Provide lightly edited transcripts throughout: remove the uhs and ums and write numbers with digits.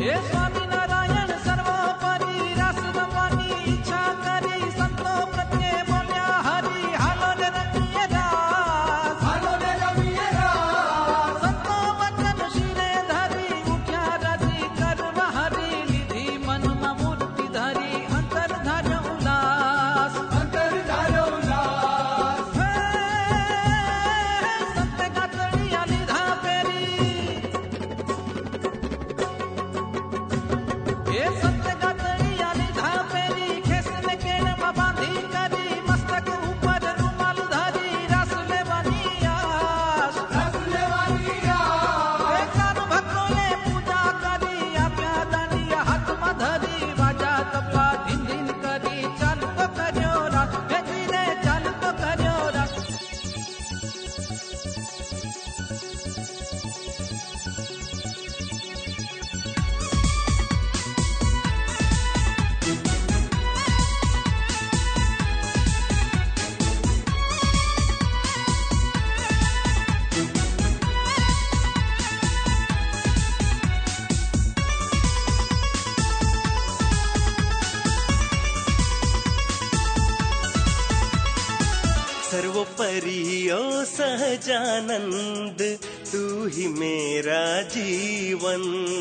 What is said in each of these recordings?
सर्वोपरि ओ सहजानंद तू ही मेरा जीवन।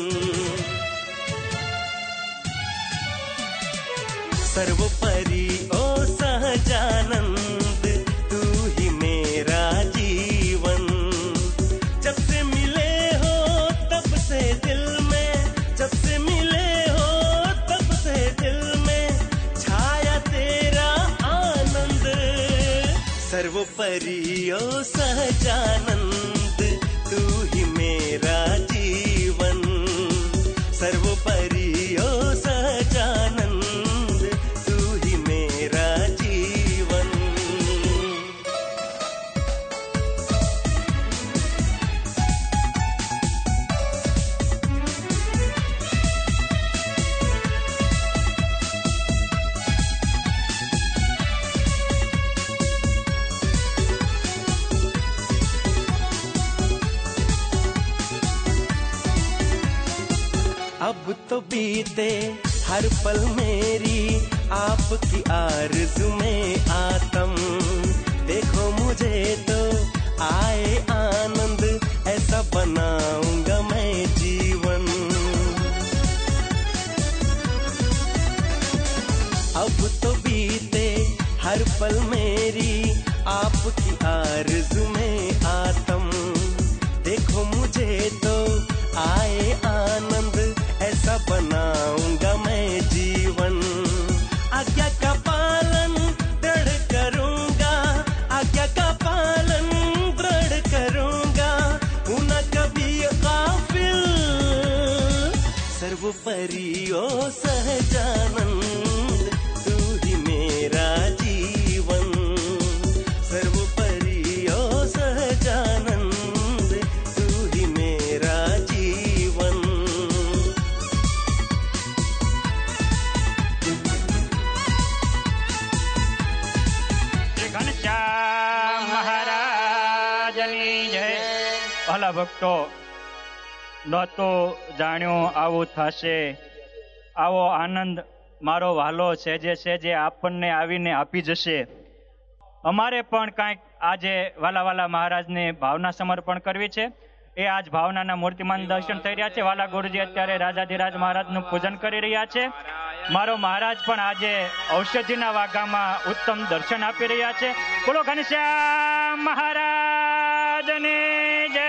सर्वोपरि ओ सहजानंद तू ही मेरा जीवन। जब से मिले हो तब से दिल में, जब से मिले हो तब से दिल में छाया तेरा आनंद। सर्वोपरि ओ सहजानंद तू ही मेरा जीवन। सर्वोपरि ओ सहजानंद तू ही मेरा जीवन। अब तो बीते हर पल मेरी आपकी आरज़ू में आत्म। देखो मुझे तो आए आनंद, ऐसा बनाऊंगा मैं जीवन। अब तो बीते हर पल मेरी आपकी आरज़ू में आत्म। देखो मुझे तो आए आनंद, ऐसा बनाऊंगा मैं जीवन। आज्ञा का पालन दृढ़ करूंगा, आज्ञा का पालन दृढ़ करूंगा, हूं न कभी गाफिल। सर्वोपरि ओ सहजानंद तू ही मेरा जीवन। सर्वोपरि ओ सहजानंद तू ही मेरा जीवन। ભલા ભક્તો, નહોતો જાણ્યો આવું થશે, આવો આનંદ મારો વાલો છે જે આપણને આવીને આપી જશે। અમારે પણ કાંઈક આજે વાલા વાલા મહારાજને ભાવના સમર્પણ કરવી છે। એ આજ ભાવનાના મૂર્તિમાન દર્શન થઈ રહ્યા છે। વાલા ગુરુજી અત્યારે રાજાધિરાજ મહારાજનું પૂજન કરી રહ્યા છે। મારો મહારાજ પણ આજે ઔષધિના વાઘામાં ઉત્તમ દર્શન આપી રહ્યા છે। બોલો ઘનશ્યામ મહારાજની જય।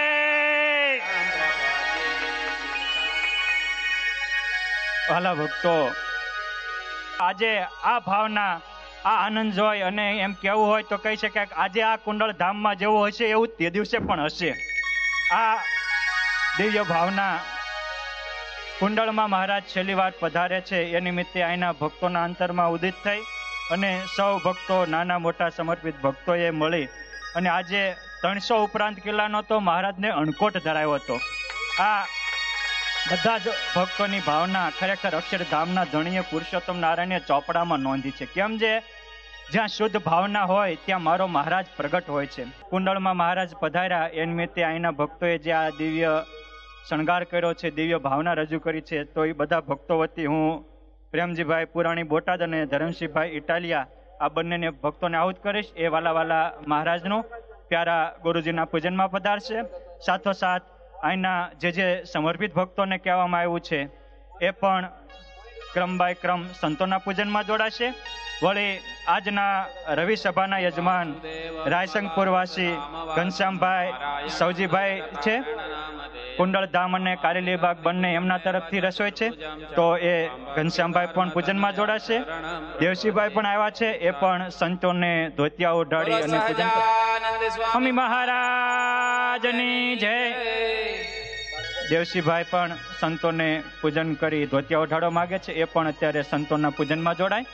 વાલા ભક્તો, આજે આ ભાવના, આ આનંદ જોઈ અને એમ કેવું હોય તો કહી શકાય કે આજે આ કુંડળ ધામમાં જેવું હશે એવું તે દિવસે પણ હશે। આ દિવ્ય ભાવના કુંડળમાં મહારાજ છેલ્લી વાર પધારે છે એ નિમિત્તે અહીંના ભક્તોના અંતરમાં ઉદિત થઈ અને સૌ ભક્તો, નાના મોટા સમર્પિત ભક્તોએ મળી અને આજે 300 ઉપરાંત કિલ્લાનો તો મહારાજને અણકોટ ધરાયો હતો। આ બધા જ ભક્તોની ભાવના ખરેખર અક્ષરધામના ધણીય પુરુષોત્તમ નારાયણે ચોપડામાં નોંધી છે। કેમ જે જ્યાં શુદ્ધ ભાવના હોય ત્યાં મારો મહારાજ પ્રગટ હોય છે। કુંડળમાં મહારાજ પધાર્યા એ નિમિત્તે અહીંના ભક્તોએ જે આ દિવ્ય શણગાર કર્યો છે, દિવ્ય ભાવના રજૂ કરી છે. તો એ બધા ભક્તો વતી હું પ્રેમજીભાઈ પુરાણી બોટાદ અને ધરમસિંહભાઈ ઇટાલિયા આ બંનેને ભક્તોને આહુત કરીશ. એ વાલા મહારાજનો પ્યારા ગુરુજીના પૂજનમાં પધારશે. સાથોસાથ અહીંના જે સમર્પિત ભક્તોને કહેવામાં આવ્યું છે એ પણ ક્રમ બાય ક્રમ સંતોના પૂજનમાં જોડાશે. વળી આજના રવિ સભાના યજમાન રાયસંગપુરવાસી ઘનશ્યામભાઈ સૌજીભાઈ છે. કુંડળધામ અને કારેલીબાગ બંને એમના તરફથી રસોઈ છે, તો એ ઘનશ્યામભાઈ પણ પૂજનમાં જોડાશે. દેવસીભાઈ પણ આવ્યા છે, એ પણ સંતોને ધોતિયા ઓઢાડી અને પૂજન સ્વામી મહારાજની જય. દેવસીભાઈ પણ સંતોને પૂજન કરી ધોતિયા ઓઢાડવા માંગે છે, એ પણ અત્યારે સંતોના પૂજનમાં જોડાય.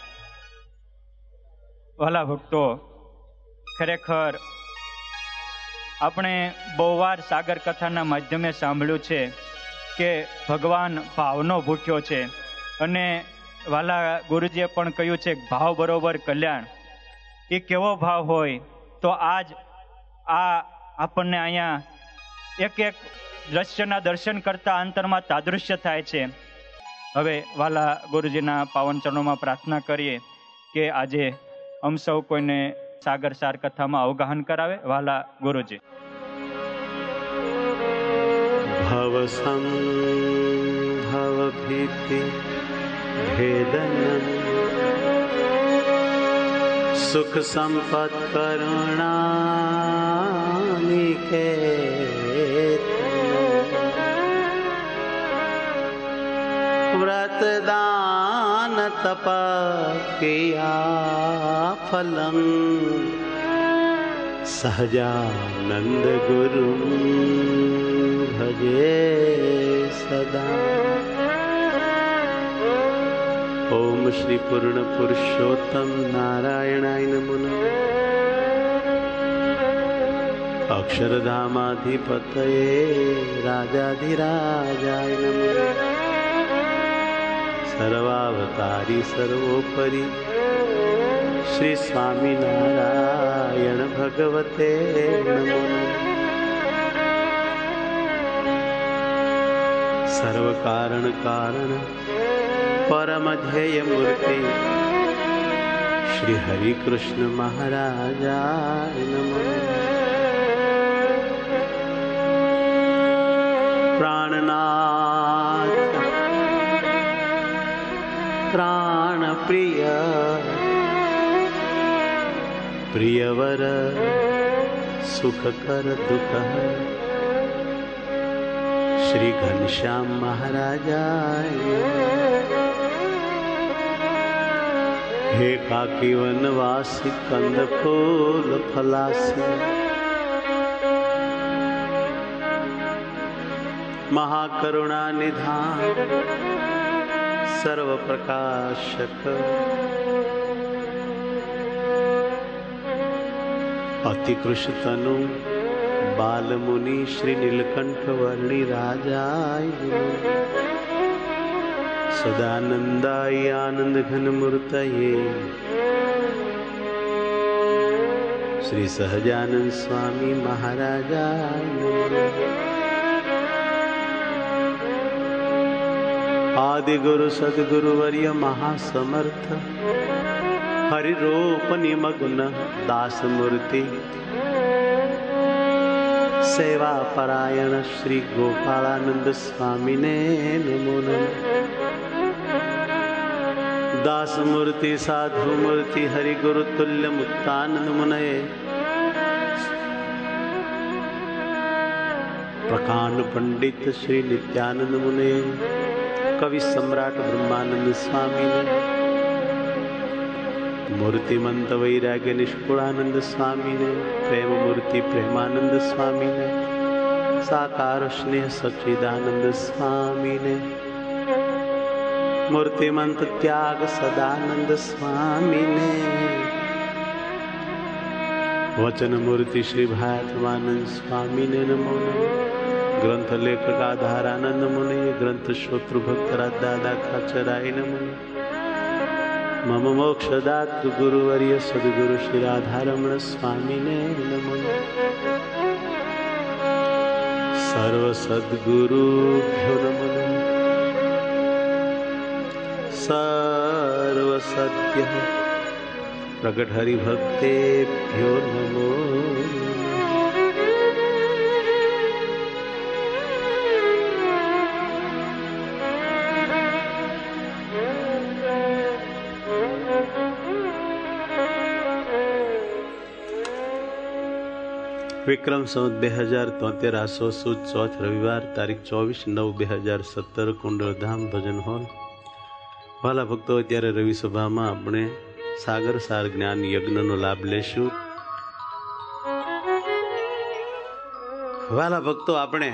ભલા ભક્તો, ખરેખર આપણે બહુ વાર સાગર કથાના માધ્યમે સાંભળ્યું છે કે ભગવાન ભાવનો ભૂખ્યો છે, અને વાલા ગુરુજીએ પણ કહ્યું છે ભાવ બરોબર કલ્યાણ. એ કેવો ભાવ હોય તો આજ આ આપણને અહીંયા એક દ્રશ્યના દર્શન કરતા અંતરમાં તાદૃશ્ય થાય છે. હવે વાલા ગુરુજીના પાવન ચરણોમાં પ્રાર્થના કરીએ કે આજે અમ સૌ કોઈને સાગર સાર કથામાં અવગાહન કરાવે. વાલા ગુરુજી. ભવ સંભવ ભીતિ ભેદન સુખ સંપત કરુણા નિકેતન વ્રત દાન તપ ક્રિયા ફલમ સહજાનંદ ગુરુ ભજે સદા. ઓમ શ્રી પૂર્ણ પુરુષોત્તમ નારાયણાય નમો નમઃ. અક્ષરધામાધિપતયે રાજાધિરાજાય નમઃ. સર્વાવતારી સર્વોપરી શ્રી સ્વામિનારાયણ ભગવતે નમો નમઃ. સર્વ કારણ કારણ પરમ ધ્યેય મૂર્તિ શ્રી હરિ કૃષ્ણ મહારાજાય નમઃ. પ્રાણનાથ પ્રાણ પ્રિય પ્રિયવર સુખ કર દુઃખ શ્રી ઘનશ્યામ મહારાજાય. હે કાકી વનવાસી કંદ ફૂલ ફલાસી મહાકરુણા નિધાન સર્વ પ્રકાશક અતિકૃષ્ટતનુ બાલમુનિ શ્રી નીલકંઠ વર્ણિ રાજાય. સદાનંદાય આનંદ ઘન મૂર્તયે શ્રી સહજાનંદ સ્વામી મહારાજાય. આદિગુરુ સદગુરુ વર્ય મહાસમર્થ હરિરૂપ નિમગ્ન દાસ મૂર્તિ સેવા પરાયણ શ્રી ગોપાળાનંદ સ્વામીને નમો નમઃ. દાસ મૂર્તિ સાધુ મૂર્તિ હરિગુરુ તુલ્ય મુક્તાનંદ મુનયે પ્રકાંડ પંડિત શ્રી નિત્યાનંદ મુનયે કવિ સમ્રાટ બ્રહ્માનંદ સ્વામીને મૂર્તિમંત વૈરાગ્ય નિષ્કુળાનંદ સ્વામીને પ્રેમ મૂર્તિ પ્રેમાનંદ સ્વામીને સાકાર સ્નેહ સચ્ચિદાનંદ સ્વામીને મૂર્તિમંત ત્યાગ સદાનંદ સ્વામીને વચન મૂર્તિ શ્રી ભાત્માનંદ સ્વામીને નમો નમઃ. ગ્રંથ લેખક આધારાનંદ મુનિ ગ્રંથ શ્રોતૃ ભક્તરાજ દાદા ખાચરાય નમો નમઃ. મમ મોક્ષદાત ગુરુવર્ય સદગુરુ શ્રી રાધારમણ સ્વામીને નમો નમઃ. સર્વ સદ્ગુરુભ્યો નમઃ. સર્વ સત્ય પ્રગટ હરિભક્તેભ્યો નમો. વિક્રમ સંવત 2073 આસો સુદ ચોથ રવિવાર તારીખ 24/9/2017 કુંડળધામ ભજન હોલ. વાલા ભક્તો, અત્યારે રવિ સભામાં આપણે સાગર સાર જ્ઞાન યજ્ઞનો લાભ લેશું. વાલા ભક્તો, આપણે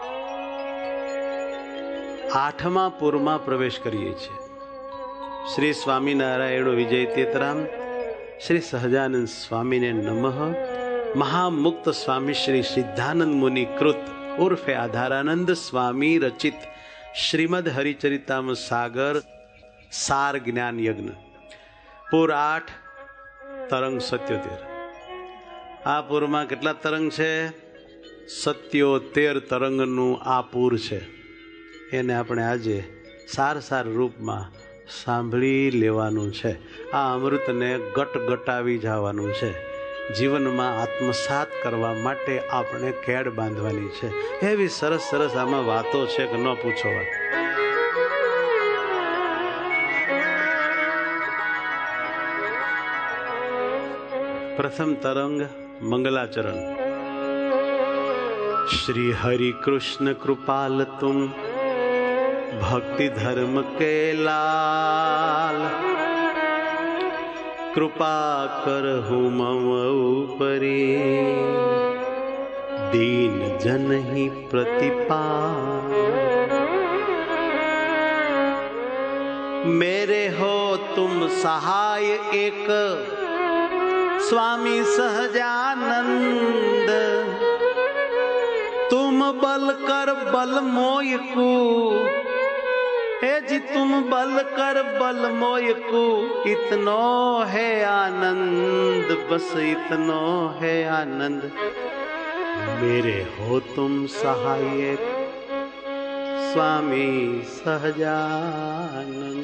8મા પૂરમાં પ્રવેશ કરીએ છીએ. શ્રી સ્વામિનારાયણ વિજય તેતરામ શ્રી સહજાનંદ સ્વામીને નમઃ. મહામુક્ત સ્વામી શ્રી સિદ્ધાનંદ મુનિ કૃત ઉર્ફે આધારાનંદ સ્વામી રચિત શ્રીમદ હરિચરિતામ સાગર સાર જ્ઞાન યજ્ઞ પૂર 8 તરંગ 77. આ પૂરમાં કેટલા તરંગ છે? 77 તરંગનું આ પૂર છે. એને આપણે આજે સાર સાર રૂપમાં સાંભળી લેવાનું છે. આ અમૃતને ગટાવી જવાનું છે. જીવનમાં આત્મસાત કરવા માટે આપણે કેડ બાંધવાની છે. એવી સરસ સરસ આમાં વાતો છે કે ન પૂછો વાત. પ્રથમ તરંગ મંગલાચરણ. શ્રી હરિ કૃષ્ણ કૃપાલ તુમ ભક્તિ ધર્મ કે લાલ, કૃપા કરહુ મમ ઉપરી દીન જનહિ પ્રતિપાલ. मेरे हो तुम सहाय एक स्वामी सहजानंद, तुम बल कर बल मोय को, हे जी तुम बल कर बल मोय को, इतनो है आनंद, बस इतनो है आनंद. मेरे हो तुम सहायक स्वामी सहजानंद.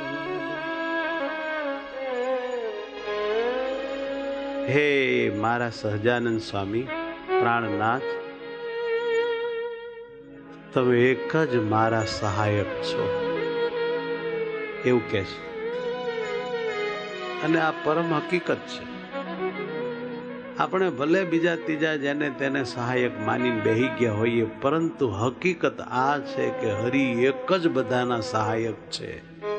હે મારા સહજાનંદ સ્વામી પ્રાણનાથ, તમે એક જ મારા સહાયક છો એવું કહે છે. અને આ પરમ હકીકત છે. આપણે ભલે બીજા ત્રીજા જેને તેને સહાયક માનીને બેહી ગયા હોઈએ, પરંતુ હકીકત આ છે કે હરિ એક જ બધાના સહાયક છે.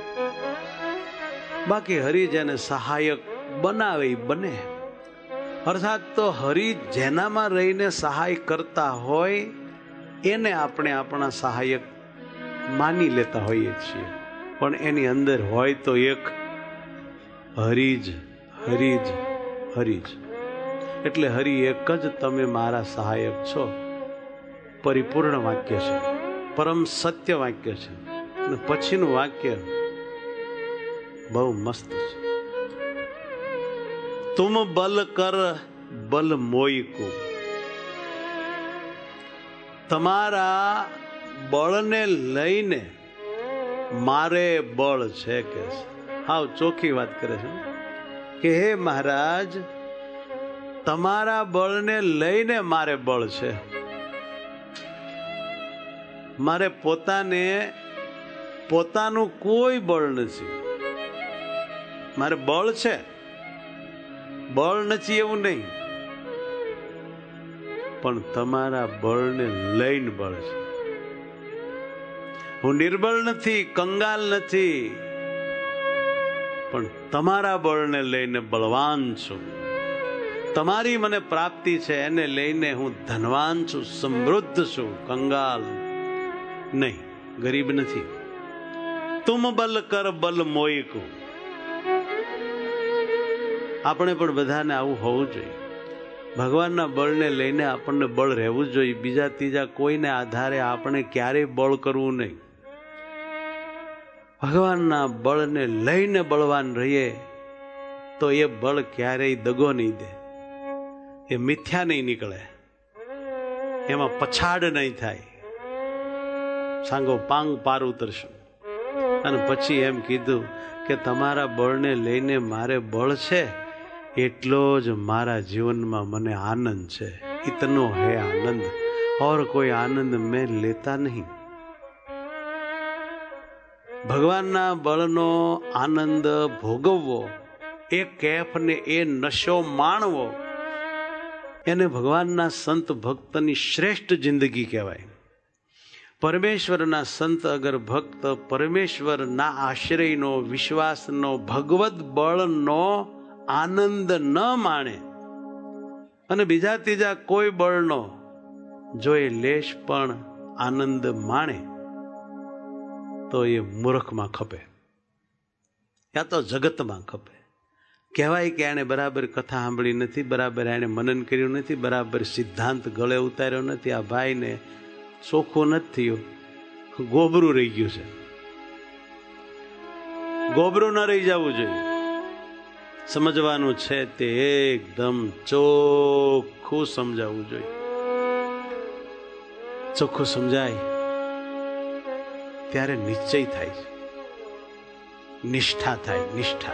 બાકી હરિ જેને સહાયક બનાવે બને. અર્થાત તો હરિ જેનામાં રહીને સહાય કરતા હોય એને આપણે આપણા સહાયક માની લેતા હોઈએ છીએ. પણ એની અંદર હોય તો એક હરિ જ. એટલે હરિ એક જ તમે મારા સહાયક છો. પરિપૂર્ણ વાક્ય છે, પરમ સત્ય વાક્ય છે. અને પછીનું વાક્ય બહુ મસ્ત છે. तुम बल कर बल मोय को, તમારા બળને લઈને મારે બળ છે કે હાવ ચોખ્ખી વાત કરે છે કે હે મહારાજ, તમારા બળને લઈને મારે બળ છે. મારે પોતાનું કોઈ બળ નથી. મારે બળ છે, બળ નથી એવું નહીં, પણ તમારા બળને લઈને બળ છે. હું નિર્બળ નથી, કંગાલ નથી, પણ તમારા બળને લઈને બળવાન છું. તમારી મને પ્રાપ્તિ છે એને લઈને હું ધનવાન છું, સમૃદ્ધ છું, કંગાલ નહીં, ગરીબ નથી. તુમ બલ કર બલ મોય કો. આપણે પણ બધાને આવું હોવું જોઈએ. ભગવાનના બળને લઈને આપણને બળ રહેવું જોઈએ. બીજા ત્રીજા કોઈને આધારે આપણે ક્યારેય બળ કરવું નહીં. ભગવાનના બળને લઈને બળવાન રહીએ તો એ બળ ક્યારેય દગો નહીં દે, એ મિથ્યા નહીં નીકળે, એમાં પછાડ નહીં થાય, સાંગો પાંગ પાર ઉતરશું. અને પછી એમ કીધું કે તમારા બળને લઈને મારે બળ છે, એટલો જ મારા જીવનમાં મને આનંદ છે. ઇતનો હે આનંદ और કોઈ આનંદ મેં લેતા નહીં. ભગવાનના બળનો આનંદ ભોગવવો, એ કેફ ને એ નશો માણવો, એને ભગવાનના સંત ભક્તની શ્રેષ્ઠ જિંદગી કહેવાય. પરમેશ્વરના સંત અગર ભક્ત પરમેશ્વરના આશ્રયનો, વિશ્વાસનો, ભગવત બળનો આનંદ ન માણે અને બીજા ત્રીજા કોઈ બળનો જો એ લેશ પણ આનંદ માણે તો એ મૂર્ખમાં ખપે, યા તો જગતમાં ખપે. કહેવાય કે એણે બરાબર કથા સાંભળી નથી, બરાબર એણે મનન કર્યું નથી, બરાબર સિદ્ધાંત ગળે ઉતાર્યો નથી, આ ભાઈને ચોખ્ખું નથી થયું, ગોબરું રહી ગયું છે. ગોબરું ન રહી જવું જોઈએ. સમજવાનું છે તે એકદમ ચોખ્ખું સમજાવવું જોઈએ. ચોખ્ખું સમજાય ત્યારે નિશ્ચય થાય છે, નિષ્ઠા થાય. નિષ્ઠા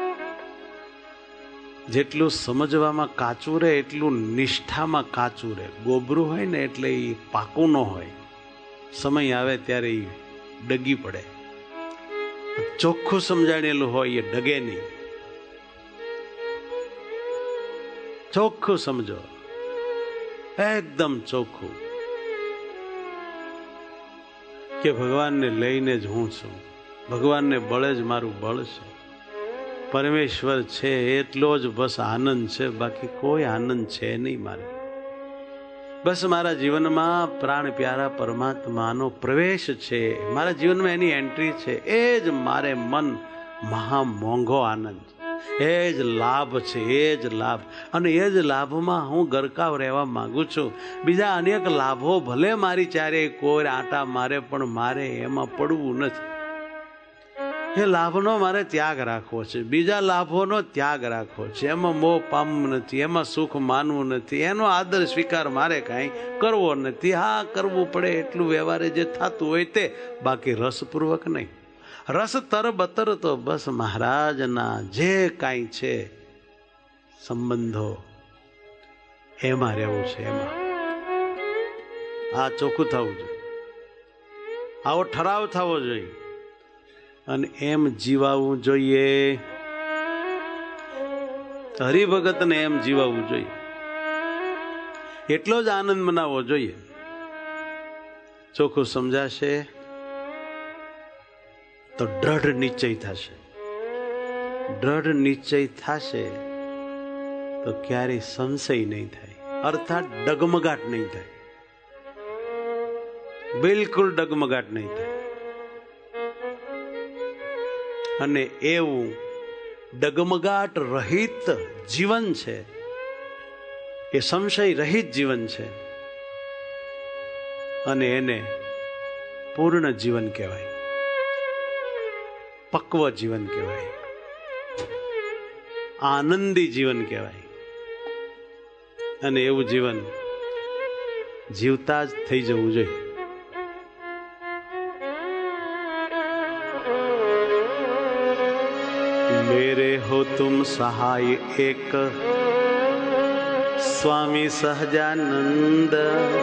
જેટલું સમજવામાં કાચું રહે એટલું નિષ્ઠામાં કાચું રહે. ગોબરું હોય ને એટલે એ પાકું ન હોય, સમય આવે ત્યારે એ ડગી પડે. ચોખ્ખું સમજાણેલું હોય એ ડગે નહીં. ચોખ્ખું સમજો, એકદમ ચોખ્ખું કે ભગવાનને લઈને જ હું છું, ભગવાનને બળે જ મારું બળ છે, પરમેશ્વર છે એટલો જ બસ આનંદ છે, બાકી કોઈ આનંદ છે નહીં મારે. બસ મારા જીવનમાં પ્રાણ પ્યારા પરમાત્માનો પ્રવેશ છે, મારા જીવનમાં એની એન્ટ્રી છે, એ જ મારે મન મહા મોંઘો આનંદ, એ જ લાભ છે, એ જ લાભ. અને એ જ લાભમાં હું ગરકાવ રહેવા માંગુ છું. બીજા અનેક લાભો ભલે મારી ચારે કોઈ આટા મારે, પણ મારે એમાં પડવું નથી. એ લાભનો મારે ત્યાગ રાખવો છે, બીજા લાભોનો ત્યાગ રાખવો છે. એમાં મોહ પામવું નથી, એમાં સુખ માનવું નથી, એનો આદર સ્વીકાર મારે કાંઈ કરવો નથી. હા, કરવું પડે એટલું વ્યવહારે જે થતું હોય તે, બાકી રસપૂર્વક નહીં. રસ તરબતર તો બસ મહારાજના જે કાંઈ છે સંબંધો એમાં રહેવું છે. એમાં આ ચોખ્ખું થવું જોઈએ, આવો ઠરાવ થવો જોઈએ અને એમ જીવાવું જોઈએ. હરિભગતને એમ જીવાવું જોઈએ, એટલો જ આનંદ મનાવવો જોઈએ. ચોખ્ખું સમજાશે તો દ્રઢ નિશ્ચય થશે. દ્રઢ નિશ્ચય થશે તો ક્યારેય સંશય નહીં થાય, અર્થાત ડગમગાટ નહીં થાય, બિલકુલ ડગમગાટ નહીં થાય. અને એવું ડગમગાટ રહિત જીવન છે, એ સંશય રહિત જીવન છે, અને એને પૂર્ણ જીવન કહેવાય, પક્વ જીવન કહેવાય, આનંદી જીવન કહેવાય. અને એવું જીવન જીવતા જ થઈ જવું જોઈએ. मेरे हो तुम सहाय एक स्वामी सहजानंद,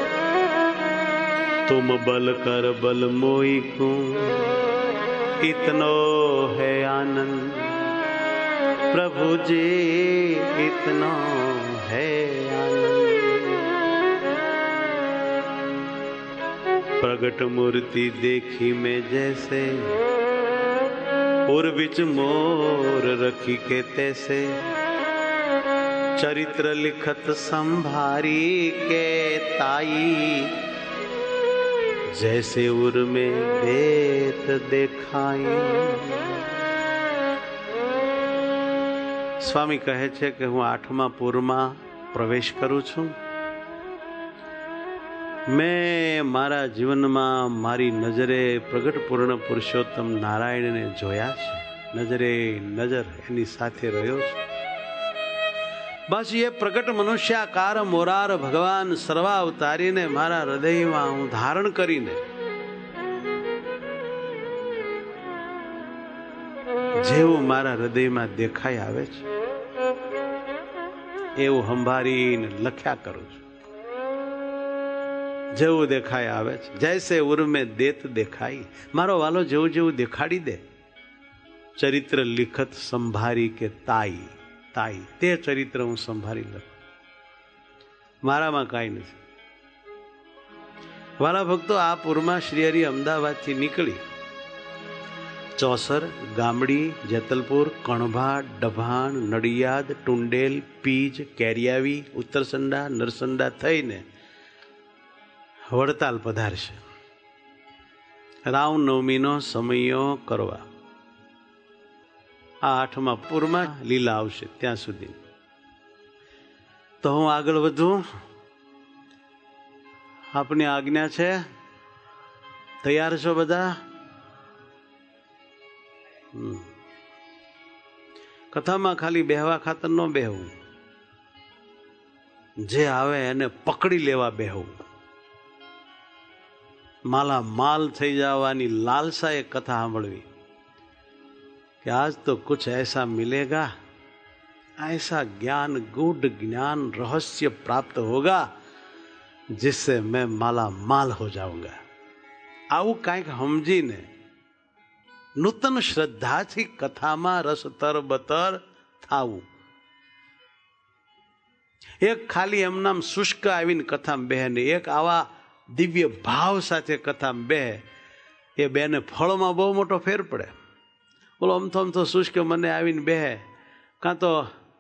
तुम बल कर बल मोई को, इतनो है आनंद प्रभु जी, इतना है आनंद. प्रगट मूर्ति देखी मैं जैसे, और बिच मोर रखी के तैसे, चरित्र लिखत संभारी के ताई, जैसे उर में देत देखाई. સ્વામી કહે છે કે હું 8મા પૂરમાં પ્રવેશ કરું છું. મેં મારા જીવનમાં મારી નજરે પ્રગટ પૂર્ણ પુરુષોત્તમ નારાયણને જોયા છે, નજરે નજર એની સાથે રહ્યો છું. બસ એ પ્રગટ મનુષ્યાકાર મોરાર ભગવાન સર્વાવતારીને મારા હૃદયમાં હું ધારણ કરીને જેવું મારા હૃદયમાં દેખાઈ આવે છે એવું સંભાળીને લખ્યા કરું છું. જેવું દેખાય આવે છે, જૈસે ઉર્મે દેત દેખાઈ. મારો વાલો જેવું જેવું દેખાડી દે, ચરિત્ર લિખત સંભારી કે તાઈ તાઈ, તે ચરિત્ર હું સંભાળી લઉં. મારામાં કાંઈ નથી. વાલા ભક્તો, આ પૂરમાં શ્રી હરિ અમદાવાદથી નીકળી ચોસર, ગામડી, જેતલપુર, કણભા, ડભાણ, નડિયાદ, ટુંડેલ, પીજ, કેરિયાવી, ઉત્તરસંડા, નરસંડા થઈને વડતાલ પધારશે. રામનવમીનો સમયો કરવા આ 8મા પૂરમાં લીલા આવશે ત્યાં સુધી. તો હું આગળ વધું, આપની આજ્ઞા છે. તૈયાર છો બધા? કથામાં ખાલી બેહવા ખાતર ન બેહવું, જે આવે એને પકડી લેવા બેહવું. માલા માલ થઈ જવાની લાલસા એ કથા સાંભળવી कि आज तो कुछ ऐसा मिलेगा, ऐसा ज्ञान, गूढ़ ज्ञान, रहस्य प्राप्त होगा जिससे मैं माला माल हो जाऊंगा. આવું કાંઈક સમજીને નૂતન શ્રદ્ધાથી કથામાં રસ તરબતર થાવું. એક ખાલી એમનામ શુષ્ક આવીને કથામાં બેહે ને એક આવા દિવ્ય ભાવ સાથે કથામાં બેહે, એ બેને ફળમાં બહુ મોટો ફેર પડે. બોલો અમથો શુષ્ક મને આવીને બેહે, કાં તો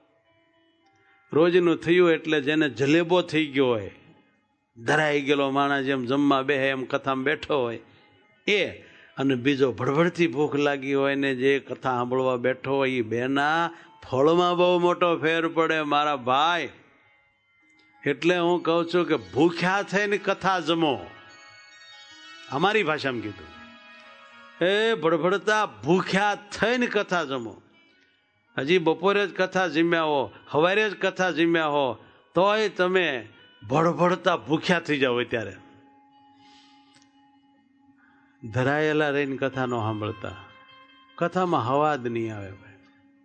રોજનું થયું એટલે જેને જલેબો થઈ ગયો હોય, ધરાઈ ગયેલો માણસ જેમ જમવા બેહે એમ કથામાં બેઠો હોય એ, અને બીજો ભડભડતી ભૂખ લાગી હોય ને જે કથા સાંભળવા બેઠો હોય એ બેના ફળમાં બહુ મોટો ફેર પડે મારા ભાઈ. એટલે હું કહું છું કે ભૂખ્યા થઈને કથા જમો. અમારી ભાષામાં કીધું, એ ભડભડતા ભૂખ્યા થઈને કથા જમો. હજી બપોરે જ કથા જમ્યા હો, સવારે જ કથા જમ્યા હો, તોય તમે ભડભડતા ભૂખ્યા થઈ જાઓ. ત્યારે ધરાયેલા રહીને કથા નો સાંભળતા, કથામાં હવાદ નહીં આવે ભાઈ,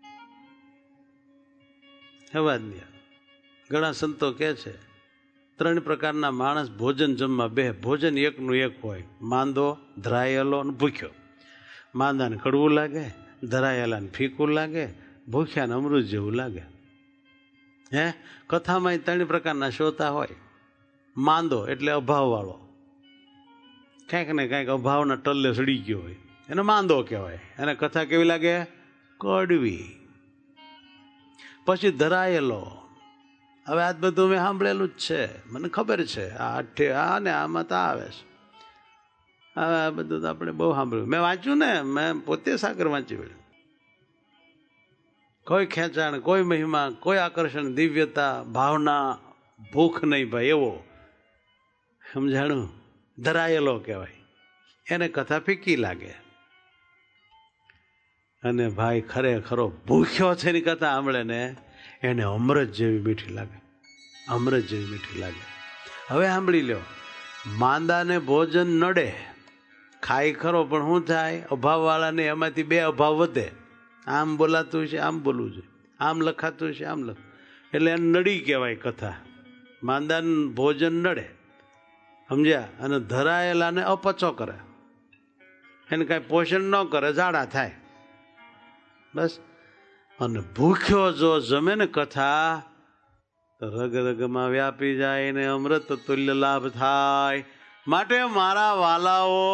હવાદ નહીં આવે. ઘણા સંતો કહે છે 3 પ્રકારના માણસ ભોજન જમવા બે. ભોજન એકનું એક હોય, માંદો, ધરાયેલો અને ભૂખ્યો. માંદાને કડવું લાગે, ધરાયેલાને ફીકું લાગે, ભૂખ્યાને અમૃત જેવું લાગે. હે, કથામાં 3 પ્રકારના શ્રોતા હોય. માંદો એટલે અભાવવાળો, કાંઈક ને કાંઈક અભાવના ટલ્લે સડી ગયો હોય, એને માંદો કહેવાય. એને કથા કેવી લાગે? કડવી. પછી ધરાયેલો, હવે આ બધું મેં સાંભળેલું જ છે, મને ખબર છે, આ ને આમાં તો આવે છે, હવે આ બધું તો આપણે બહુ સાંભળ્યું, મેં વાંચ્યું ને, મેં પોતે સાગર વાંચી વળ્યું. કોઈ ખેંચાણ, કોઈ મહિમા, કોઈ આકર્ષણ, દિવ્યતા, ભાવના, ભૂખ નહીં ભાઈ, એવો સમજાણું ધરાયેલો કહેવાય. એને કથા ફીકી લાગે. અને ભાઈ ખરેખરો ભૂખ્યો છે ની કથા સાંભળે ને એને અમૃત જેવી મીઠી લાગે, અમૃત જેવી મીઠી લાગે. હવે સાંભળી લો, માંદાને ભોજન નડે, ખાય ખરો, પણ શું થાય? અભાવવાળાને એમાંથી 2 અભાવ વધે. આમ બોલાતું છે, આમ બોલવું છે, આમ લખાતું છે, આમ લખ, એટલે એને નડી કહેવાય કથા. માંદાને ભોજન નડે, સમજ્યા? અને ધરાયેલાને અપચો કરે, એને કાંઈ પોષણ ન કરે, ઝાડા થાય, બસ. અને ભૂખ્યો જો જમે ને કથા તો રગ રગમાં વ્યાપી જાય ને અમૃત તુલ્ય લાભ થાય. માટે મારા વાલાઓ,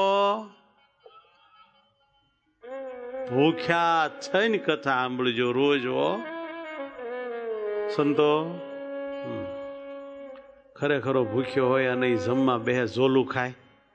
ભૂખ્યા થઈને કથા સાંભળજો રોજ. સંતો ખરેખરો ભૂખ્યો હોય અને જમવા બેહે, ઝોલું ખાય.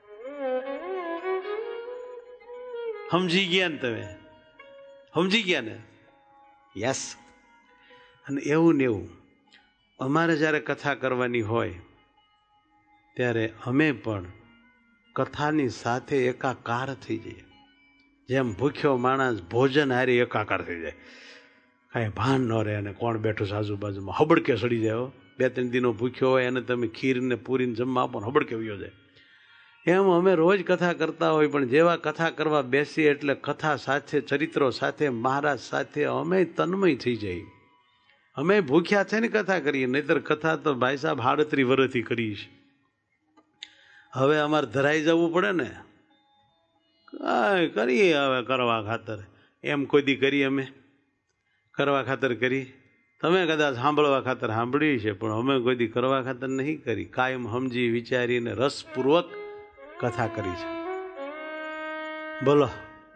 સમજી ગયા ને તમે? સમજી ગયા ને? યસ. અને એવું ને એવું અમારે જ્યારે કથા કરવાની હોય ત્યારે અમે પણ કથાની સાથે એકાકાર થઈ જઈએ. જેમ ભૂખ્યો માણસ ભોજન હારે એકાકાર થઈ જાય. કાંઈ ભાન ન રહે અને કોણ બેઠું છે આજુબાજુમાં, હબડકે સડી જાય. 2-3 દિનો ભૂખ્યો હોય અને તમે ખીરને પૂરીને જમવા આપો ને હબડકે વયો જાય. એમ અમે રોજ કથા કરતા હોય, પણ જેવા કથા કરવા બેસીએ એટલે કથા સાથે, ચરિત્રો સાથે, મહારાજ સાથે અમે તન્મય થઈ જઈએ. અમે ભૂખ્યા છે ને કથા કરીએ, નહીતર કથા તો ભાઈ સાહેબ 38 વર્ષથી કરીશ. હવે અમારે ધરાઈ જવું પડે ને, કાંઈ કરીએ હવે કરવા ખાતર. એમ કોઈ દી કરી અમે કરવા ખાતર કરી? તમે કદાચ સાંભળવા ખાતર સાંભળી છે, પણ અમે કોઈ દી કરવા ખાતર નહીં કરી. કાયમ સમજી વિચારીને રસપૂર્વક કથા કરી છે. બોલો,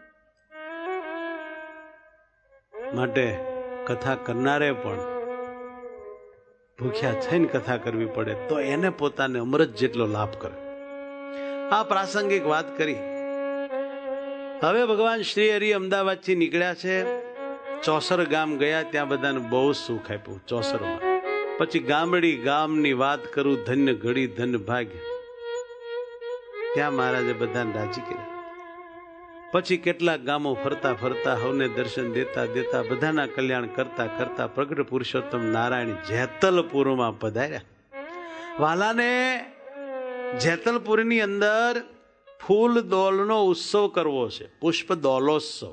માટે કથા કરનારે પણ ભૂખ્યા થઈને કથા કરવી પડે તો એને પોતાને અમૃત જેટલો લાભ કરે. આ પ્રાસંગિક વાત કરી. હવે ભગવાન શ્રી હરિ અમદાવાદથી નીકળ્યા છે, ચોસર ગામ ગયા, ત્યાં બધાને બહુ સુખ આપ્યું ચોસરમાં. પછી ગામની વાત કરું, ધન્ય ઘડી ધન્ય ભાગ્ય, ત્યાં મહારાજે બધાને રાજી કર્યા. પછી કેટલાક ગામો ફરતા ફરતા હવને દર્શન દેતા દેતા બધાના કલ્યાણ કરતા કરતા પ્રગટ પુરુષોત્તમ નારાયણ જેતલપુરમાં પધાર્યા. વાલાને જેતલપુરની અંદર ફૂલ દોલનો ઉત્સવ કરવો છે, પુષ્પ દોલોત્સવ.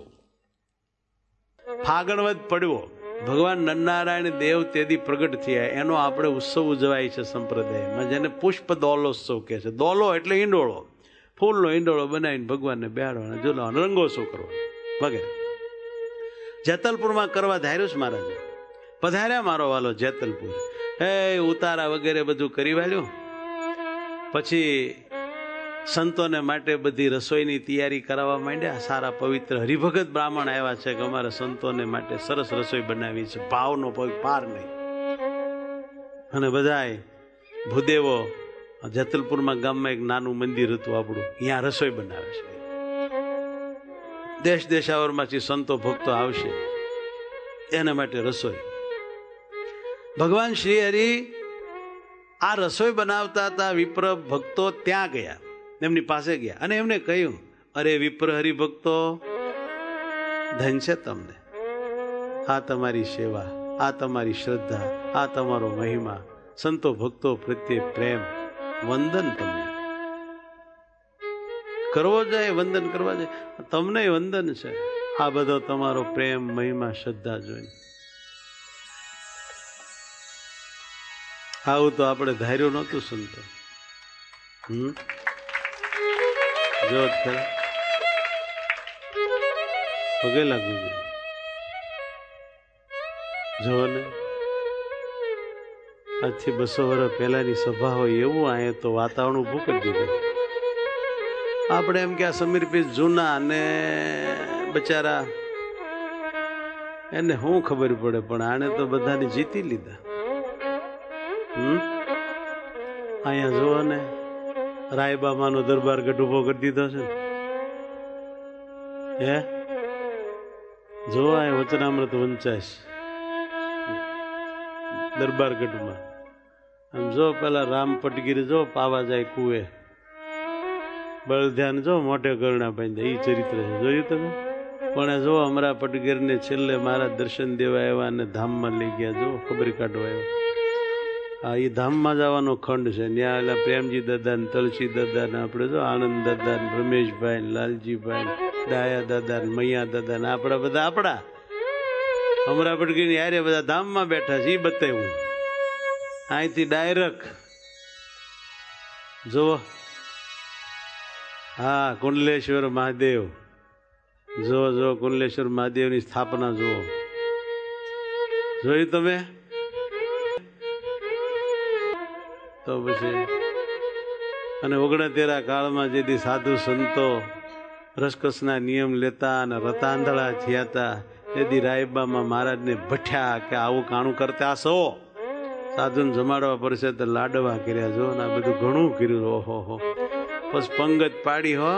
ફાગણવદ પડવો, ભગવાન નરનારાયણ દેવ તેથી પ્રગટ થયા, એનો આપણે ઉત્સવ ઉજવાય છે સંપ્રદાયમાં, જેને પુષ્પ દોલોત્સવ કહે છે. દોલો એટલે ઈંડોળો, ફૂલનો ઈંડોળો બનાવીને ભગવાનને બેહાડવાનો, ઝૂલવાનો, રંગોત્સવ કરવાનો વગેરે. જેતલપુરમાં કરવા ધાર્યું છે મહારાજે. પધાર્યા મારો વાલો જેતલપુર. ઉતારા વગેરે બધું કરી વાળ્યું. પછી સંતોને માટે બધી રસોઈની તૈયારી કરાવવા માંડ્યા. સારા પવિત્ર હરિભગત બ્રાહ્મણ આવ્યા છે કે અમારા સંતોને માટે સરસ રસોઈ બનાવી છે, ભાવનો પાર નહીં. અને બધાય ભૂદેવો, જેતલપુરમાં ગામમાં એક નાનું મંદિર હતું આપણું, અહીંયા રસોઈ બનાવે છે. દેશ દેશાવરમાંથી સંતો ભક્તો આવશે, એના માટે રસોઈ. ભગવાન શ્રી હરિ આ રસોઈ બનાવતા હતા. વિપ્ર ભક્તો ત્યાં ગયા, એમની પાસે ગયા અને એમને કહ્યું, અરે વિપ્ર હરિભક્તો, ધન છે તમને, આ તમારી સેવા, આ તમારી શ્રદ્ધા, આ તમારો મહિમા, સંતો ભક્તો પ્રત્યે પ્રેમ, વંદન તમને કરવો જાય, વંદન કરવા જાય, તમને વંદન છે. આ બધો તમારો પ્રેમ, મહિમા, શ્રદ્ધા જોઈને આવું તો આપણે ધાર્યું નહોતું સંતો. જો પગે લાગવું જોઈએ. જો ને આજથી 200 વર્ષ પહેલાની સભા હોય એવું અહીંયા તો વાતાવરણ ઊભું કરી દીધું. આપણે એમ કે આ સમીર પીસ જૂના અને બચારા એને શું ખબર પડે, પણ આને તો બધાને જીતી લીધા. અહીંયા જુઓ ને, રાયબામાનો દરબાર ગઢ ઉભો કરી દીધો છે. હે જો આ વચનામૃત વંચાશ દરબાર ગઢમાં. આમ જો પેલા રામ પટગીર જો પાવા જાય કુએ, બળધ્યાન જો મોઢે ગરણા બાંધ્યા, એ ચરિત્ર છે, જોયું તમે? પણ જો અમરા પટગીર ને છેલ્લે મારા દર્શન દેવા આવ્યા અને ધામમાં લઈ ગયા, જો ખબર કાઢવા આવ્યા. હા, એ ધામમાં જવાનો ખંડ છે. ત્યાં એલા પ્રેમજી દાદા ને તલસી દાદા ને આપણે જો આનંદ દાદા ને રમેશભાઈ ને લાલજીભાઈ ડાયા દાદા ને મૈયા દાદા ને આપણા બધા આપણા અમરા પટગીર ની હારે બધા ધામમાં બેઠા છે. એ બતાવ્યું અહીંથી ડાયરેક્ટ જુઓ. હા, કુંડલેશ્વર મહાદેવ જો કુંડલેશ્વર મહાદેવની સ્થાપના જુઓ, જોયું તમે? તો પછી અને 69 કાળમાં જેથી સાધુ સંતો રસકસના નિયમ લેતા અને રતાંધળા થયા હતા, તેથી રાયબામાં મહારાજને ભઠ્યા કે આવું કાણું કરતા છો, સાધુને જમાડવા પડશે તો લાડવા કર્યા. જો ને આ બધું ઘણું કર્યું. ઓહો, પછી પંગત પાડી. હો,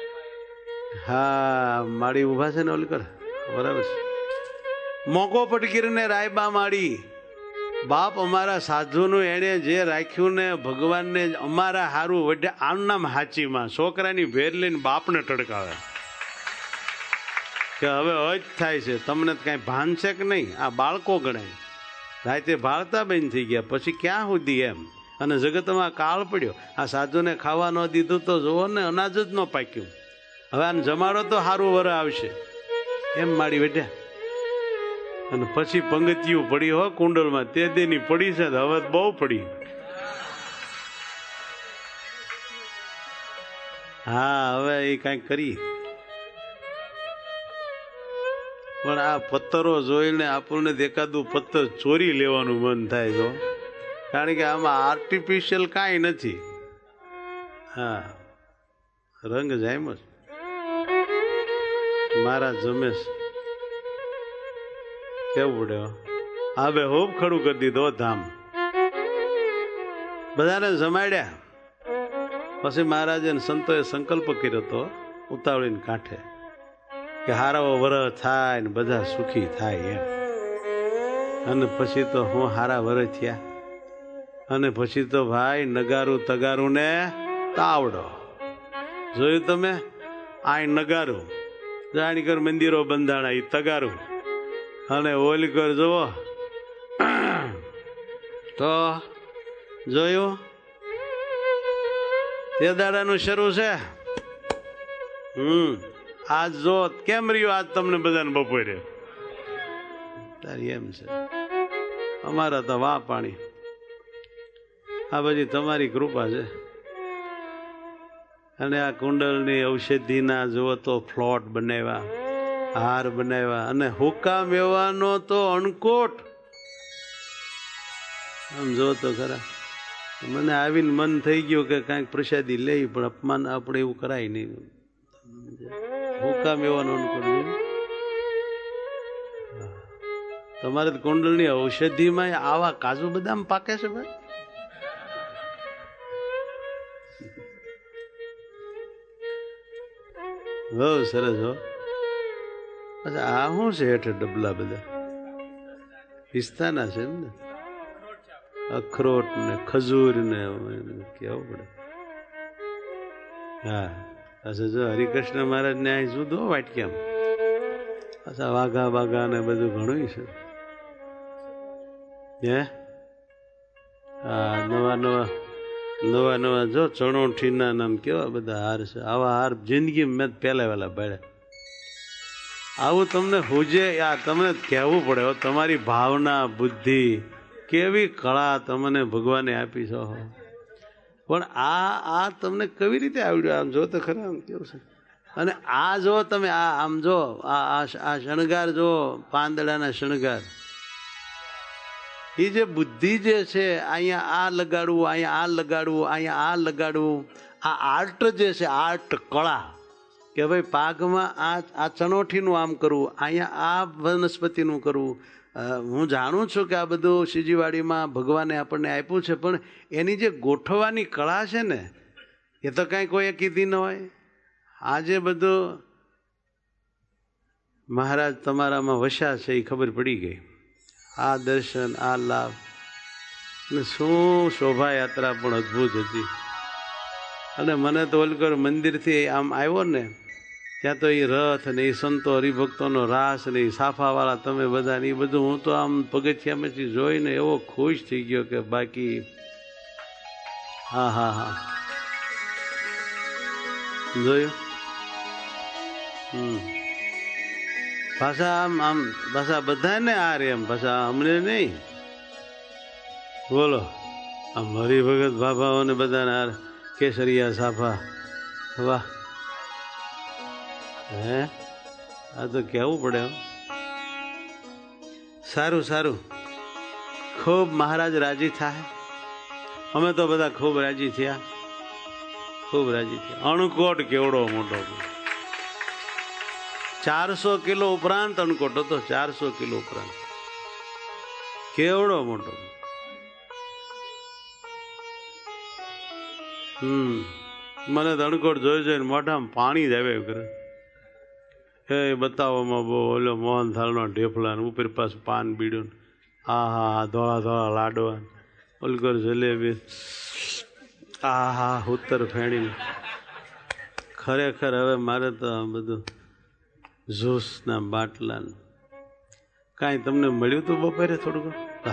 હા, માળી ઉભા છે ને ઓલી કર, બરાબર છે. મોકો પટકીરને રાયબા માળી, બાપ અમારા સાધુનું એને જે રાખ્યું ને ભગવાનને અમારા હારું વડે આમ નામ હાચીમાં છોકરાની ભેર લઈને બાપને ટડકાવે. કે હવે જ થાય છે, તમને કાંઈ ભાન છે કે નહીં? આ બાળકો ગણાય, રાતે ભાળતા બંધ થઈ ગયા, પછી ક્યાં સુધી એમ? અને જગતમાં કાળ પડ્યો. આ સાધુને ખાવા ન દીધું તો જુઓ ને, અનાજ જ ન પાક્યું. હવે આને જમાડો તો સારું વર આવશે એમ માડી બેઠા. અને પછી પંગતિયું પડી હો કુંડળમાં, તે દેની પડી છે, હવે બહુ પડી. હા, હવે એ કાંઈક કરી. પણ આ પથ્થરો જોઈને આપણને એકાદું પથ્થર ચોરી લેવાનું મન થાય છે, કારણ કે આમાં આર્ટિફિશિયલ કાંઈ નથી. હા, રંગ જાયમ જ. મારા જમેશ કેવું પડે, હા બે હોપ ખડું કરી દીધો ધામ, બધાને જમાડ્યા. પછી મહારાજે સંતોએ સંકલ્પ કર્યો હતો ઉતાવળીને કાંઠે કે હારાઓ વરહ થાય ને બધા સુખી થાય એમ. અને પછી તો હું હારા વરહ થયા. અને પછી તો ભાઈ નગારું તગારું ને તાવડો જોયું તમે? આ નગારું જાણી કર મંદિરો બંધાણા, એ તગારું. અને ઓલી કર જુઓ તો જોયું, તે દાડાનું શરૂ છે. આજ જો કેમ રહ્યું આજ તમને બધાને બપોરે તારી એમ છે. અમારા તો વાહ પાણી. આ બધી તમારી કૃપા છે. અને આ કુંડળની ઔષધિના જુઓ તો ફ્લોટ બનાવ્યા, હાર બનાવ્યા, અને હુકા મેવાનો તો અણકોટ. આમ જો તો ખરા, મને આવીને મન થઈ ગયું કે કાંઈક પ્રસાદી લઈ, પણ અપમાન આપણે એવું કરાય નહીં. હુકા મેવાનો અણકોટ. તમારે કુંડળની ઔષધિમાં આવા કાજુ બદામ પાકે છે ભાઈ? બહુ સરસ હો. અચ્છા, આ શું છે હેઠળ ડબલા બધા? પિસ્તાના છે એમ ને? અખરોટ ને ખજૂર ને કેવું પડે. હા, અચ્છા જો હરિકૃષ્ણ મહારાજ ને અહીં જુદો વાટક્યામ. અચ્છા, વાઘા બાઘા ને બધું ઘણું છે. હે હા, નવા નવા જો ચણોઠીના નામ કેવા બધા હાર છે. આવા હાર જિંદગી મેં પહેલા વહેલા ભાડ્યા. આવું તમને હુજે, આ તમને કહેવું પડે. તમારી ભાવના બુદ્ધિ કેવી કળા તમને ભગવાને આપી છો. પણ આ તમને કેવી રીતે આવડ્યું? આમ જો તો ખરા, આમ કેવું છે. અને આ જો તમે આમ જો આ શણગાર જો, પાંદડાના શણગાર, એ જે બુદ્ધિ જે છે, અહીંયા આ લગાડવું, અહીંયા આ લગાડવું, અહીંયા આ લગાડવું, આ આર્ટ જે છે, આર્ટ કળા, કે ભાઈ પાકમાં આ ચણોઠીનું આમ કરવું, અહીંયા આ વનસ્પતિનું કરવું. હું જાણું છું કે આ બધું શ્રીજીવાડીમાં ભગવાને આપણને આપ્યું છે, પણ એની જે ગોઠવવાની કળા છે ને, એ તો કાંઈ કોઈએ કીધી ન હોય. આજે બધું મહારાજ તમારામાં વસ્યા છે એ ખબર પડી ગઈ. આ દર્શન, આ લાભ, અને શું શોભાયાત્રા પણ અદ્ભુત હતી. અને મને તો ઓલકર મંદિરથી આમ આવ્યો ને, ત્યાં તો એ રથ ને એ સંતો હરિભક્તોનો રાસ ને એ સાફાવાળા તમે બધા ને એ બધું હું તો આમ પગથિયામાંથી જોઈને એવો ખુશ થઈ ગયો કે બાકી હા હા હા જોયું. પાછા આમ પાછા બધાને આ રે એમ, પાછા અમને નહીં. બોલો, આમ હરિભગત બાબાઓને બધાને આ કેસરિયા સાફા. વાહ, હે આ તો કહેવું પડે. સારું સારું, ખૂબ મહારાજ રાજી થાય. અમે તો બધા ખૂબ રાજી થયા, ખૂબ રાજી થયા. અણકોટ કેવડો મોટો, 400 કિલો ઉપરાંત અણકોટ હતો. 400 કિલો ઉપરાંત, કેવડો મોટો. મને તો અણકોટ જોઈ જોઈને મોઢામાં પાણી જ આવ્યા કરે. એ બતાવવામાં બહુ ઓલો મોહનથાળનો ઢેફલા, ઉપર પાછું પાન બીડ્યું, હા હા ધોળા ધોળા લાડવા, ઓલકર જલેબી, આ હા ઉત્તર ફેણી. ખરેખર હવે મારે તો બધું જ્યુસના બાટલા કાંઈ તમને મળ્યું તું બપોરે થોડુંક?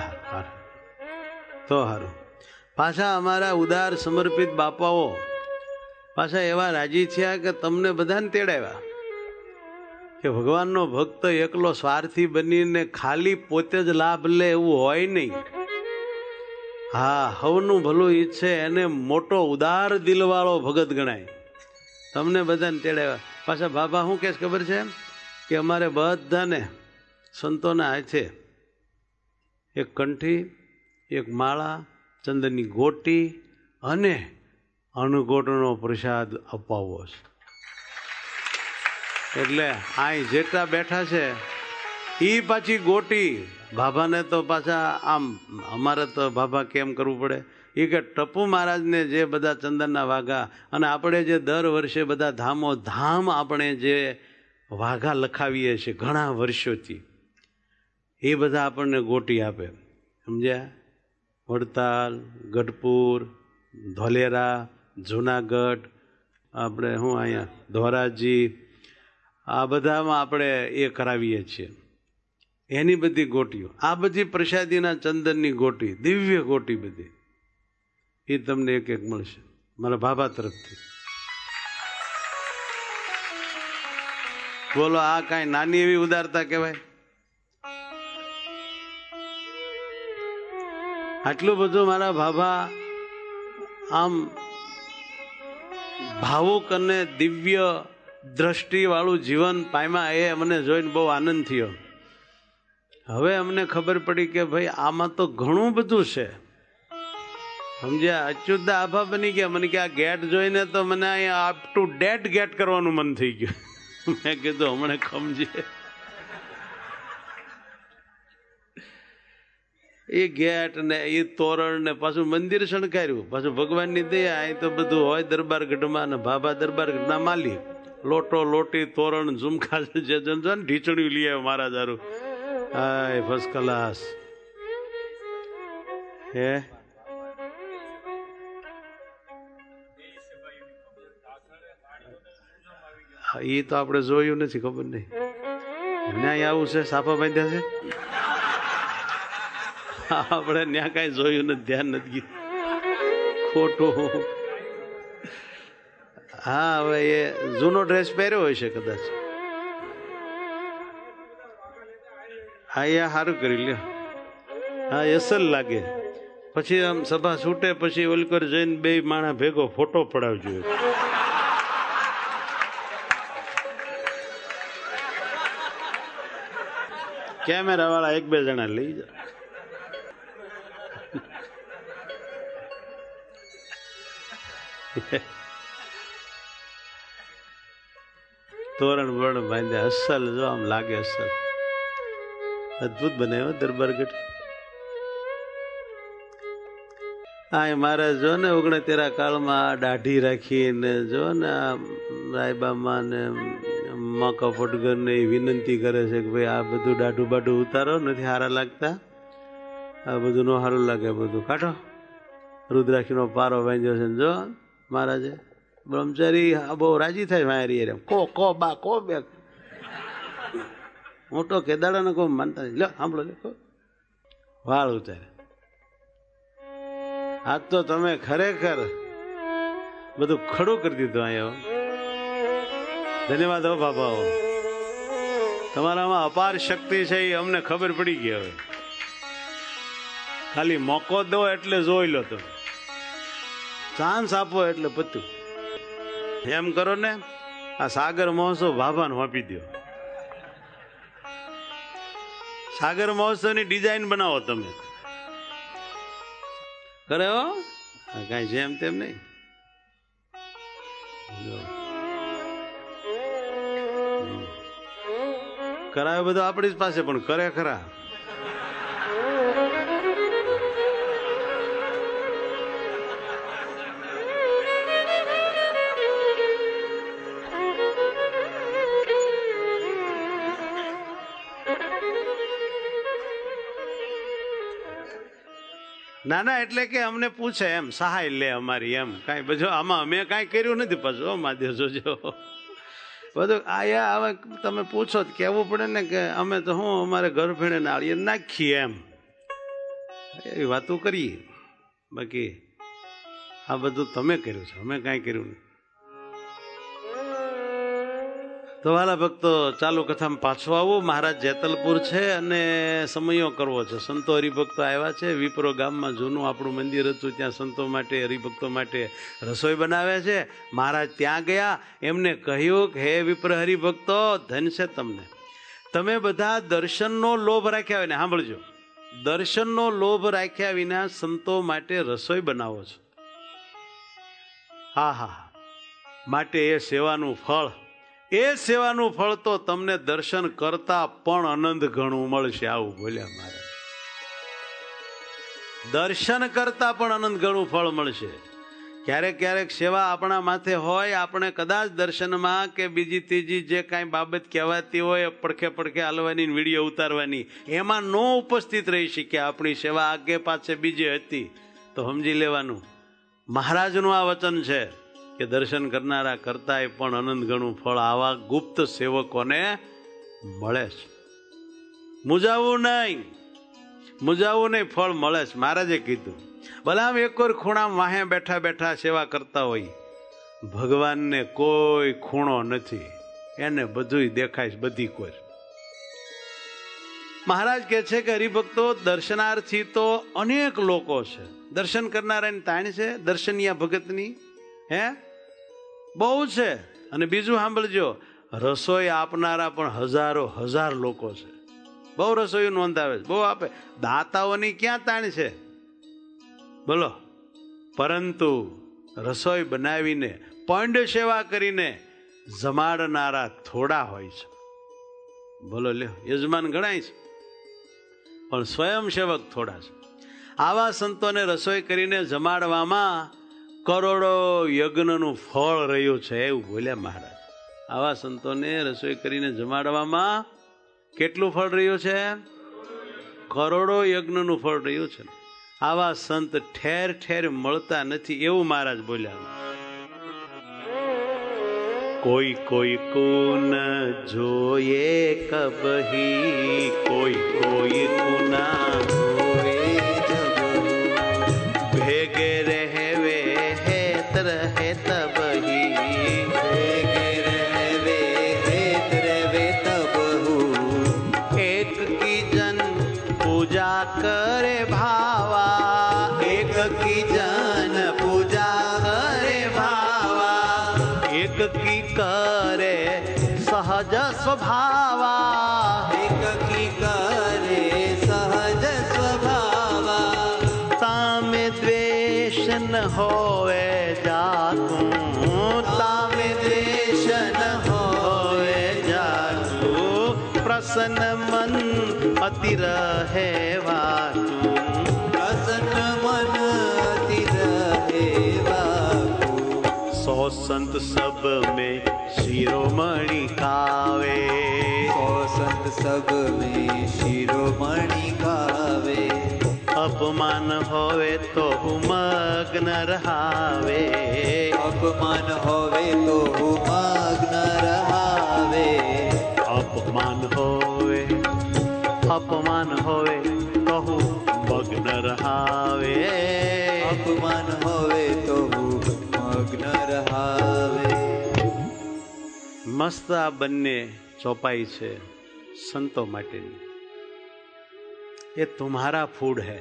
તો સારું. પાછા અમારા ઉદાર સમર્પિત બાપાઓ પાછા એવા રાજી થયા કે તમને બધાને તેડાવ્યા કે ભગવાનનો ભક્ત એકલો સ્વાર્થી બનીને ખાલી પોતે જ લાભ લે એવું હોય નહીં. હા, હવનું ભલું ઈચ્છે એને મોટો ઉદાર દિલવાળો ભગત ગણાય. તમને બધાને તેડાવ્યા. પાછા બાબા શું કહે ખબર છે કે અમારે બધાને સંતોના હાથે એક કંઠી, એક માળા, ચંદનની ગોટી અને અણગોટનો પ્રસાદ અપાવવો છે. એટલે અહીં જેટલા બેઠા છે એ પાછી ગોટી બાબાને તો પાછા આમ અમારે તો બાબા કેમ કરવું પડે એ કે ટપુ મહારાજને જે બધા ચંદનના વાઘા અને આપણે જે દર વર્ષે બધા ધામો ધામ આપણે જે વાઘા લખાવીએ છીએ ઘણા વર્ષોથી એ બધા આપણને ગોટી આપે. સમજ્યા? વડતાલ, ગઢપુર, ધોલેરા, જુનાગઢ, આપણે શું અહીંયા ધોરાજી, આ બધામાં આપણે એ કરાવીએ છીએ. એની બધી ગોટીઓ, આ બધી પ્રસાદીના ચંદનની ગોટી, દિવ્ય ગોટી બધી, એ તમને એક એક મળશે મારા બાબા તરફથી. બોલો, આ કાંઈ નાની એવી ઉદારતા કહેવાય? આટલું બધું મારા બાબા આમ ભાવુક અને દિવ્ય દ્રષ્ટિવાળું જીવન પામ્યા, એ અમને જોઈને બહુ આનંદ થયો. હવે અમને ખબર પડી કે ભાઈ આમાં તો ઘણું બધું છે. સમજ્યા? અચ્યુતદા આભા બની ગયા. મને કે આ ગેટ જોઈને તો મને અહીંયા અપ ટુ ડેટ ગેટ કરવાનું મન થઈ ગયું. મેં કીધું હમણાં સમજીએ. એ ગેટ ને એ તોરણ ને પાછું મંદિર શણગાર્યું. પાછું ભગવાનની દયા, અહીં તો બધું હોય દરબારગઢમાં ને બાબા દરબારગઢના માલિક. લોટો લોટી તોરણ ઝુમખા જે ને ઢીચણિયું લઈ આવ્યો મારા દારૂ. Hi first class. હે એ તો આપણે જોયું નથી, ખબર નહીં. ન્યાય આવું છે, સાફા બાંધ્યા છે. આપણે ત્યાં કઈ જોયું નથી, ધ્યાન નથી ખોટું. હા, હવે એ જૂનો ડ્રેસ પહેર્યો હોય છે કદાચ. હા, એ સારું કરી લ્યો. હા, અસલ લાગે. પછી આમ સભા છૂટે પછી ઓલકર જઈને બે માણા ભેગો ફોટો પડાવજો. કેમેરા વાળા એક બે જણા લઈ જાય. તોરણ બોરણ બાંધ્યા, અસલ. જો આમ લાગે અસલ, અદભુત બનાવ્યો દરબારગઢ. હા, મારે જો ને 69 કાળમાં દાઢી રાખીને જો ને રાયબામાં ને મકા ફટગર ને વિનંતી કરે છે કે ભાઈ આ બધું દાઢું બાઢું ઉતારો, નથી સારા લાગતા, આ બધું ન સારું લાગે, બધું કાઢો. રુદ્રાક્ષીનો પારો બાંધ્યો છે. જો મહારાજે બ્રહ્મચારી બહુ રાજી થાય વાયરી કો બા કો બે મોટો કેદાડાનો કોઈ માનતા નહીં. લો સાંભળો, લો વાળ ઉતારે. આજ તો તમે ખરેખર બધું ખડું કરી દીધું અહીંયા. ધન્યવાદ હો બાબાઓ, તમારામાં અપાર શક્તિ છે એ અમને ખબર પડી ગઈ. હવે ખાલી મોકો દો એટલે જોઈ લો, તમે ચાન્સ આપો એટલે પત્યું. એમ કરો ને, આ સાગર મહોત્સવ બાબાને વાપી દો. સાગર મહોત્સવની ડિઝાઇન બનાવો તમે. કરે હો, કાંઈ જેમ તેમ નહીં. કરાવે બધું આપણી જ પાસે, પણ કરે ખરા. ના ના, એટલે કે અમને પૂછે એમ, સહાય લે અમારી એમ. કાંઈ બધું આમાં અમે કાંઈ કર્યું નથી પાછું. મહાદેવ જોજો, બધું આયા હવે તમે પૂછો તો કહેવું પડે ને કે અમે તો હું અમારે ઘર ભેણે નાળિયેર નાખીએ એમ એવી વાતો કરીએ. બાકી આ બધું તમે કર્યું છે, અમે કાંઈ કર્યું નહીં. તો વાલા ભક્તો, ચાલુ કથામાં પાછો આવું. મહારાજ જેતલપુર છે અને સમયો કરવો છે. સંતો હરિભક્તો આવ્યા છે. વિપ્રો ગામમાં જૂનું આપણું મંદિર હતું, ત્યાં સંતો માટે હરિભક્તો માટે રસોઈ બનાવે છે. મહારાજ ત્યાં ગયા, એમને કહ્યું કે હે વિપ્ર હરિભક્તો, ધન છે તમને. તમે બધા દર્શનનો લોભ રાખ્યા વિના, સાંભળજો, દર્શનનો લોભ રાખ્યા વિના સંતો માટે રસોઈ બનાવો છો. હા હા, માટે એ સેવાનું ફળ, એ સેવાનું ફળ તો તમને દર્શન કરતા પણ અનંત ઘણું મળશે. આવું બોલ્યા મહારાજ. દર્શન કરતા પણ અનંત ઘણું ફળ મળશે. ક્યારેક ક્યારેક સેવા આપણા માથે હોય, આપણે કદાચ દર્શનમાં કે બીજી ત્રીજી જે કાંઈ બાબત કહેવાતી હોય, પડખે પડખે હાલવાની, વિડીયો ઉતારવાની, એમાં ન ઉપસ્થિત રહી શક્યા, આપણી સેવા આગે પાછે બીજે હતી, તો સમજી લેવાનું મહારાજનું આ વચન છે કે દર્શન કરનારા કરતાંય પણ અનંત ગણું ફળ આવા ગુપ્ત સેવકોને મળે છે. મૂંઝાવું નહીં, મૂંઝાવું નહીં, ફળ મળે છે. મહારાજે કીધું, ભલે આમ એક વાર ખૂણામાં વાહે બેઠા બેઠા સેવા કરતા હોય, ભગવાનને કોઈ ખૂણો નથી, એને બધું દેખાય છે, બધી કોઈ. મહારાજ કહે છે કે હરિભક્તો, દર્શનાર્થી તો અનેક લોકો છે. દર્શન કરનારાની તાણ છે, દર્શનિયા ભગતની હે બહુ છે. અને બીજું સાંભળજો, રસોઈ આપનારા પણ હજારો હજાર લોકો છે. બહુ રસોઈ નોંધાવે છે, બહુ આપે. દાતાઓની ક્યાં તાણ છે બોલો? પરંતુ રસોઈ બનાવીને પંડ સેવા કરીને જમાડનારા થોડા હોય છે. બોલો લ્યો, યજમાન ગણાય છે પણ સ્વયંસેવક થોડા છે. આવા સંતોને રસોઈ કરીને જમાડવામાં કરોડો યજ્ઞનું ફળ રહ્યું છે, એવું બોલ્યા મહારાજ. આવા સંતોને રસોઈ કરીને જમાડવામાં કેટલું ફળ રહ્યું છે? કરોડો યજ્ઞનું ફળ રહ્યું છે. આવા સંત ઠેર ઠેર મળતા નથી, એવું મહારાજ બોલ્યા. કોઈ કોઈ કુન જોયે કબહી, કોઈ કોઈ કુના ભેગે રહેવે હેત રહે તબહી, ભેગે રહેવે હેત રહે તબહુ. એક કી જન પૂજા કરે ભાવા, એક કી જન પૂજા કરે ભાવા, એક કી કરે સહજ સ્વભાવા, એક કી કરે સહજ સ્વભાવા. તામે દ્વેષ ન હોવે જાતું, તામે દ્વેષ ન હોવે જાતું, પ્રસન્ન મન અતિ રહે વાતું, પ્રસન્ન મન અતિ રહે વાતું. સો સંત સબ में शिरोमणि खावे, सौ संत सब में शिरोमणि खावे. अपमान होवे तो मग्न रहावे, अपमान होवे तो मग्न रहावे. अपमान होवे, अपमान होवे तो मग्न रहावे, अपमान होवे तो मग्न रहावे. મસ્ત આ બંને ચોપાઈ છે સંતો માટેની. એ તુમ્હારા ફૂડ હૈ.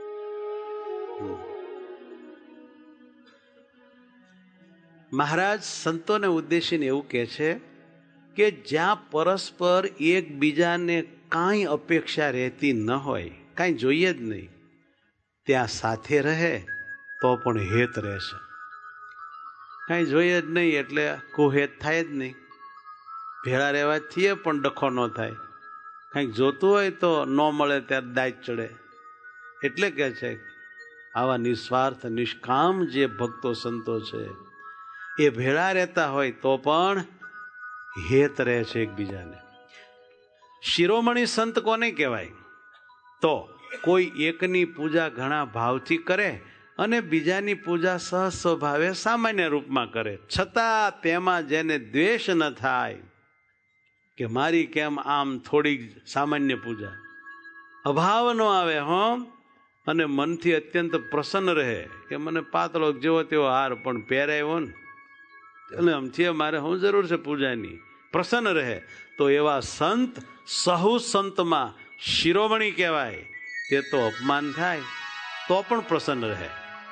મહારાજ સંતોને ઉદ્દેશીને એવું કહે છે કે જ્યાં પરસ્પર એકબીજાને કાંઈ અપેક્ષા રહેતી ન હોય, કાંઈ જોઈએ જ નહીં, ત્યાં સાથે રહે તો પણ હેત રહેશે. કાંઈ જોઈએ જ નહીં એટલે કુહેત થાય જ નહીં. ભેળા રહેવાથી પણ ડખો ન થાય. કંઈક જોતું હોય તો ન મળે ત્યારે દાજ ચડે. એટલે કે છે આવા નિસ્વાર્થ નિષ્કામ જે ભક્તો સંતો છે એ ભેળા રહેતા હોય તો પણ હેત રહે છે એકબીજાને. શિરોમણી સંત કોને કહેવાય? તો કોઈ એકની પૂજા ઘણા ભાવથી કરે અને બીજાની પૂજા સહજ સ્વભાવે સામાન્ય રૂપમાં કરે, છતાં તેમાં જેને દ્વેષ ન થાય કે મારી કેમ આમ થોડીક સામાન્ય પૂજા, અભાવ ન આવે અને મનથી અત્યંત પ્રસન્ન રહે કે મને પાતળો જેવો તેવો હાર પણ પહેરાયો ને એટલે આમથી મારે શું જરૂર છે પૂજાની, પ્રસન્ન રહે. તો એવા સંત સહુ સંતમાં શિરોમણી કહેવાય. તે તો અપમાન થાય તો પણ પ્રસન્ન રહે.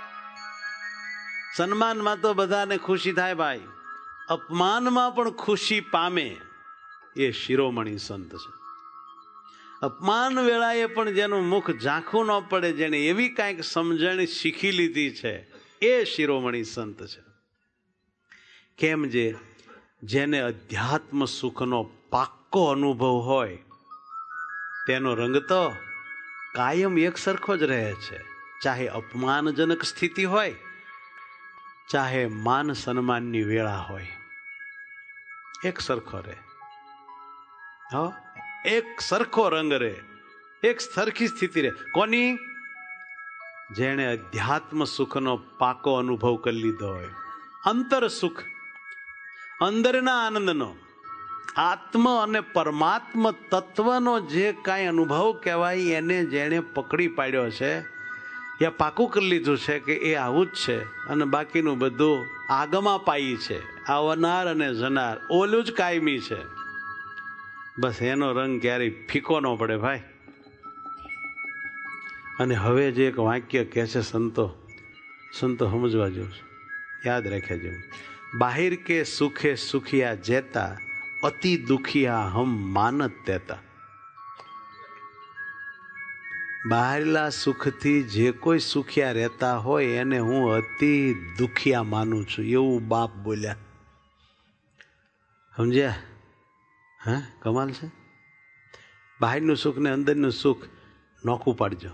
સન્માનમાં તો બધાને ખુશી થાય ભાઈ, અપમાનમાં પણ ખુશી પામે એ શિરોમણી સંત છે. અપમાન વેળાએ પણ જેનું મુખ ઝાંખું ન પડે, જેને એવી કાંઈક સમજણ શીખી લીધી છે, એ શિરોમણી સંત છે. કેમ જેને અધ્યાત્મ સુખનો પાક્કો અનુભવ હોય તેનો રંગ તો કાયમ એક સરખો જ રહે છે, ચાહે અપમાનજનક સ્થિતિ હોય, ચાહે માન સન્માનની વેળા હોય, એક સરખો રહે. એક સરખો રંગ રહે, એક સરખી સ્થિતિ રહે. કોની? જેણે અધ્યાત્મ સુખનો પાકો અનુભવ કરી લીધો હોય, અંતર સુખ, અંદરના આનંદનો, આત્મ અને પરમાત્મ તત્વનો જે કાંઈ અનુભવ કહેવાય, એને જેણે પકડી પાડ્યો છે, યા પાકું કરી લીધું છે કે એ આવું જ છે અને બાકીનું બધું આગમાં પાઈ છે, આવનાર અને જનાર ઓલું જ કાયમી છે, બસ એનો રંગ ક્યારેય ફીકો ન પડે ભાઈ. અને હવે જે એક વાક્ય કહે છે સંતો સમજવા જેવું, યાદ રાખ્યા જેવું, બાહિર કે સુખે સુખિયા જેતા, અતિ દુખિયા હમ માનત તેતા. બહારલા સુખથી જે કોઈ સુખિયા રહેતા હોય એને હું અતિ દુખિયા માનું છું, એવું બાપ બોલ્યા. સમજ્યા? હા, કમાલ છે. બહારનું સુખ ને અંદરનું સુખ નોખું પાડજો.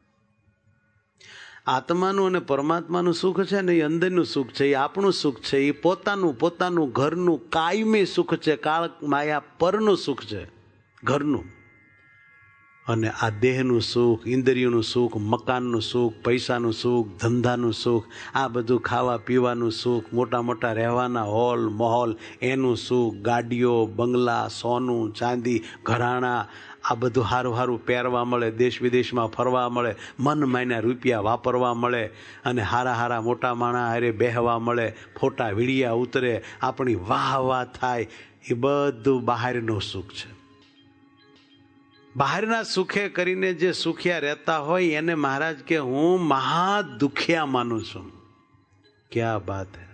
આત્માનું અને પરમાત્માનું સુખ છે ને, એ અંદરનું સુખ છે, એ આપણું સુખ છે, એ પોતાનું ઘરનું કાયમી સુખ છે, કાળ માયા પરનું સુખ છે, ઘરનું. અને આ દેહનું સુખ, ઇન્દ્રિયોનું સુખ, મકાનનું સુખ, પૈસાનું સુખ, ધંધાનું સુખ, આ બધું ખાવા પીવાનું સુખ, મોટા મોટા રહેવાના હોલ મહોલ, એનું સુખ, ગાડીઓ બંગલા, સોનું ચાંદી ઘરાણા, આ બધું સારું સારું પહેરવા મળે, દેશ વિદેશમાં ફરવા મળે, મન માન્યા રૂપિયા વાપરવા મળે, અને હારા હારા મોટા માણા હારે બેહવા મળે, ફોટા વીડિયા ઉતરે, આપણી વાહ વાહ થાય, એ બધું બહારનું સુખ છે. બહારના સુખે કરીને જે સુખિયા રહેતા હોય એને મહારાજ કે હું મહા દુખિયા માનું છું. ક્યાં બાત હે!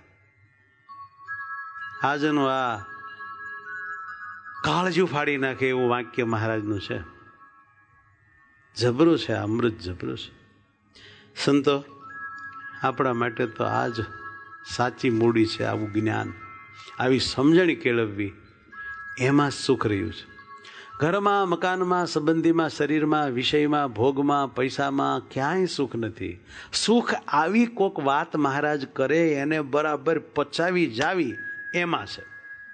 આજનું આ કાળજું ફાડી નાખે એવું વાક્ય મહારાજનું છે. જબરું છે, અમૃત જબરું છે. સંતો, આપણા માટે તો આ જ સાચી મૂડી છે. આવું જ્ઞાન, આવી સમજણ કેળવવી, એમાં સુખ રહ્યું છે. ઘરમાં, મકાનમાં, સંબંધીમાં, શરીરમાં, વિષયમાં, ભોગમાં, પૈસામાં ક્યાંય સુખ નથી. સુખ આવી કોક વાત મહારાજ કરે એને બરાબર પચાવી જાવી એમાં છે.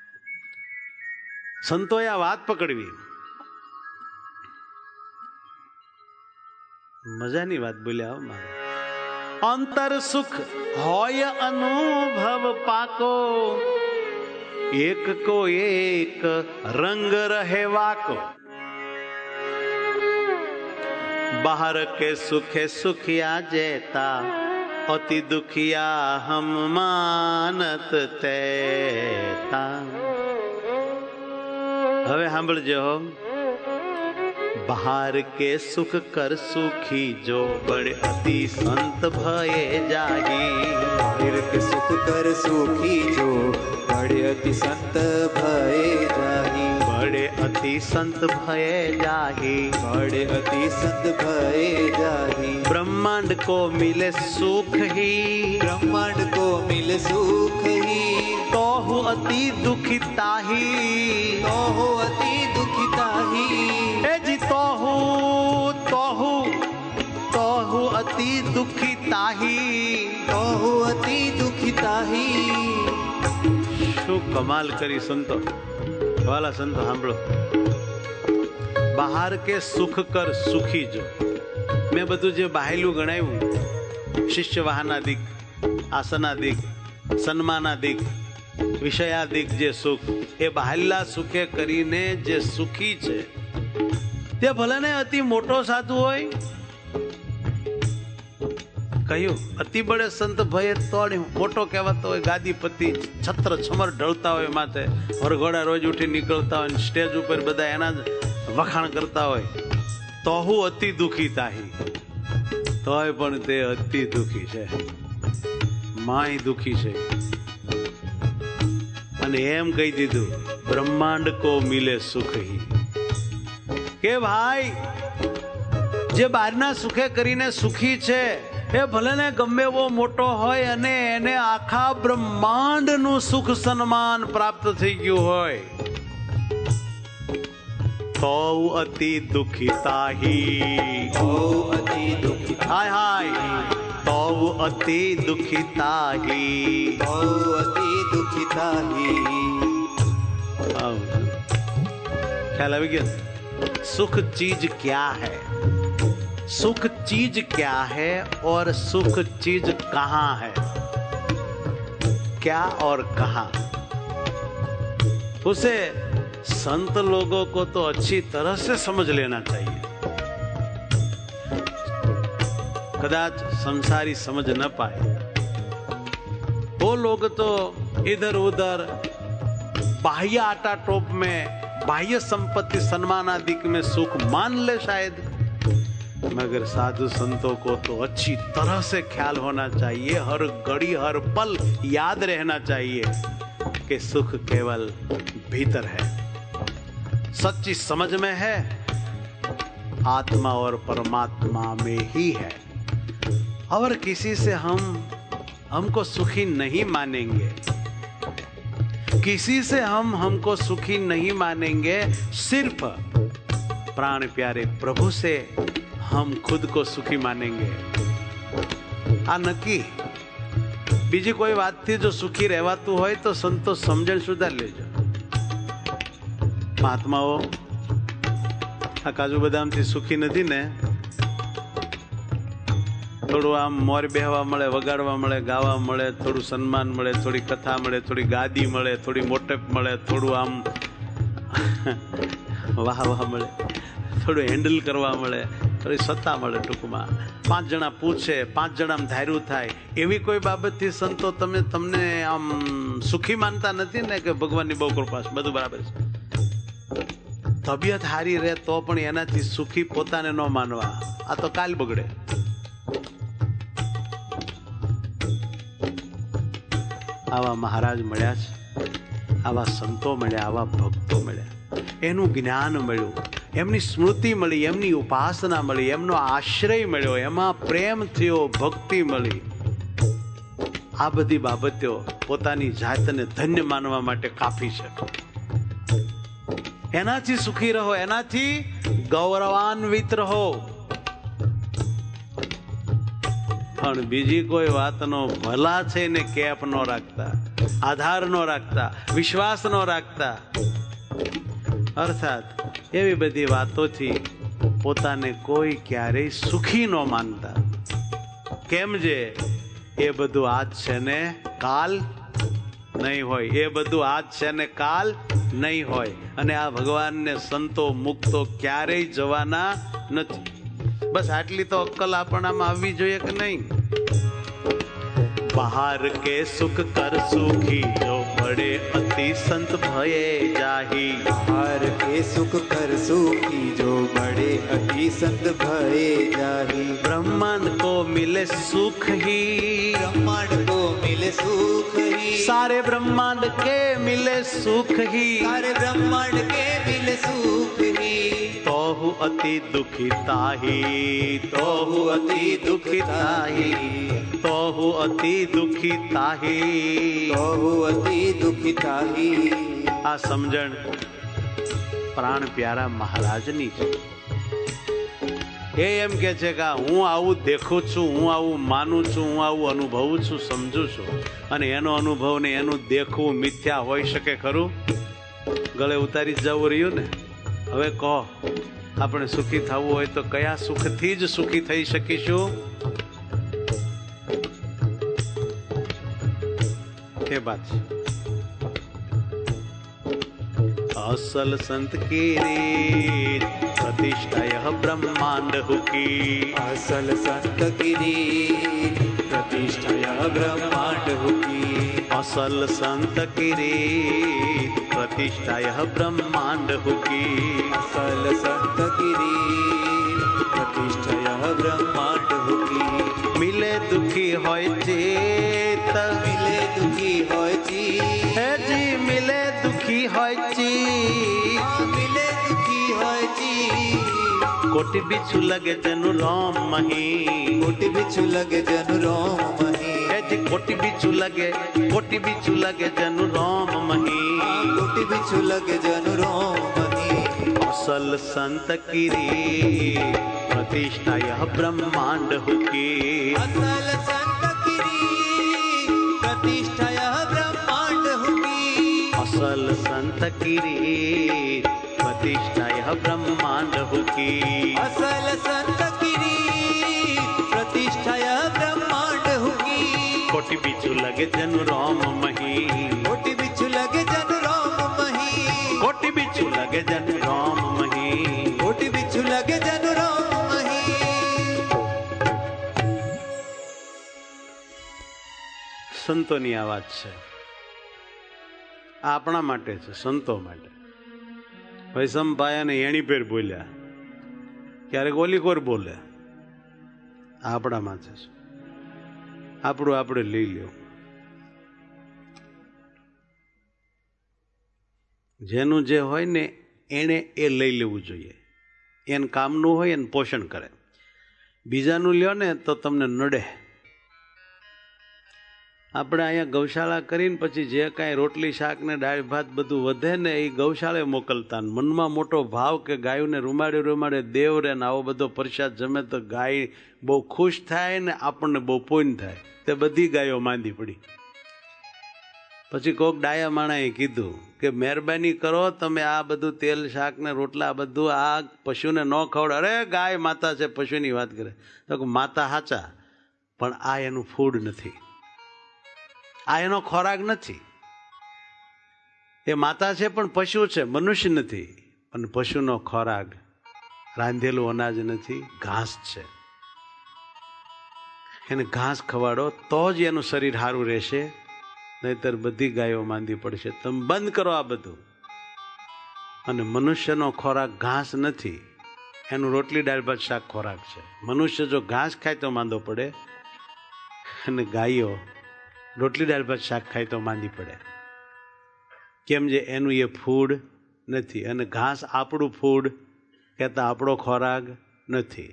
સંતોએ આ વાત પકડવી. મજાની વાત બોલ્યા મારે. અંતર સુખ હોય અનુભવ પાકો, એક કો એક રંગ રહે વાકો. બહાર કે સુખે સુખિયા જેતા, અતિ દુખિયા હમ માનત તેતા. હવે સાંભળજો. બહાર કે સુખ કર સુખી જો, બड़े અતિ સંત ભયે જાહી. બહાર કે સુખ કર સુખી જો, बड़े अति संत भये जाहि. बड़े अति संत भये जाहि. बड़े अति संत भये जाहि. ब्रह्मांड को मिले सुख ही, ब्रह्मांड को मिले सुख ही. तो हूँ अति दुखिता ही, तो हो अति दुखिता ही. ए जी तो हूँ अति दुखिता ही. तो हो अति दुखिता ही. શું કમાલ કરી સંતો! વાલા સંતો સાંભળો. બહાર કે સુખ કર સુખી જો. મેં બધું જે બહાયલું ગણાવ્યું શિષ્યવાહનાદિક, આસનાદિક, સન્માનાદિક, વિષયાદિક જે સુખ, એ બાહ્લા સુખે કરીને જે સુખી છે તે ભલે ને અતિ મોટો સાધુ હોય. કહ્યું અતિ બળે સંત ભય તોડી, મોટો કહેવાતો હોય, ગાદીપતિ, છત્ર છમર ઢળતા હોય માથે, વરઘોડા રોજ ઉઠી નીકળતા હોય, સ્ટેજ ઉપર બધા એના જ વખાણ કરતા હોય, તો હું અતિ દુખી તાહી, તોય પણ તે અતિ દુખી છે, માય દુખી છે. અને એમ કહી દીધું બ્રહ્માંડ કો મિલે સુખ હી, કે ભાઈ જે બહારના સુખે કરીને સુખી છે એ ભલે ને ગમે એવો મોટો હોય અને એને આખા બ્રહ્માંડનું સુખ સન્માન પ્રાપ્ત થઈ ગયું હોય, તો અતિ દુખિતાહી, હાય હાય, તો અતિ દુખિતાહી, અતિ દુખિતાહી. ખ્યાલ આવી ગયો? सुख चीज क्या है, सुख चीज क्या है और सुख चीज कहाँ है, क्या और कहाँ, उसे संत लोगों को तो अच्छी तरह से समझ लेना चाहिए. कदाच संसारी समझ न पाए, वो लोग तो इधर उधर बाह्य आटा टोप में, बाह्य संपत्ति सम्मान आदि में सुख मान ले शायद, मगर साधु संतों को तो अच्छी तरह से ख्याल होना चाहिए, हर घड़ी हर पल याद रहना चाहिए कि सुख केवल भीतर है, सच्ची समझ में है, आत्मा और परमात्मा में ही है. और किसी से हमको सुखी नहीं मानेंगे, किसी से हमको सुखी नहीं मानेंगे, सिर्फ प्राण प्यारे प्रभु से हम खुद को सुखी मानेंगे. आ नक्की बीजी कोई बात थी जो सुखी रहवाતું હોય તો સંતો સમજણ સુધાર લેજો. મહાત્માઓ આ કાજુ બદામ થી સુખી નથી ને, થોડું આમ મોર બેહવા મળે, વગાડવા મળે, ગાવા મળે, થોડું સન્માન મળે, થોડી કથા મળે, થોડી ગાદી મળે, થોડી મોટેપ મળે, થોડું આમ વાહવા મળે, થોડું હેન્ડલ કરવા મળે, થોડી સત્તા મળે, ટૂંકમાં 5 જણા પૂછે, 5 જણા ધાર્યું થાય, એવી કોઈ બાબતથી સંતો તમને આમ સુખી માનતા નથી ને કે ભગવાનની બહુ કૃપા છે, બધું બરાબર છે. તબિયત હારી રહે તો પણ એનાથી સુખી પોતાને ન માનવા, આ તો કાલ બગડે. આવા મહારાજ મળ્યા છે, આવા સંતો મળ્યા, આવા ભક્તો મળ્યા, એનું જ્ઞાન મળ્યું, એમની સ્મૃતિ મળી, એમની ઉપાસના મળી, એમનો આશ્રય મળ્યો, એમાં પ્રેમ થયો, ભક્તિ મળી. આ બધી બાબતો પોતાની જાતને ધન્ય માનવા માટે કાફી છે. એનાથી સુખી રહો, એનાથી ગૌરવાન્વિત રહો. પણ બીજી કોઈ વાતનો ભલા છે ને કેપ નો રાખતા, આધાર નો રાખતા, વિશ્વાસ નો રાખતા, અર્થાત એવી બધી વાતોથી પોતાને કોઈ ક્યારેય સુખી ન માનતા. કેમ જે એ બધું આજ છે ને કાલ નહીં હોય, એ બધું આજ છે ને કાલ નહીં હોય. અને આ ભગવાનને સંતો મુક્તો ક્યારેય જવાના નથી. બસ આટલી તો અક્કલ આપણામાં આવવી જોઈએ કે નહીં? बाहर के सुख कर सुखी जो बड़े अति संत भये जाही, बाहर के सुख कर सुखी जो बड़े अति संत भये जाही. ब्रह्मांड को मिले सुख ही, ब्रह्मांड को मिले सुख ही, सारे ब्रह्मांड के मिले सुख ही, सारे ब्रह्मांड के मिले सुख ही. तोहु अति दुखिता ही, तोहु अति दुखिता ही, तोहु अति दुखिता ही, तोहु अति दुखिता ही. આ સમજણ પ્રાણ પ્યારા મહારાજની છે. એ એમ કે છે કે હું આવું દેખું છું, હું આવું માનું છું, હું આવું અનુભવું છું, સમજુ છું, અને એનો અનુભવ ને એનું દેખવું મિથ્યા હોઈ શકે ખરું? ગળે ઉતારી જ જવું રહ્યું ને. હવે કહો, આપણે સુખી થવું હોય તો કયા સુખથી જ સુખી થઈ શકીશું? એ बात છે। असल संत की रीत प्रतिष्ठा यह ब्रह्मांड हुकी। असल संत की रीत प्रतिष्ठा यह ब्रह्मांड हुकी। असल संत की रीत प्रतिष्ठा यह ब्रह्मांड हुकी। असल संत की रीत प्रतिष्ठा यह ब्रह्मांड हुकी। मिले दुखी होय चेत, मिले दुखी होय चीत, हे जी मिले दुखी होय चीत। मिले दुखी होय चीत। कोटि बिछु लगे जनु राम मही। कोटि बिछु लगे जनु राम मही। हे जी कोटि बिछु लगे जनु राम मही। कोटि बिछु लगे जनु राम मही। असल संत की रीत प्रतिष्ठा यह ब्रह्मांड हुकी। असल संत की रीत प्रतिष्ठा यह ब्रह्मांड हुकी। असल संत की रीत प्रतिष्ठा यह ब्रह्मांड हुकी। असल संत की रीत प्रतिष्ठा यह ब्रह्मांड हुकी। कोटि बिछु लगे जनु राम मही। कोटि बिछु लगे जनु राम मही। कोटि बिछु लगे जनु राम मही। कोटि बिछु लगे जनु राम मही। સંતોની આ વાત છે, આપણા માટે છે, સંતો માટે। વૈષમભાઈ અને એણી પેર બોલ્યા, ક્યારેક ઓલી કોર બોલે, આપણા માથે છે, આપણું આપણે લઈ લ્યો। જેનું જે હોય ને એને એ લઈ લેવું જોઈએ, એને કામનું હોય એને પોષણ કરે। બીજાનું લ્યો ને તો તમને નડે। આપણે અહીંયા ગૌશાળા કરીને પછી જે કાંઈ રોટલી શાક ને દાળ ભાત બધું વધે ને એ ગૌશાળે મોકલતા, મનમાં મોટો ભાવ કે ગાયોને રૂમાડે રૂમાડે દેવ રે ને આવો બધો પ્રસાદ જમે તો ગાય બહુ ખુશ થાય ને આપણને બહુ પુણ્ય થાય। તે બધી ગાયો માંદી પડી। પછી કોક ડાયા માણાએ કીધું કે મહેરબાની કરો, તમે આ બધું તેલ શાક ને રોટલા બધું આ પશુને ન ખવડાવો। અરે ગાય માતા છે, પશુની વાત કરે તો માતા સાચા, પણ આ એનું ફૂડ નથી, આ એનો ખોરાક નથી। એ માતા છે પણ પશુ છે, મનુષ્ય નથી। પણ પશુનો ખોરાક રાંધેલું અનાજ નથી, ઘાસ છે। એને ઘાસ ખવાડો તો જ એનું શરીર સારું રહેશે, નહીતર બધી ગાયો માંદી પડશે। તમે બંધ કરો આ બધું। અને મનુષ્યનો ખોરાક ઘાસ નથી, એનું રોટલી દાળ ભાત શાક ખોરાક છે। મનુષ્ય જો ઘાસ ખાય તો માંદો પડે, અને ગાયો રોટલી દાળ ભાત શાક ખાય તો માંદી પડે। કેમ? જે એનું એ ફૂડ નથી, અને ઘાસ આપણું ફૂડ કહેતા આપણો ખોરાક નથી।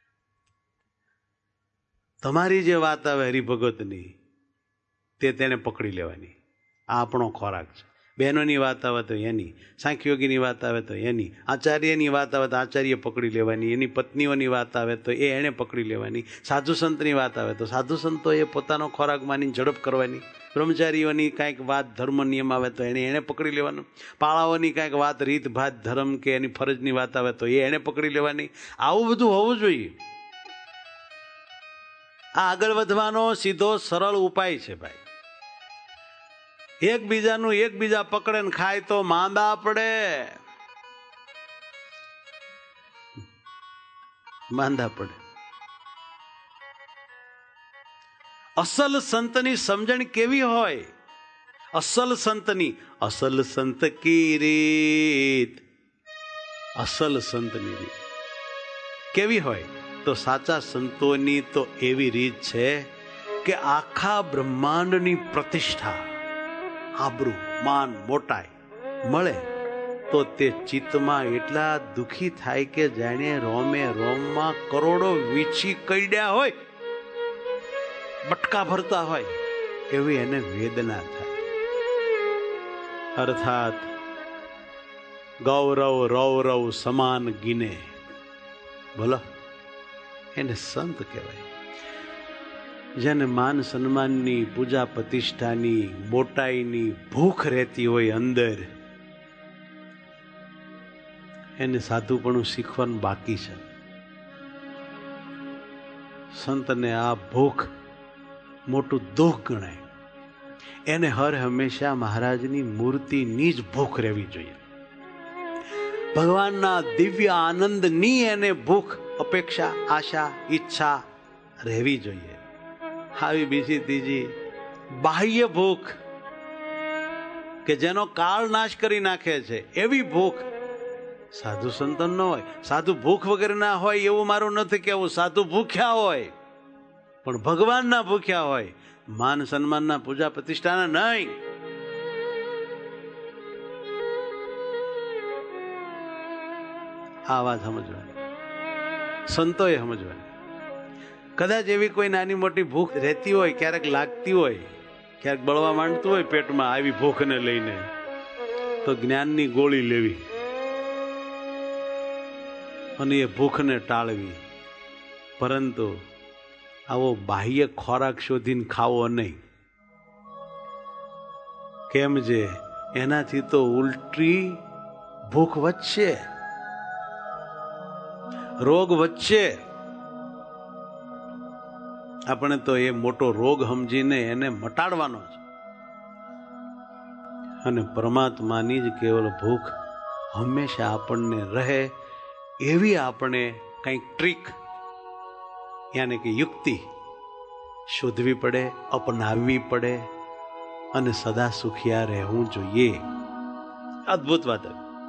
તમારી જે વાત આવે હરિભગતની તે તેને પકડી લેવાની, આ આપણો ખોરાક છે। બહેનોની વાત આવે તો એની, સાંખ્યોગીની વાત આવે તો એની, આચાર્યની વાત આવે તો આચાર્ય પકડી લેવાની, એની પત્નીઓની વાત આવે તો એણે પકડી લેવાની, સાધુ સંતની વાત આવે તો સાધુ સંતોએ પોતાનો ખોરાક માની ઝડપ કરવાની, બ્રહ્મચારીઓની કાંઈક વાત ધર્મ નિયમ આવે તો એણે પકડી લેવાનું, પાળાઓની કાંઈક વાત રીત ભાત ધર્મ કે એની ફરજની વાત આવે તો એણે પકડી લેવાની। આવું બધું હોવું જોઈએ। આ આગળ વધવાનો સીધો સરળ ઉપાય છે ભાઈ। એકબીજાનું એકબીજા પકડે ને ખાય તો માંદા પડે, માંદા પડે। અસલ સંતની સમજણ કેવી હોય? અસલ સંતની, અસલ સંત કી રીત, અસલ સંતની રીત કેવી હોય? તો સાચા સંતોની તો એવી રીત છે કે આખા બ્રહ્માંડની પ્રતિષ્ઠા, આબરૂ, માન, મોટાઈ મળે તો તે ચિત્તમાં એટલા દુખી થાય કે જાણે રોમે રોમમાં કરોડો વીછી કઈડ્યા હોય, બટકા ભરતા હોય એવી એને વેદના થાય। અર્થાત ગૌરવ રૌરવ સમાન ગીને, બોલો એને સંત કહેવાય। જેને માન સન્માનની, પૂજા પ્રતિષ્ઠાની, મોટાઈની ભૂખ રહેતી હોય અંદર, એને સાધુપણું શીખવાનું બાકી છે। સંતને આ ભૂખ મોટું દુઃખ ગણાય। એને હર હંમેશા મહારાજની મૂર્તિની જ ભૂખ રહેવી જોઈએ. ભગવાનના દિવ્ય આનંદની એને ભૂખ, અપેક્ષા, આશા, ઈચ્છા રહેવી જોઈએ. આવી બીજી ત્રીજી બાહ્ય ભૂખ કે જેનો કાળ નાશ કરી નાખે છે એવી ભૂખ સાધુ સંતન ન હોય. સાધુ ભૂખ વગર ના હોય એવું મારું નથી કેવું. સાધુ ભૂખ્યા હોય પણ ભગવાનના ભૂખ્યા હોય, માન સન્માનના પૂજા પ્રતિષ્ઠાના નહીં. આ વાત સમજવાની, સંતોએ સમજવાની. કદાચ એવી કોઈ નાની મોટી ભૂખ રહેતી હોય, ક્યારેક લાગતી હોય, ક્યારેક બળવા માંડતું હોય પેટમાં આવી ભૂખને લઈને, તો જ્ઞાનની ગોળી લેવી અને એ ભૂખને ટાળવી. પરંતુ આવો બાહ્ય ખોરાક શોધીને ખાવો નહીં. કેમ છે? એનાથી તો ઉલટી ભૂખ વધશે, રોગ વધશે. આપણે તો એ મોટો રોગ સમજીને એને મટાડવાનો છે. અને પરમાત્માની જ કેવલ ભૂખ હંમેશા આપણને રહે એવી આપણે કંઈક ટ્રીક યાને કે યુક્તિ શોધવી પડે, અપનાવવી પડે અને સદા સુખિયા રહેવું જોઈએ. અદ્ભુત વાત.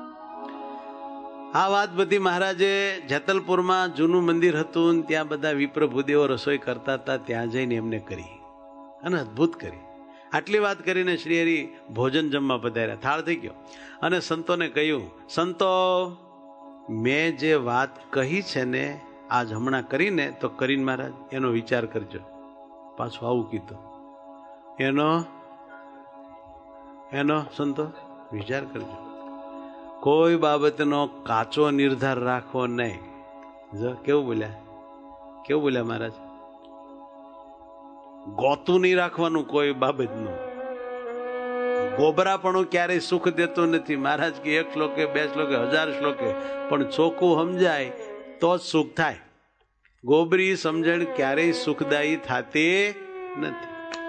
આ વાત બધી મહારાજે જેતલપુરમાં જૂનું મંદિર હતું, ત્યાં બધા વિપ્ર ભૂદેવો રસોઈ કરતા હતા, ત્યાં જઈને એમને કરી અને અદ્ભુત કરી. આટલી વાત કરીને શ્રી હરિ ભોજન જમવા પધાર્યા. થાળ થઈ ગયો અને સંતોને કહ્યું, સંતો મેં જે વાત કહી છે ને આજ હમણાં કરીને, તો કરીને મહારાજ એનો વિચાર કરજો. પાછું આવું કીધું, એનો સંતો વિચાર કરજો. કોઈ બાબતનો કાચો નિર્ધાર રાખવો નહીં. જો કેવું બોલ્યા મહારાજ? ગોતું નહીં રાખવાનું કોઈ બાબતનું. ગોબરાપણું ક્યારેય સુખ દેતું નથી. મહારાજ કે 1 શ્લોકે 2 શ્લોકે 1000 શ્લોકે પણ ચોખ્ખું સમજાય તો જ સુખ થાય. ગોબરી સમજણ ક્યારેય સુખદાયી થતી નથી.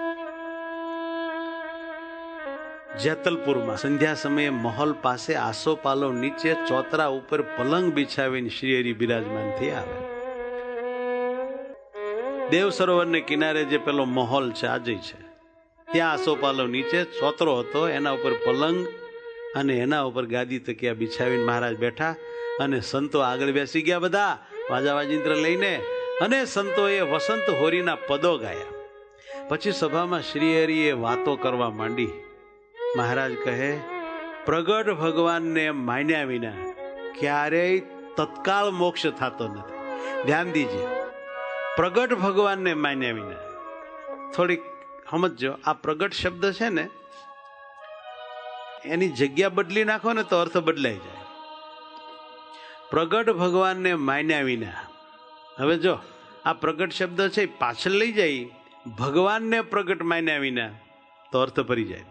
જેતલપુરમાં સંધ્યા સમયે મહોલ પાસે આસોપાલવ નીચે ચોતરા ઉપર પલંગ બિછાવીને શ્રી હરિ બિરાજમાન થઈ આવે. દેવ સરોવરને કિનારે જે પેલો મહોલ છે આજે છે, ત્યાં આસોપાલવ નીચે ચોતરો હતો, એના ઉપર પલંગ અને એના ઉપર ગાદી તકિયા બિછાવીને મહારાજ બેઠા અને સંતો આગળ બેસી ગયા બધા વાજા વાજિંત્ર લઈને. અને સંતોએ વસંત હોરીના પદો ગાયા. પછી સભામાં શ્રી હરિએ વાતો કરવા માંડી. મહારાજ કહે, પ્રગટ ભગવાનને માન્યા વિના ક્યારેય તત્કાળ મોક્ષ થતો નથી. ધ્યાન દીજે, પ્રગટ ભગવાનને માન્યા વિના. થોડીક સમજો, આ પ્રગટ શબ્દ છે ને, એની જગ્યા બદલી નાખો ને તો અર્થ બદલાઈ જાય. પ્રગટ ભગવાનને માન્યા વિના. હવે જો આ પ્રગટ શબ્દ છે પાછળ લઈ જાય, ભગવાનને પ્રગટ માન્યા વિના, તો અર્થ ભરી જાય.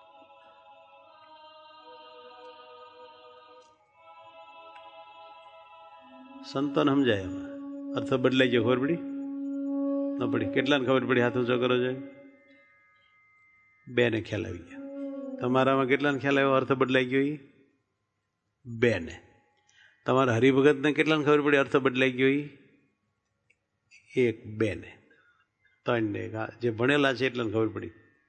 સંતોને સમજાય એમાં અર્થ બદલાઈ ગયો. ખબર પડી ન પડી? કેટલાને ખબર પડી? હાથ ઊંચો કરો છો. 2 ને ખ્યાલ આવી ગયા. તમારામાં કેટલાને ખ્યાલ આવ્યો અર્થ બદલાઈ ગયો? 2 ને. તમારા હરિભગતને કેટલાને ખબર પડી અર્થ બદલાઈ ગયો? 1, 2 ને. 3 ને. જે ભણેલા છે એટલાને ખબર પડી.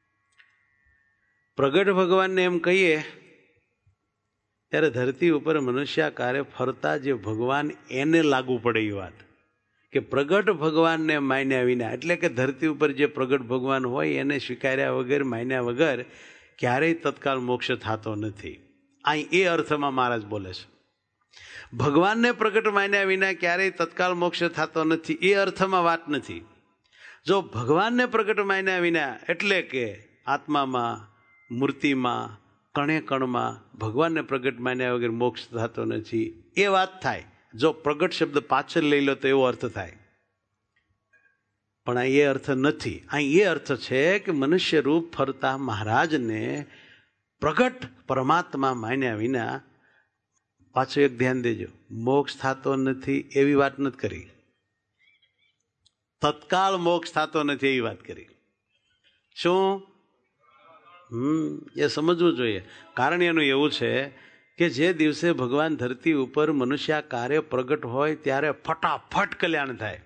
પ્રગટ ભગવાનને એમ કહીએ ત્યારે ધરતી ઉપર મનુષ્યાકારે ફરતા જે ભગવાન એને લાગુ પડે એ વાત કે પ્રગટ ભગવાનને માન્યા વિના, એટલે કે ધરતી ઉપર જે પ્રગટ ભગવાન હોય એને સ્વીકાર્યા વગર, માન્યા વગર ક્યારેય તત્કાળ મોક્ષ થતો નથી. અહીં એ અર્થમાં મહારાજ બોલે છે. ભગવાનને પ્રગટ માન્યા વિના ક્યારેય તત્કાળ મોક્ષ થતો નથી એ અર્થમાં વાત નથી. જો ભગવાનને પ્રગટ માન્યા વિના એટલે કે આત્મામાં, મૂર્તિમાં, કણે કણમાં ભગવાનને પ્રગટ માન્યા વગર મોક્ષ થતો નથી એ વાત થાય. જો પ્રગટ શબ્દ પાછળ લઈ લો તો એવો અર્થ થાય, પણ આ એ અર્થ નથી. અહીં એ અર્થ છે કે મનુષ્ય રૂપ ફરતા મહારાજને પ્રગટ પરમાત્મા માન્યા વિના, પાછું એક ધ્યાન દેજો, મોક્ષ થતો નથી એવી વાત નથી કરી. તત્કાળ મોક્ષ થતો નથી એવી વાત કરી. શું? એ સમજવું જોઈએ. કારણ એનું એવું છે કે જે દિવસે ભગવાન ધરતી ઉપર મનુષ્ય કાર્ય પ્રગટ હોય ત્યારે ફટાફટ કલ્યાણ થાય,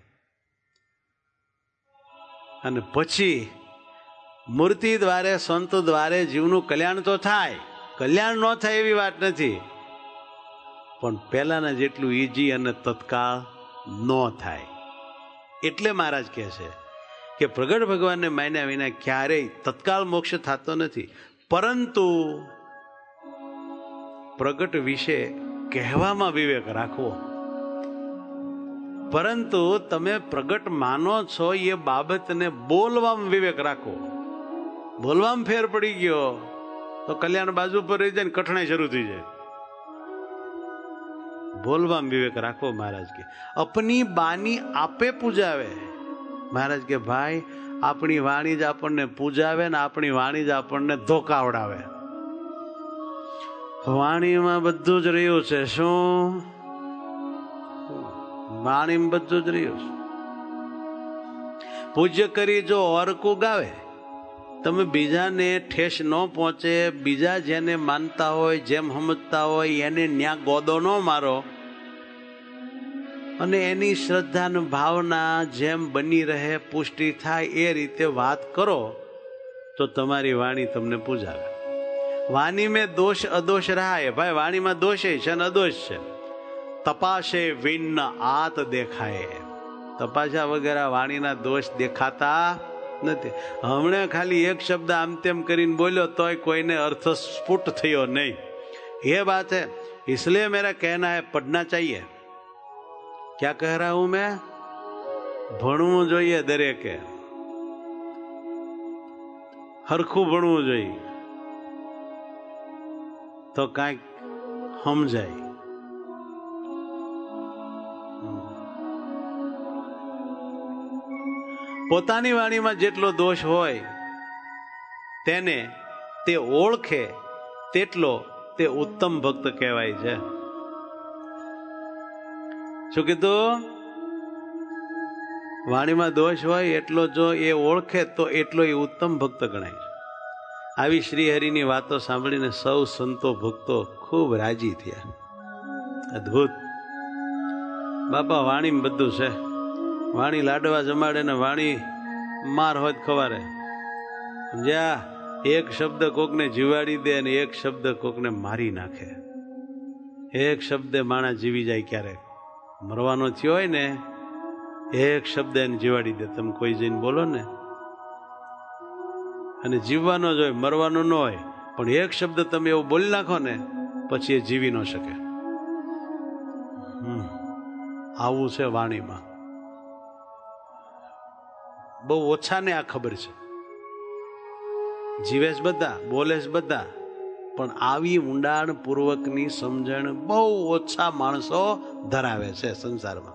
અને પછી મૂર્તિ દ્વારે સંત દ્વારે જીવનું કલ્યાણ તો થાય, કલ્યાણ ન થાય એવી વાત નથી, પણ પહેલાના જેટલું ઈજી અને તત્કાળ ન થાય. એટલે મહારાજ કહે છે કે પ્રગટ ભગવાનને માન્યા વિના ક્યારેય તત્કાળ મોક્ષ થતો નથી. પરંતુ પ્રગટ વિશે કહેવામાં વિવેક રાખવો, પરંતુ તમે પ્રગટ માનો છો એ બાબતને બોલવામાં વિવેક રાખવો. બોલવામાં ફેર પડી ગયો તો કલ્યાણ બાજુ પર રહી જાય ને કઠણાઈ શરૂ થઈ જાય. બોલવામાં વિવેક રાખવો. મહારાજ કે અપની બાની આપે પૂજાવે. મહારાજ કે ભાઈ આપણી વાણી જ આપણને પૂજાવે ને આપણી વાણી જ આપણને ધોકાવડાવે. વાણીમાં બધું જ રહ્યું છે. શું? વાણીમાં બધું જ રહ્યું છે. પૂજ્ય કરી જો ઓરકું ગાવે, તમે બીજાને ઠેસ ન પહોંચે, બીજા જેને માનતા હોય જેમ સમજતા હોય એને ન્યા ગોદો ન મારો, અને એની શ્રદ્ધા ભાવના જેમ બની રહે, પુષ્ટિ થાય એ રીતે વાત કરો તો તમારી વાણી તમને પૂજાવે. વાણી મેં દોષ અદોષ રહાય. ભાઈ વાણીમાં દોષ છે અને અદોષ છે. તપાસે વિન આત દેખાય. તપાસ્યા વગર વાણીના દોષ દેખાતા નથી. હમણાં ખાલી એક શબ્દ આમ તેમ કરીને બોલ્યો તોય કોઈને અર્થ સ્ફુટ થયો નહીં. ये बात है, इसलिए मेरा कहना है पढ़ना चाहिए. क्या कह रहा हूं मैं? ભણવું જોઈએ. દરેકે હરખું ભણવું જોઈએ તો કાંઈક સમજાય. પોતાની વાણીમાં જેટલો દોષ હોય તેને તે ઓળખે તેટલો તે ઉત્તમ ભક્ત કહેવાય છે. શું કીધું? વાણીમાં દોષ હોય એટલો જો એ ઓળખે તો એટલો એ ઉત્તમ ભક્ત ગણાય છે. આવી શ્રીહરિની વાતો સાંભળીને સૌ સંતો ભક્તો ખૂબ રાજી થયા. અદ્ભુત. બાપા વાણીમાં બધું છે. વાણી લાડવા જમાડે ને વાણી માર હોય ખવારે. સમજ્યા? એક શબ્દ કોકને જીવાડી દે અને એક શબ્દ કોકને મારી નાખે. એક શબ્દે માણસ જીવી જાય. ક્યારેક મરવાનો થયો હોય ને એક શબ્દ એને જીવાડી દે. તમે કોઈ જઈને બોલો ને, અને જીવવાનો જ હોય, મરવાનો ન હોય, પણ એક શબ્દ તમે એવું બોલી નાખો ને પછી એ જીવી ન શકે. આવું છે વાણીમાં. બહુ ઓછાને આ ખબર છે. જીવે છે બધા, બોલે છે બધા, પણ આવી ઊંડાણ પૂર્વકની સમજણ બહુ ઓછા માણસો ધરાવે છે સંસારમાં.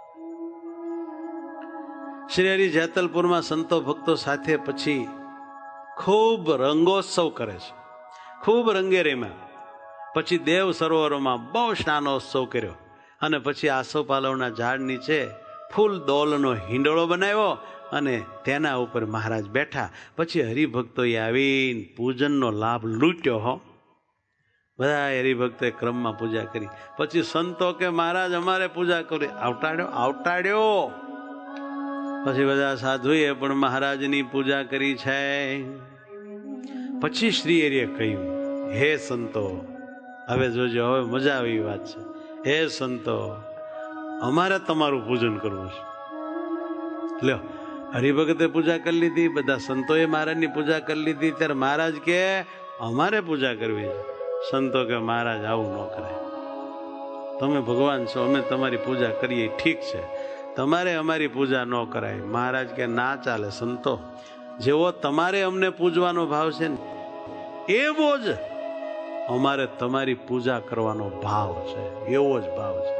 શ્રી હરિ જેતલપુરમાં સંતો ભક્તો સાથે પછી ખૂબ રંગોત્સવ કરે છે. ખૂબ રંગેરેમાં. પછી દેવ સરોવરોમાં બહુ સ્નાનોત્સવ કર્યો, અને પછી આસોપાલવના ઝાડ નીચે ફૂલ દોલનો હિંડોળો બનાવ્યો અને તેના ઉપર મહારાજ બેઠા. પછી હરિભક્તોએ આવીને પૂજનનો લાભ લૂંટ્યો. હો, બધા હરિભક્તોએ ક્રમમાં પૂજા કરી. પછી સંતો કે મહારાજ અમારે પૂજા કરી. આવટાડ્યો. પછી બધા સાધુએ પણ મહારાજની પૂજા કરી છે. પછી શ્રી હરિએ કહ્યું, હે સંતો, હવે જોજો, હવે મજા આવી વાત છે. હે સંતો, અમારે તમારું પૂજન કરવું છે. લ્યો, હરિભગતે પૂજા કરી લીધી, બધા સંતોએ મહારાજની પૂજા કરી લીધી. ત્યારે મહારાજ કે અમારે પૂજા કરવી છે. સંતો કે મહારાજ આવું ન કરાય. તમે ભગવાન છો, અમે તમારી પૂજા કરીએ ઠીક છે, તમારે અમારી પૂજા ન કરાય. મહારાજ કે ના ચાલે સંતો, જેવો તમારે અમને પૂજવાનો ભાવ છે ને એવો જ અમારે તમારી પૂજા કરવાનો ભાવ છે. એવો જ ભાવ છે.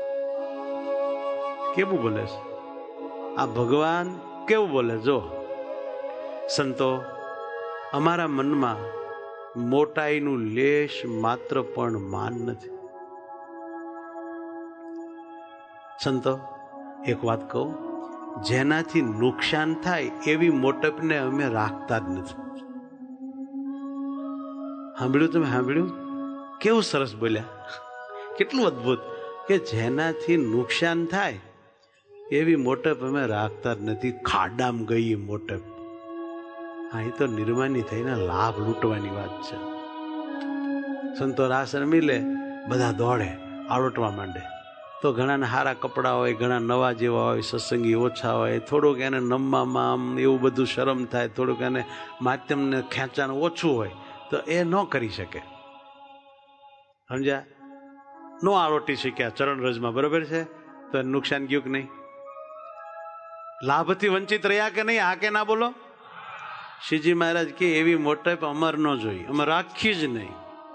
કેવું બોલે છે આ ભગવાન? કેવું બોલે? જો સંતો, અમારા મનમાં મોટાઈનું લેશ માત્ર પણ માન નથી. સંતો, એક વાત કહું, જેનાથી નુકસાન થાય એવી મોટપને અમે રાખતા જ નથી. સાંભળ્યું? તમે સાંભળ્યું? કેવું સરસ બોલ્યા, કેટલું અદ્ભુત કે જેનાથી નુકસાન થાય એવી મોટપ અમે રાખતા જ નથી. ખાડામ ગઈ મોટપ. અહીં તો નિર્માની થઈને લાભ લૂંટવાની વાત છે. સંતો રાસ રમી લે, બધા દોડે, આરોટવા માંડે. તો ઘણાને સારા કપડાં હોય, ઘણા નવા જેવા હોય, સત્સંગી ઓછા હોય, થોડુંક એને નમવામાં આમ એવું બધું શરમ થાય, થોડુંક એને માધ્યમને ખેંચાણ ઓછું હોય તો એ ન કરી શકે. સમજ્યા? નો આરોટી શક્યા ચરણ રજમાં, બરોબર છે? તો એને નુકસાન ગયું કે નહીં? લાભથી વંચિત રહ્યા કે નહીં? હા કે ના બોલો? શ્રીજી મહારાજ કે એવી મોટપ અમર ન જોઈ, અમે રાખી જ નહીં.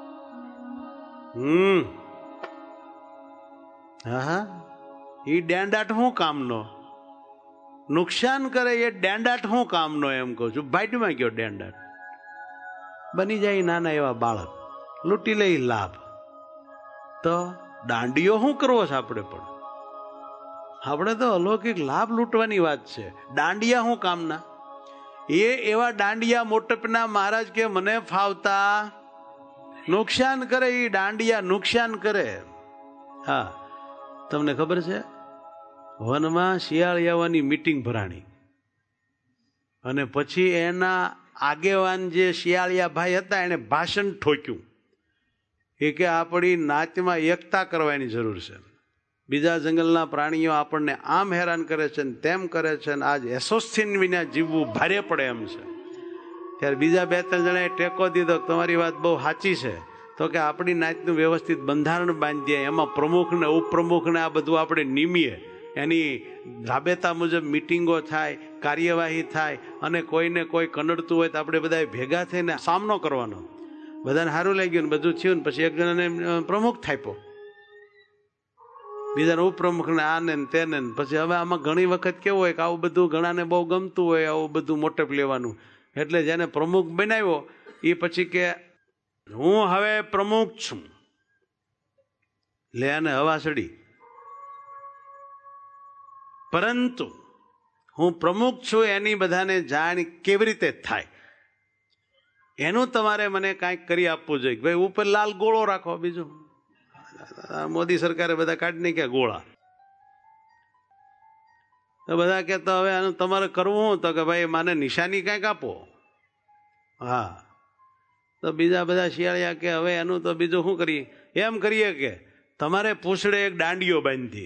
હા, એ ડેંડાટ શું કામનો? નુકસાન કરે એ ડેંડાટ શું કામનો? એમ કહું છું. ભાઈટમાં ગયો ડેંડાટ. બની જાય નાના એવા બાળક, લૂંટી લે લાભ. તો દાંડીઓ શું કરવો છે આપણે? પણ આપણે તો અલૌકિક લાભ લૂંટવાની વાત છે. દાંડિયા શું કામના? એવા દાંડિયા મોટપના મહારાજ કે મને ફાવતા નુકસાન કરે. એ દાંડિયા નુકસાન કરે. હા, તમને ખબર છે, વનમાં શિયાળિયાઓની મીટિંગ ભરાણી અને પછી એના આગેવાન જે શિયાળિયા ભાઈ હતા એને ભાષણ ઠોક્યું. એ કે આપણી નાતમાં એકતા કરવાની જરૂર છે. બીજા જંગલના પ્રાણીઓ આપણને આમ હેરાન કરે છે ને તેમ કરે છે ને આજ એસોસિન વિના જીવવું ભારે પડે એમ છે. ત્યારે બીજા 2-3 જણાએ ટેકો દીધો, તમારી વાત બહુ સાચી છે. તો કે આપણી નાતનું વ્યવસ્થિત બંધારણ બાંધીએ, એમાં પ્રમુખ ને ઉપપ્રમુખ ને આ બધું આપણે નિમીએ, એની રાબેતા મુજબ મિટિંગો થાય, કાર્યવાહી થાય, અને કોઈને કોઈ કનડતું હોય તો આપણે બધા ભેગા થઈને સામનો કરવાનો. બધાને સારું લાગ્યું ને બધું થયું ને પછી એક જણાને પ્રમુખ થાપ્યો, બીજાને ઉપપ્રમુખને આને તેને. પછી હવે આમાં ઘણી વખત કેવું હોય કે આવું બધું ઘણાને બહુ ગમતું હોય, આવું બધું મોટપ લેવાનું. એટલે જેને પ્રમુખ બનાવ્યો એ પછી કે હું હવે પ્રમુખ છું, લે અને હવા ચડી. પરંતુ હું પ્રમુખ છું એની બધાને જાણ કેવી રીતે થાય એનું તમારે મને કાંઈક કરી આપવું જોઈએ. ભાઈ ઉપર લાલ ગોળો રાખો. બીજું મોદી સરકારે બધા કાઢી નાખ્યા ગોળા. તો બધા કહેતા હવે આનું તમારે કરવું તો કે ભાઈ મને નિશાની કાંઈક આપો. હા, તો બીજા બધા શિયાળિયા કે હવે એનું તો બીજું શું કરીએ? એમ કરીએ કે તમારે પૂછડે એક દાંડીઓ બાંધી.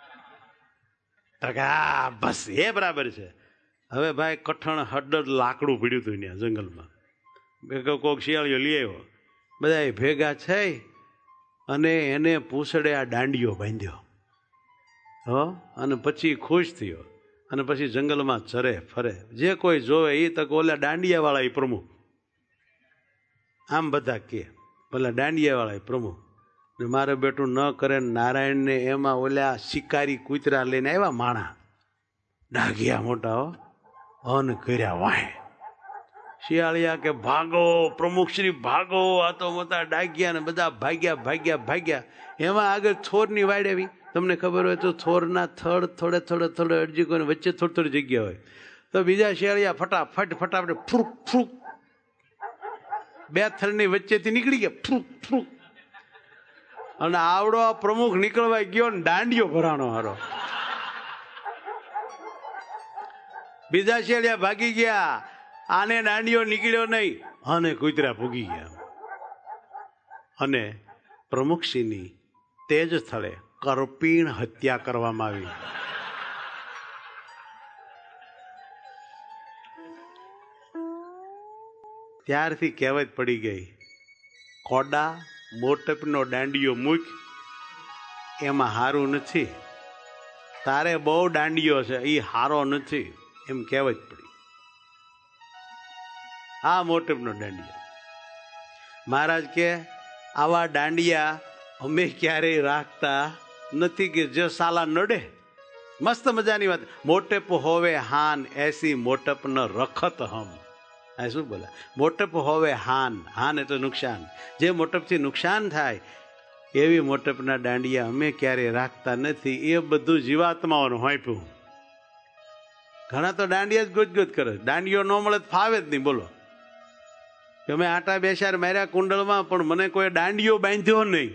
હા, બસ એ બરાબર છે. હવે ભાઈ કઠણ હડડ લાકડું પીડ્યું હતું ત્યાં જંગલમાં. કોઈક શિયાળીઓ લઈ આવ્યો, બધા ભેગા થઈ અને એને પૂછડે આ દાંડીઓ બાંધ્યો. અને પછી ખુશ થયો અને પછી જંગલમાં ચરે ફરે. જે કોઈ જોવે એ તક ઓલા દાંડિયા વાળા એ પ્રમુખ. આમ બધા કે પેલા દાંડિયા વાળા એ પ્રમુખ. મારે બેટું ન કરે. નારાયણને એમાં ઓલા શિકારી કૂતરા લઈને આવ્યા માણા, ડાઘિયા મોટા, અન કર્યા વાહે. શિયાળિયા કે ભાગો પ્રમુખ શ્રી ભાગો, આ તો મોટા ડાઘિયા ને બધા ભાગ્યા ભાગ્યા ભાગ્યા. એમાં આગળ થોરની વાડ આવી. તમને ખબર હોય તો થોરના થડ થોડે અડજી કોઈને વચ્ચે થોડી જગ્યા હોય તો બીજા શિયાળિયા ફટાફટ ફ્રૂક ફ્રૂક 2 થડની વચ્ચેથી નીકળી ગયા ફ્રૂક ફ્રૂક. અને આવડો પ્રમુખ નીકળવા ગયો ને દાંડિયો ભરાણો હારો. બીજા શિયાળિયા ભાગી ગયા, આને દાંડિયો નીકળ્યો નહીં અને કૂતરા ભૂગી ગયા. અને પ્રમુખશ્રીની તેજ સ્થળે કરપીણ હત્યા કરવામાં આવી. ત્યારથી કહેવત પડી ગઈ, કોડા મોટપનો દાંડિયો મૂક, એમાં હારું નથી. તારે બહુ દાંડિયો છે, એ હારો નથી, એમ કહેવત પડી. આ મોટપનો દાંડિયો. મહારાજ કે આવા દાંડિયા અમે ક્યારેય રાખતા નથી કે જે સાલા નડે. મસ્ત મજાની વાત. મોટપ હોવે હાન એસી મોટપ ન રખત હમ. આ શું બોલા? મોટપ હોવે હાન. હાન એટલે નુકસાન. જે મોટપથી નુકસાન થાય એવી મોટપના દાંડિયા અમે ક્યારેય રાખતા નથી. એ બધું જીવાત્માઓનું હોંપ્યું. ઘણા તો દાંડિયા જ ગોત કરે. દાંડિયો ન મળે ફાવે જ નહીં. બોલો, કે મેં આટા બેસાર માર્યા કુંડળમાં, પણ મને કોઈ દાંડિયો બાંધ્યો નહીં.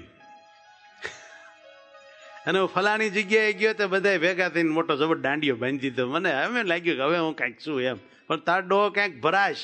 અને હું ફલાણી જગ્યાએ ગયો તો બધા ભેગા થઈને મોટો જબર દાંડિયો બાંધી દીધો. મને હવે લાગ્યું કે હવે હું કાંઈક છું એમ, પણ તાર ડો ક્યાંક ભરાશ.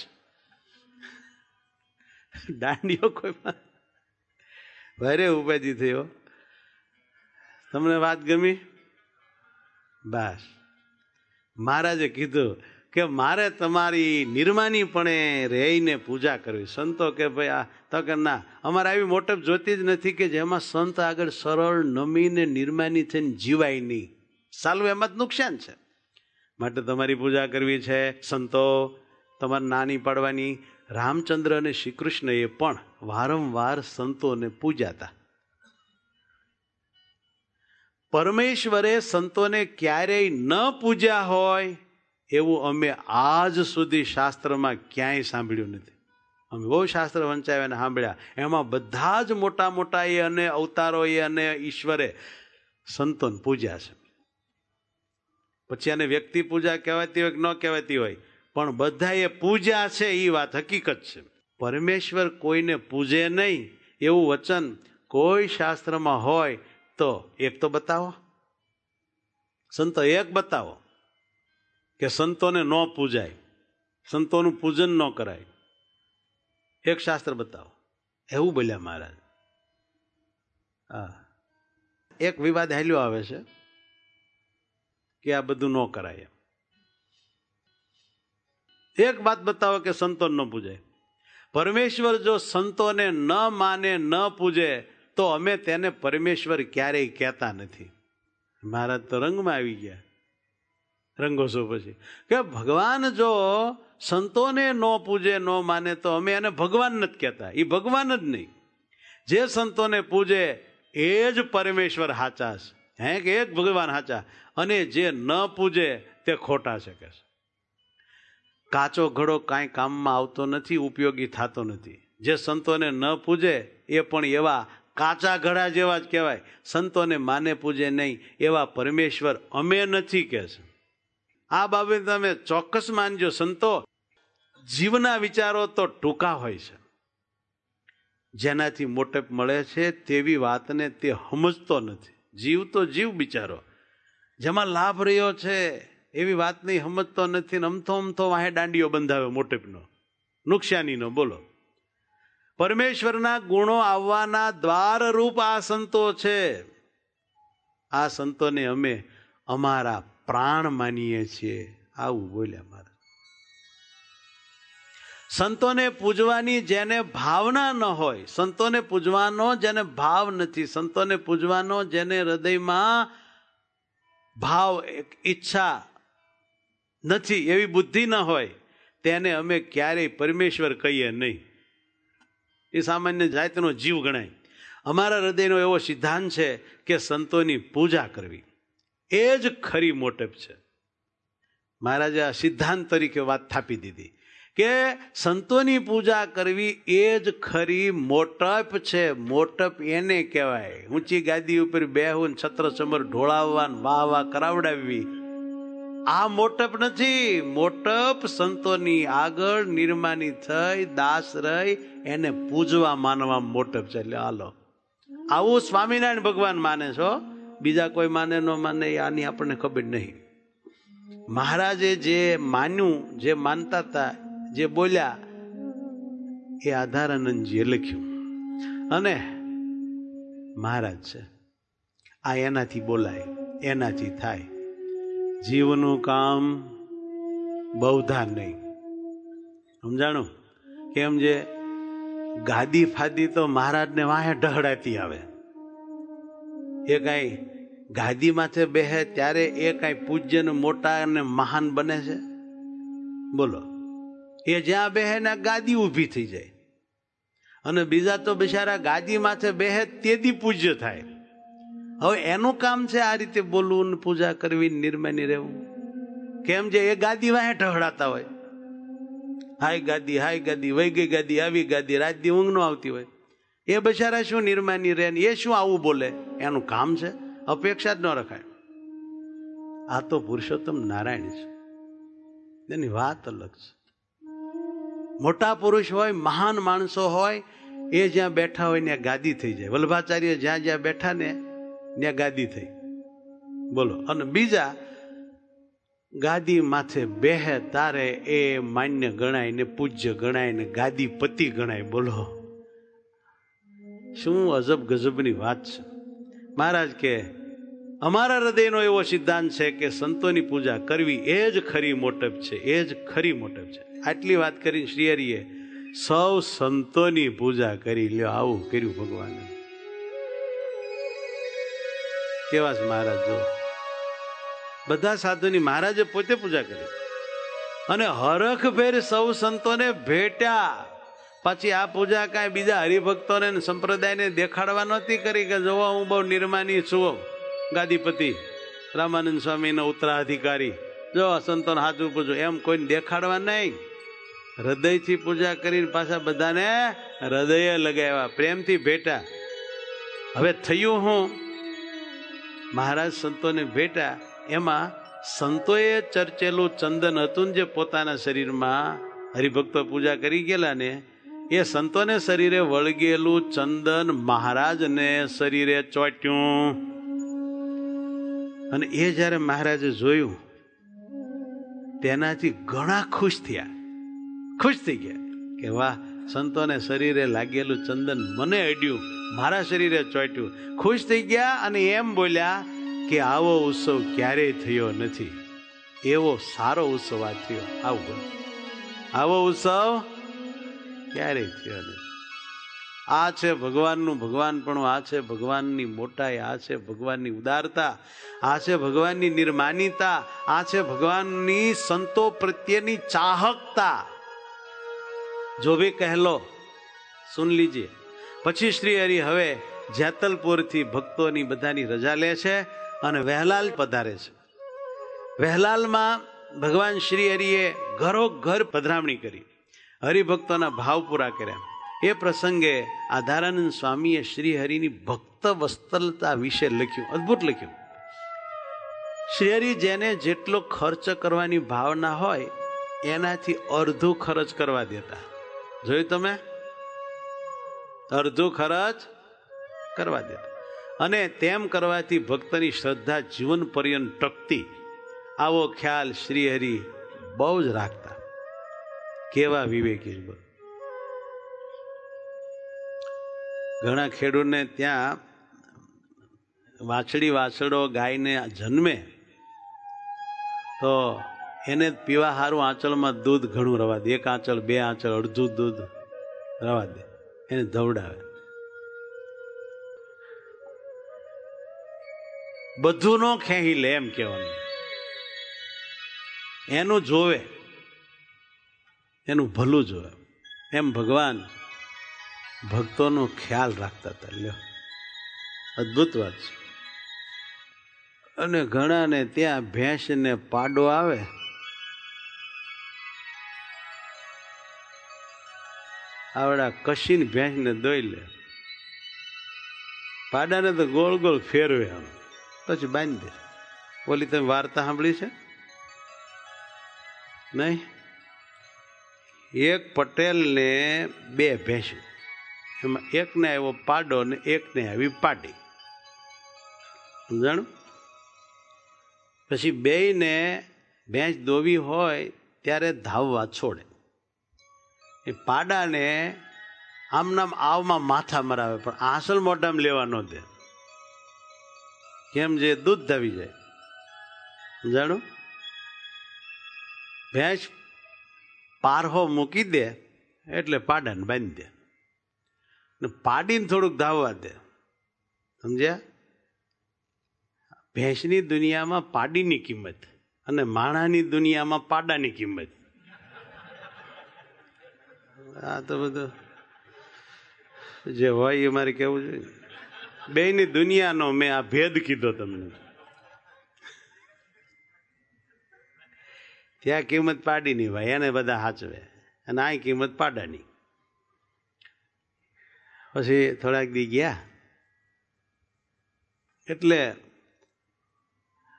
દાંડિયો કોઈ ભારે ઉપાધિ થયો. તમને વાત ગમી? બસ મહારાજે કીધું કે મારે તમારી નિર્માનીપણે રહીને પૂજા કરવી. સંતો કે ભાઈ આ તો કે ના, અમારે આવી મોટપ જોતી જ નથી કે જેમાં સંત આગળ સરળ નમીને નિર્માની થઈને જીવાય નહીં. સાલું એમાં જ નુકસાન છે. માટે તમારી પૂજા કરવી છે. સંતો તમારે નાની પાડવાની. રામચંદ્ર અને શ્રી કૃષ્ણએ પણ વારંવાર સંતોને પૂજાતા. પરમેશ્વરે સંતોને ક્યારેય ન પૂજ્યા હોય એવું અમે આજ સુધી શાસ્ત્રમાં ક્યાંય સાંભળ્યું નથી. અમે બહુ શાસ્ત્ર વંચાવ્યા અને સાંભળ્યા, એમાં બધા જ મોટા મોટા એ અને અવતારોએ અને ઈશ્વરે સંતોને પૂજ્યા છે. પછી આને વ્યક્તિ પૂજા કહેવાતી હોય કે ન કહેવાતી હોય, પણ બધાએ પૂજ્યા છે એ વાત હકીકત છે. પરમેશ્વર કોઈને પૂજે નહીં એવું વચન કોઈ શાસ્ત્રમાં હોય તો એક તો બતાવો. સંતો એક બતાવો કે સંતોને ન પૂજાય, સંતોનું પૂજન ન કરાય. એક શાસ્ત્ર બતાવો. એવું બોલ્યા મહારાજ. હા, એક વિવાદ હાલ્યો આવે છે કે આ બધું ન કરાય. એક વાત બતાવો કે સંતોને ન પૂજાય. પરમેશ્વર જો સંતોને ન માને, ન પૂજે, તો અમે તેને પરમેશ્વર ક્યારેય કહેતા નથી. મહારાજ તો રંગમાં આવી ગયા. રંગો છો પછી કે ભગવાન જો સંતોને ન પૂજે, ન માને, તો અમે એને ભગવાન નથી કહેતા. એ ભગવાન જ નહીં. જે સંતોને પૂજે એ જ પરમેશ્વર સાચા છે. હે કે એક ભગવાન સાચા, અને જે ન પૂજે તે ખોટા છે. કે કાચો ઘડો કાંઈ કામમાં આવતો નથી, ઉપયોગી થતો નથી. જે સંતોને ન પૂજે એ પણ એવા કાચા ઘડા જેવા જ કહેવાય. સંતોને માને પૂજે નહીં એવા પરમેશ્વર અમે નથી કે છે. આ બાબતે તમે ચોક્કસ માનજો. સંતો જીવના વિચારો તો ટૂંકા હોય છે. જેનાથી મોટપ મળે છે તેવી વાતને તે સમજતો નથી. જીવ તો જીવ બિચારો, જેમાં લાભ રહ્યો છે એવી વાત નહીં સમજતો નથી. ને અમથો વાહે દાંડીઓ બંધાવે મોટપનો, નુકસાનીનો. બોલો, પરમેશ્વરના ગુણો આવવાના દ્વાર રૂપ આ સંતો છે. આ સંતોને અમે અમારા પ્રાણ માનીએ છીએ. આવું બોલ્યા મારા. સંતોને પૂજવાની જેને ભાવના ન હોય, સંતોને પૂજવાનો જેને ભાવ નથી, સંતોને પૂજવાનો જેને હૃદયમાં ભાવ, ઈચ્છા નથી, એવી બુદ્ધિ ન હોય, તેને અમે ક્યારેય પરમેશ્વર કહીએ નહીં. એ સામાન્ય જાતનો જીવ ગણાય. અમારા હૃદયનો એવો સિદ્ધાંત છે કે સંતોની પૂજા કરવી એ જ ખરી મોટપ છે. મહારાજે આ સિદ્ધાંત તરીકે વાત થાપી દીધી કે સંતોની પૂજા કરવી એ જ ખરી મોટપ છે. મોટપ એને કહેવાય. ઊંચી ગાદી ઉપર બેહું, છત્ર ચમર ઢોળાવવા, વાહ વાહ કરાવડાવવી, આ મોટપ નથી. મોટપ સંતોની આગળ નિર્માની થઈ, દાસ રહી, એને પૂજવા માનવા મોટપ છે. એટલે હાલો, આવું સ્વામિનારાયણ ભગવાન માને છો, બીજા કોઈ માને ન માને આની આપણને ખબર નહીં. મહારાજે જે માન્યું, જે માનતા હતા, જે બોલ્યા, એ આધારાનંદજીએ લખ્યું. અને મહારાજ છે આ એનાથી બોલાય, એનાથી થાય. જીવનું કામ બહુધા નહીં. સમજાણું? કેમ? જે ગાદી ફાદી તો મહારાજને વાહે ઢહડાતી આવે. એ કાંઈ ગાદી માથે બેહે ત્યારે એ કાંઈ પૂજ્ય ને મોટા અને મહાન બને છે? બોલો. એ જ્યાં બેહે ને ગાદી ઊભી થઈ જાય. અને બીજા તો બિચારા ગાદી માથે બેહે તેથી પૂજ્ય થાય. હવે એનું કામ છે આ રીતે બોલવું ને પૂજા કરવી, નિર્માની રહેવું. કેમ? જે એ ગાદી વાહે ઢહડાતા હોય. હાય ગાદી, હાય ગાદી, વહી ગઈ ગાદી, આવી ગાદી, રાત દી ઊંઘ ન આવતી હોય. એ બિચારા શું નિર્માની રહે ને એ શું આવું બોલે? એનું કામ છે, અપેક્ષા જ ન રખાય. આ તો પુરુષોત્તમ નારાયણ છે, એની વાત અલગ છે. મોટા પુરુષ હોય, મહાન માણસો હોય, એ જ્યાં બેઠા હોય ત્યાં ગાદી થઈ જાય. વલ્લભાચાર્ય જ્યાં જ્યાં બેઠા ને ત્યાં ગાદી થઈ. બોલો. અને બીજા ગાદી માથે બેહે તારે એ માન્ય ગણાય ને પૂજ્ય ગણાય ને ગાદીપતિ ગણાય. બોલો, શું અજબ ગજબની વાત છે. મહારાજ કે અમારા હૃદયનો એવો સિદ્ધાંત છે કે સંતોની પૂજા કરવી એ જ ખરી મોટપ છે, એ જ ખરી મોટપ છે. આટલી વાત કરી શ્રીહરિએ સૌ સંતોની પૂજા કરી લ્યો. આવું કર્યું ભગવાને. કેવા છે મહારાજ? જો બધા સાધુની મહારાજે પોતે પૂજા કરી અને હરખ ફેર સૌ સંતોને ભેટ્યા. પછી આ પૂજા કાંઈ બીજા હરિભક્તોને સંપ્રદાયને દેખાડવા નહોતી કરી કે જોવો હું બહુ નિર્માની છું, ગાદીપતિ રામાનંદ સ્વામીનો ઉત્તરાધિકારી, જો સંતોને હાથ પૂછો, એમ કોઈને દેખાડવા નહીં. હૃદયથી પૂજા કરીને પાછા બધાને હૃદય લગાવ્યા, પ્રેમથી ભેટા. હવે થયું હું, મહારાજ સંતોને ભેટા. એમાં સંતોએ ચર્ચેલું ચંદન હતું જે પોતાના શરીરમાં હરિભક્તો પૂજા કરી ગયેલા ને, એ સંતોને શરીરે વળગેલું ચંદન મહારાજને શરીરે ચોટ્યું. અને એ જયારે મહારાજે જોયું તેનાથી ઘણા ખુશ થયા, ખુશ થઈ ગયા કે વાહ, સંતોને શરીરે લાગેલું ચંદન મને અડ્યું, મારા શરીરે ચોટ્યું. ખુશ થઈ ગયા અને એમ બોલ્યા કે આવો ઉત્સવ ક્યારેય થયો નથી, એવો સારો ઉત્સવ આ થયો. આવું આવો ઉત્સવ ક્યારેય થયો નથી. આ છે ભગવાનનું ભગવાનપણું, આ છે ભગવાનની મોટાઈ, આ છે ભગવાનની ઉદારતા, આ છે ભગવાનની નિર્માનિતા, આ છે ભગવાનની સંતો પ્રત્યેની ચાહકતા. જો ભી કહેલો સુન લીજીએ. પછી શ્રી હરિ હવે જેતલપુરથી ભક્તોની બધાની રજા લે છે અને વહેલાલ પધારે છે. વહેલાલમાં ભગવાન શ્રી હરિએ ઘરો ઘર પધરામણી કરી, હરિભક્તોના ભાવ પૂરા કર્યા. એ પ્રસંગે આધારાનંદ સ્વામીએ શ્રી હરિની ભક્ત વસ્તલતા વિશે લખ્યું, અદ્ભુત લખ્યું. શ્રી હરિ જેને જેટલો ખર્ચ કરવાની ભાવના હોય એનાથી અડધું ખર્ચ કરવા દેતા. જોયું તમે? અડધું ખર્ચ કરવા દેતા. અને તેમ કરવાથી ભક્તની શ્રદ્ધા જીવન પર્યંત ટકતી. આવો ખ્યાલ શ્રી હરિ બહુ જ રાખતા. કેવા વિવેકી. ઘણા ખેડૂતને ત્યાં વાછડી વાછડો ગાયને જન્મે તો એને પીવા સારું આંચળમાં દૂધ ઘણું રવા દે. એક આંચળ, બે આંચળ, અડધું દૂધ રવા દે, એને ધવડાવે. બધું નો ખેહી લે એમ કહેવાનું. એનું જોવે, એનું ભલું જોવે. એમ ભગવાન ભક્તોનો ખ્યાલ રાખતા હતા. લ્યો, અદ્ભુત વાત છે. અને ઘણાને ત્યાં ભેંસ ને પાડો આવે, આવડા કશીને ભેંસને દોઈ લે, પાડાને તો ગોળ ગોળ ફેરવે, આમ પછી બાંધી દે. ઓલી તમે વાર્તા સાંભળી છે નહીં? એક પટેલને બે ભેંસ, એમાં એકને આવ્યો પાડો ને એકને આવી પાડી. સમજાણું? પછી બેયને ભેંસ દોવી હોય ત્યારે ધાવવા છોડે. એ પાડાને આમ નામ આવમાં માથા મરાવે, પણ આસલ મોઢામાં લેવા ન દે. કેમ? જે દૂધ ધાવી જાય. સમજાણું? ભેંસ પારહો મૂકી દે એટલે પાડાને બાંધી દે ને પાડીને થોડુંક ધાવવા દે. સમજ્યા? ભેંસની દુનિયામાં પાડીની કિંમત અને માણાની દુનિયામાં પાડાની કિંમત. આ તો બધું જે હોય એ મારે કેવું છે. બેયની દુનિયાનો મેં આ ભેદ કીધો તમને. ત્યાં કિંમત પાડીની ભાઈ, એને બધા સાચવે, અને આ કિંમત પાડાની. પછી થોડાક દી ગયા એટલે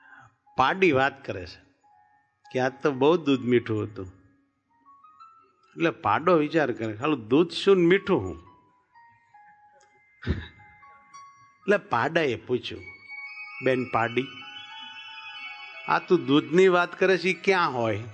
પાડી વાત કરે છે કે આજ તો બહુ દૂધ મીઠું હતું. એટલે પાડો વિચાર કરે ખાલી દૂધ શું ને મીઠું હું. એટલે પાડાએ પૂછ્યું, બેન પાડી, આ તું દૂધની વાત કરે છે ક્યાં હોય?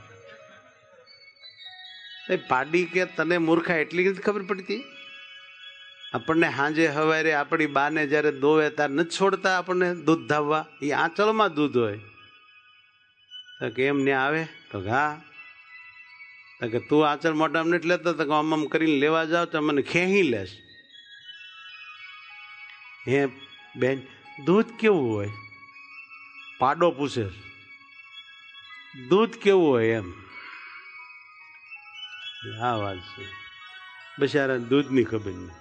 પાડી કે તને મૂર્ખા એટલી જ ખબર પડતી, આપણને સાંજે સવારે આપણી બાને જયારે દોવે ત્યારે નથી છોડતા આપણને દૂધ ધાવવા, એ આંચળમાં દૂધ હોય. તો કે એમ ને આવે? તો હા. તો કે તું આંચળ મોઢામાં નથી લેતો, તો આમ આમ કરીને લેવા જાવ તો મને ખેહી લેશ. હે બેન દૂધ કેવું હોય? પાડો પૂછે દૂધ કેવું હોય એમ. આ વાત છે, બિચારા દૂધની ખબર નહીં.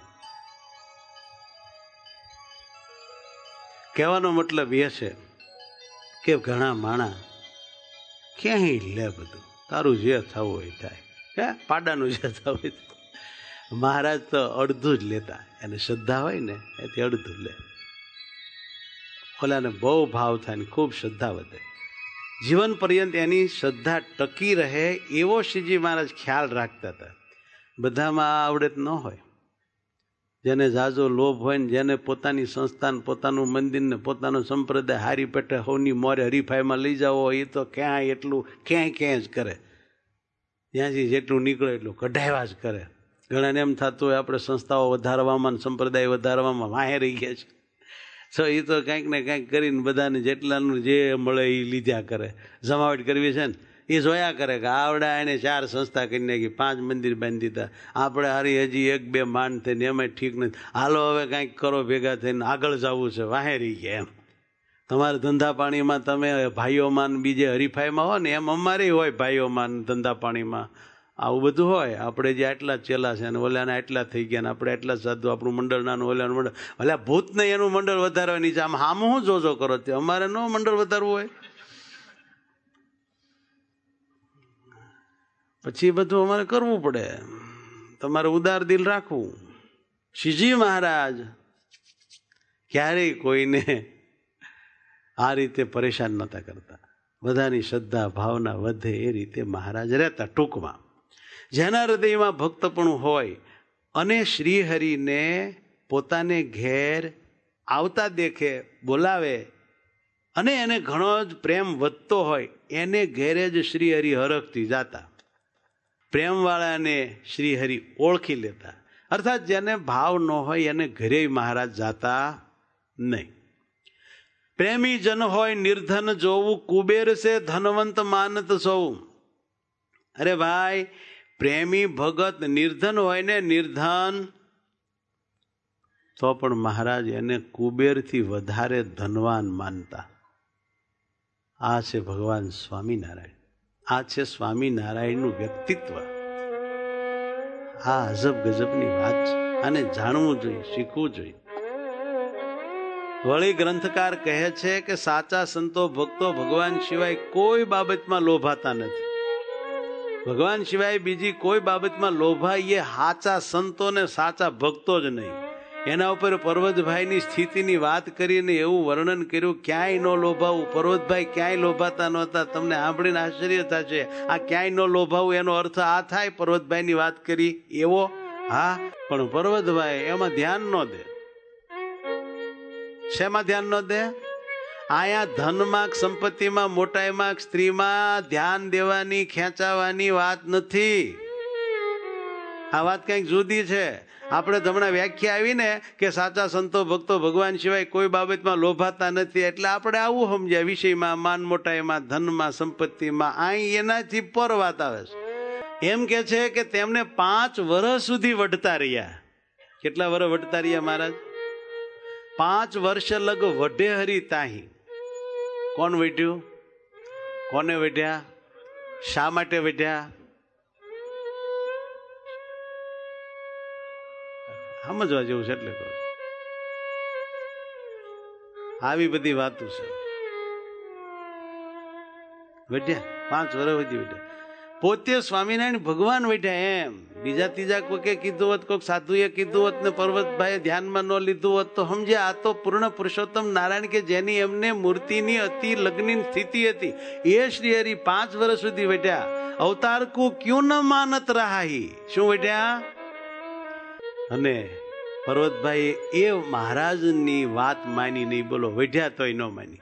કહેવાનો મતલબ એ છે કે ઘણા માણા ક્યાંય લે બધું, તારું જે થવું હોય થાય, હે પાડાનું જે થવું હોય. મહારાજ તો અડધું જ લેતા, એને શ્રદ્ધા હોય ને એથી અડધું લે. ઓલાને બહુ ભાવ થાય ને ખૂબ શ્રદ્ધા વધે, જીવન પર્યંત એની શ્રદ્ધા ટકી રહે એવો શ્રીજી મહારાજ ખ્યાલ રાખતા હતા. બધામાં આ આવડત ન હોય. જેને ઝાઝો લોભ હોય ને જેને પોતાની સંસ્થાન, પોતાનું મંદિર ને પોતાનો સંપ્રદાય હારી પેટે હોની મોરે હરીફાઈમાં લઈ જાવો, એ તો ક્યાંય એટલું ક્યાંય જ કરે, ત્યાંથી જેટલું નીકળે એટલું કઢાવ્યા જ કરે. ઘણાને એમ થતું હોય આપણે સંસ્થાઓ વધારવામાં, સંપ્રદાય વધારવામાં વાહે રહી ગયા છે. તો એ તો કંઈક ને કંઈક કરીને બધાને જેટલાનું જે મળે એ લીધા કરે. જમાવટ કરવી છે ને એ જોયા કરે કે આવડા એને 4 સંસ્થા કરી નાખી, 5 મંદિર બાંધી દીધા, આપણે હારી હજી 1-2 માંડ થઈને એમાં ઠીક નથી, હાલો હવે કંઈક કરો ભેગા થઈને આગળ જવું છે, વાહે રહી ગયા. એમ તમારે ધંધા પાણીમાં તમે ભાઈઓમાં બીજે હરીફાઈમાં હો ને એમ અમારે હોય, ભાઈઓમાં ધંધા પાણીમાં આવું બધું હોય. આપણે જે આટલા જ ચેલા છે ને ઓલાના આટલા થઈ ગયા ને આપણે આટલા સાધુ, આપણું મંડળ નાનું, ઓલાનું મંડળ, ઓલા ભૂત ને એનું મંડળ વધારવાની છે. આમ હામું શું જોજો કરો તે, અમારે ન મંડળ વધારવું હોય. પછી બધું અમારે કરવું પડે, તમારે ઉદાર દિલ રાખવું. શ્રીજી મહારાજ ક્યારેય કોઈને આ રીતે પરેશાન નહોતા કરતા, બધાની શ્રદ્ધા ભાવના વધે એ રીતે મહારાજ રહેતા. ટૂંકમાં જેના હૃદયમાં ભક્તપણું હોય અને શ્રીહરિને પોતાને ઘેર આવતા દેખે, બોલાવે અને એને ઘણો જ પ્રેમ વધતો હોય, એને ઘેરે જ શ્રીહરિ હરખથી જાતા. પ્રેમવાળાને શ્રીહરિ ઓળખી લેતા. અર્થાત જેને ભાવ ન હોય એને ઘરે મહારાજ જાતા નહીં. પ્રેમી જન હોય નિર્ધન જોવું, કુબેર સે ધનવંત માનત સૌ. અરે ભાઈ, પ્રેમી ભગત નિર્ધન હોય ને, નિર્ધન, તો પણ મહારાજ એને કુબેરથી વધારે ધનવાન માનતા. આ છે ભગવાન સ્વામિનારાયણ, આ છે સ્વામિનારાયણનું વ્યક્તિત્વ. આ અજબ ગજબની વાત છે, આને જાણવું જોઈએ, શીખવું જોઈએ. વળી ગ્રંથકાર કહે છે કે સાચા સંતો ભક્તો ભગવાન સિવાય કોઈ બાબતમાં લોભાતા નથી. ભગવાન સિવાય બીજી કોઈ બાબતમાં લોભાય એ સાચા સંતો ને સાચા ભક્તો જ નહીં. એના ઉપર પર્વતભાઈની સ્થિતિની વાત કરીને એવું વર્ણન કર્યું, ક્યાંય ન લોભાવું. પર્વતભાઈ ક્યાંય લોભાતા નહોતા. તમને સાંભળીને આશ્ચર્ય થશે, આ ક્યાંય ન લોભાવું એનો અર્થ આ થાય પર્વતભાઈની વાત કરી એવો? હા, પણ પર્વતભાઈ એમાં ધ્યાન ન દે. શેમાં ધ્યાન ન દે? આયા ધનમાં, સંપત્તિમાં, મોટાઈમાં, સ્ત્રીમાં ધ્યાન દેવાની, ખેંચાવાની વાત નથી. આ વાત કંઈક જુદી છે. આપણે હમણાં વ્યાખ્યા આવી ને કે સાચા સંતો ભક્તો ભગવાન સિવાય કોઈ બાબતમાં લોભાતા નથી, એટલે આપણે આવું સમજ્યા, વિષયમાં, માન મોટાઈમાં, ધનમાં, સંપત્તિમાં. અહીં એનાથી પર વાત આવે છે. એમ કે છે કે તેમને 5 વર્ષ સુધી વઢતા રહ્યા. કેટલા વર્ષ વઢતા રહ્યા મહારાજ? 5 વર્ષ લગ વઢે હરી તાહી. કોણ વઢ્યું? કોને વઢ્યા? શા માટે વઢ્યા? સમજવા જેવું છે એટલે કહું. આવી બધી વાતો છે. વઢ્યા 5 વર્ષ સુધી વઢ્યા. પોતે સ્વામિનારાયણ ભગવાન વઢ્યા એમ. બીજા ત્રીજા કોઈકે કીધું હોત, કોઈક સાધુએ કીધું હોત ને પર્વતભાઈએ ધ્યાનમાં ન લીધું હોત તો સમજ્યા આ તો પૂર્ણ પુરુષોત્તમ નારાયણ કે જેની એમને મૂર્તિની અતિ લગ્નની સ્થિતિ હતી એ શ્રી હરિ 5 વર્ષ સુધી વઢ્યા. અવતાર કો ક્યું ન માનત રહાહી. શું બેટા? અને પર્વતભાઈ એ મહારાજની વાત માની નહીં. બોલો, વેઢ્યા તોય ન માની.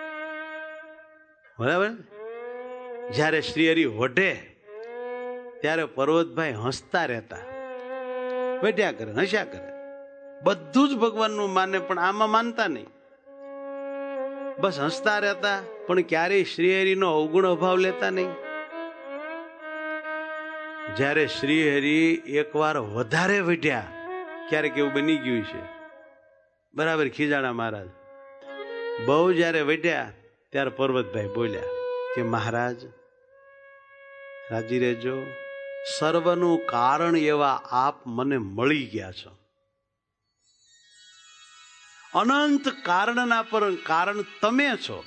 બરાબર. જ્યારે શ્રીહરિ વઢે ત્યારે પર્વતભાઈ હસતા રહેતા, વેઢ્યા કરે, હસ્યા કરે. બધું જ ભગવાનનું માને પણ આમાં માનતા નહીં. બસ હસતા રહેતા, પણ ક્યારેય શ્રીહરિનો અવગુણ અભાવ લેતા નહીં. જ્યારે શ્રીહરિ એકવાર વધારે વેઢ્યા, ક્યારેક એવું બની ગયું છે, બરાબર ખીજાણા મહારાજ બહુ જ્યારે વેઢ્યા ત્યારે પર્વતભાઈ બોલ્યા કે મહારાજ રાજી રહેજો, સર્વનું કારણ એવા આપ મને મળી ગયા છો. અનંત કારણના પર કારણ તમે છો.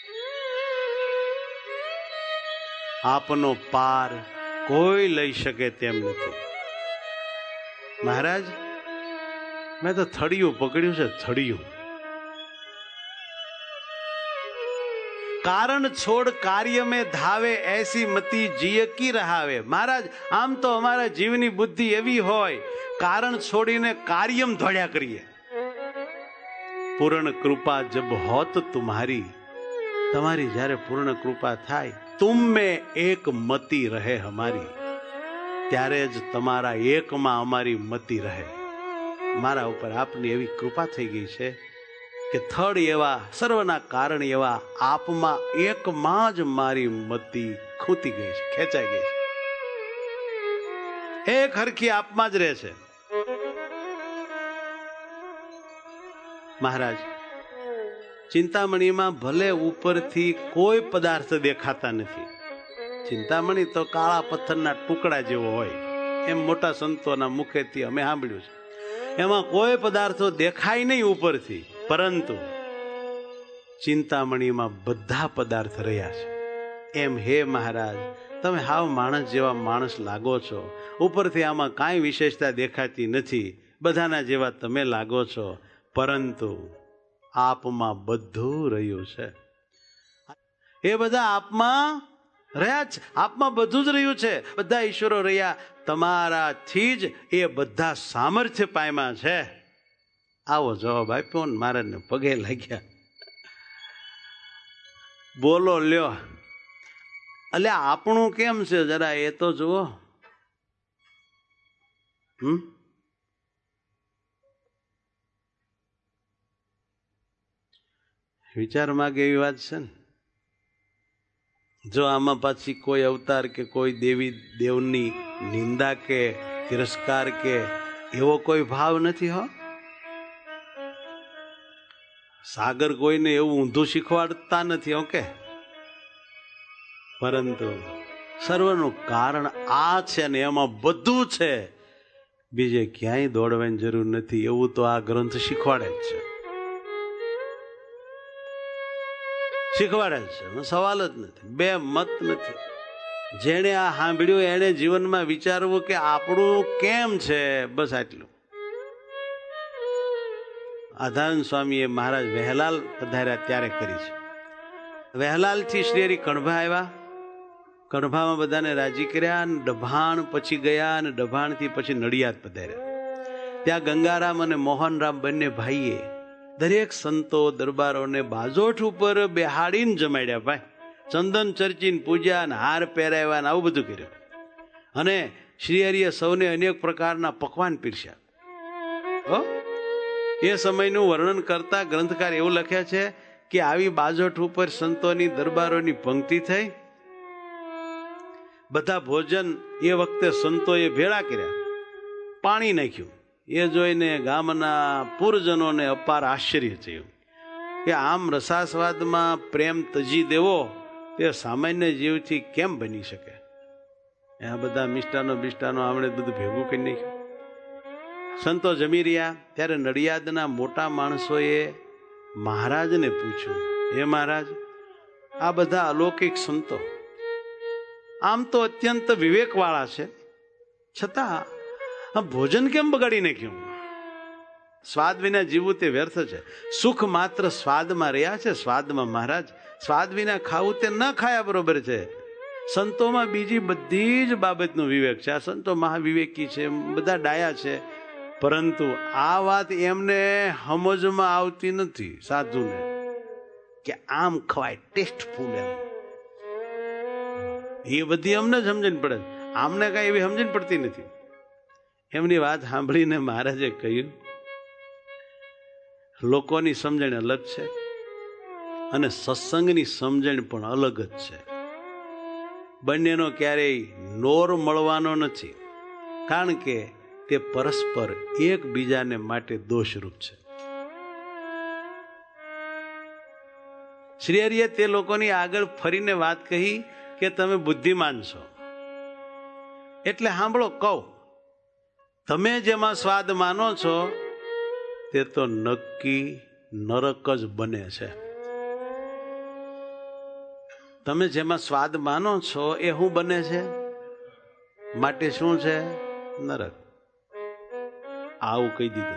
આપનો પાર કોઈ લઈ શકે તેમ નથી. મહારાજ, મેં તો થળિયું પકડ્યું છે, થળિયું. કારણ છોડ કાર્ય में धावे ऐसी मति जिय की रहावे. મહારાજ, આમ તો અમારા જીવની બુદ્ધિ એવી હોય, કારણ છોડીને કાર્યમ દોડ્યા કરીએ. પૂર્ણ કૃપા જબ હોત તુમ્હારી, તમારી જ્યારે પૂર્ણ કૃપા થાય, તુમ में એક મતિ રહે હમારી, ત્યારે જ તમારા એકમાં અમારી મતિ રહે. મારા ઉપર આપની એવી કૃપા થઈ ગઈ છે કે થડ એવા સર્વના કારણ એવા આપમાં એકમાં જ મારી મતિ ખૂતી ગઈ છે, ખેંચાઈ ગઈ છે. એક હરખી આપમાં જ રહે છે. મહારાજ, ચિંતામણીમાં ભલે ઉપરથી કોઈ પદાર્થ દેખાતા નથી. ચિંતામણી તો કાળા પથ્થરના ટુકડા જેવો હોય, એમ મોટા સંતોના મુખેથી અમે સાંભળ્યું છે. એમાં કોઈ પદાર્થો દેખાય નહીં ઉપરથી, પરંતુ ચિંતામણીમાં બધા પદાર્થ રહ્યા છે. એમ હે મહારાજ, તમે હાવ માણસ જેવા માણસ લાગો છો. ઉપરથી આમાં કાંઈ વિશેષતા દેખાતી નથી, બધાના જેવા તમે લાગો છો, પરંતુ આપમાં બધું રહ્યું છે. એ બધા આપમાં રહ્યા છે, આપમાં બધું જ રહ્યું છે. બધા ઈશ્વરો રહ્યા, તમારાથી જ એ બધા સામર્થ્ય પામ્યા છે. આવો જવાબ આપ્યો ને મહારાજને પગે લાગ્યા. બોલો લ્યો, એટલે આપણું કેમ છે જરા એ તો જુઓ. વિચાર માગે એવી વાત છે ને. જો આમાં પાછી કોઈ અવતાર કે કોઈ દેવી દેવની નિંદા કે તિરસ્કાર કે એવો કોઈ ભાવ નથી. હો, સાગર કોઈને એવું ઊંધું શીખવાડતા નથી. ઓકે, પરંતુ સર્વનું કારણ આ છે ને એમાં બધું છે, બીજે ક્યાંય દોડવાની જરૂર નથી. એવું તો આ ગ્રંથ શીખવાડે જ છે, શીખવાડે જ છે. સવાલ જ નથી, બે મત નથી. જેણે આ સાંભળ્યું એને જીવનમાં વિચારવું કે આપણું કેમ છે, બસ આટલું. આધાનંદ સ્વામીએ મહારાજ વહેલાલ પધાર્યા ત્યારે કરી છે. વહેલાલથી શ્રીહરિ કણભા આવ્યા, કણભામાં બધાને રાજી કર્યા, અને ડભાણ પછી ગયા, અને ડભાણથી પછી નડિયાદ પધાર્યા. ત્યાં ગંગારામ અને મોહનરામ બંને ભાઈએ દરેક સંતો દરબારોને બાજોઠ ઉપર બેહાડીને જમાડ્યા. ભાઈ, ચંદન ચર્ચીને પૂજા ને હાર પહેરાવ્યા ને આવું બધું કર્યું. અને શ્રીહરિએ સૌને અનેક પ્રકારના પકવાન પીરસ્યા. એ સમયનું વર્ણન કરતા ગ્રંથકાર એવું લખ્યા છે કે આવી બાજોઠ ઉપર સંતોની દરબારોની પંક્તિ થઈ. બધા ભોજન એ વખતે સંતોએ ભેળા કર્યા, પાણી નાખ્યું. એ જોઈને ગામના પૂરજનોને અપાર આશ્ચર્ય થયું કે આમ રસાસ્વાદમાં પ્રેમ તજી દેવો તે સામાન્ય જીવથી કેમ બની શકે. આ બધા મિષ્ટાનો આમણે બધું ભેગું કરી નાખ્યું. સંતો જમી રહ્યા ત્યારે નડિયાદના મોટા માણસોએ મહારાજને પૂછ્યું, હે મહારાજ, આ બધા અલૌકિક સંતો આમ તો અત્યંત વિવેકવાળા છે, છતાં ભોજન કેમ બગાડી નાખ્યું? સ્વાદ વિના જીવવું તે વ્યર્થ છે. સુખ માત્ર સ્વાદમાં રહ્યા છે, સ્વાદમાં. મહારાજ, સ્વાદ વિના ખાવું તે ન ખાયા બરોબર છે. સંતોમાં બીજી બધી જ બાબતનો વિવેક છે. આ સંતો મહાવિવેકી છે, બધા ડાયા છે, પરંતુ આ વાત એમને સમજમાં આવતી નથી સાધુને કે આમ ખવાય, ટેસ્ટફુલ. એ બધી અમને જ સમજણ પડે, આમને કઈ એવી સમજણ પડતી નથી. એમની વાત સાંભળીને મહારાજે કહ્યું, લોકોની સમજણ અલગ છે અને સત્સંગની સમજણ પણ અલગ જ છે. બંનેનો ક્યારેય નોર મળવાનો નથી, કારણ કે તે પરસ્પર એકબીજાને માટે દોષરૂપ છે. શ્રી હરિએ તે લોકોની આગળ ફરીને વાત કહી કે તમે બુદ્ધિમાન છો, એટલે સાંભળો કહું, તમે જેમાં સ્વાદ માનો છો તે તો નક્કી નરક જ બને છે. તમે જેમાં સ્વાદ માનો છો એ શું બને છે? માટે શું છે? નરક. આવું કહી દીધું.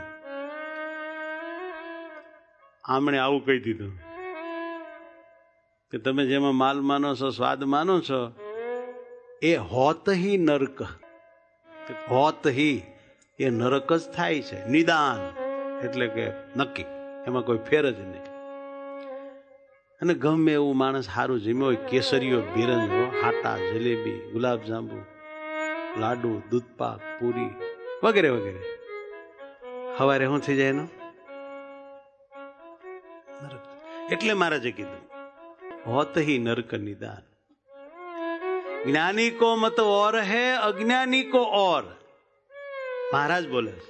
આમણે આવું કહી દીધું કે તમે જેમાં માલ માનો છો, સ્વાદ માનો છો, એ હોત હી નરક, હોત હી એ નરક જ થાય છે. નિદાન એટલે કે નક્કી, એમાં કોઈ ફેર જ નહીં. અને ગમે એવું માણસ સારું જમ્યો હોય, કેસરીઓ, બિરંજો, હાટા, જલેબી, ગુલાબજાંબુ, લાડુ, દૂધપાક, પૂરી વગેરે વગેરે, સવારે શું થઈ જાય એનો? નરક. એટલે મહારાજે કીધું હોત હી નરક નિદાન. જ્ઞાની કો મત ઓર હૈ, અજ્ઞાની કો ઓર. મહારાજ બોલે છે,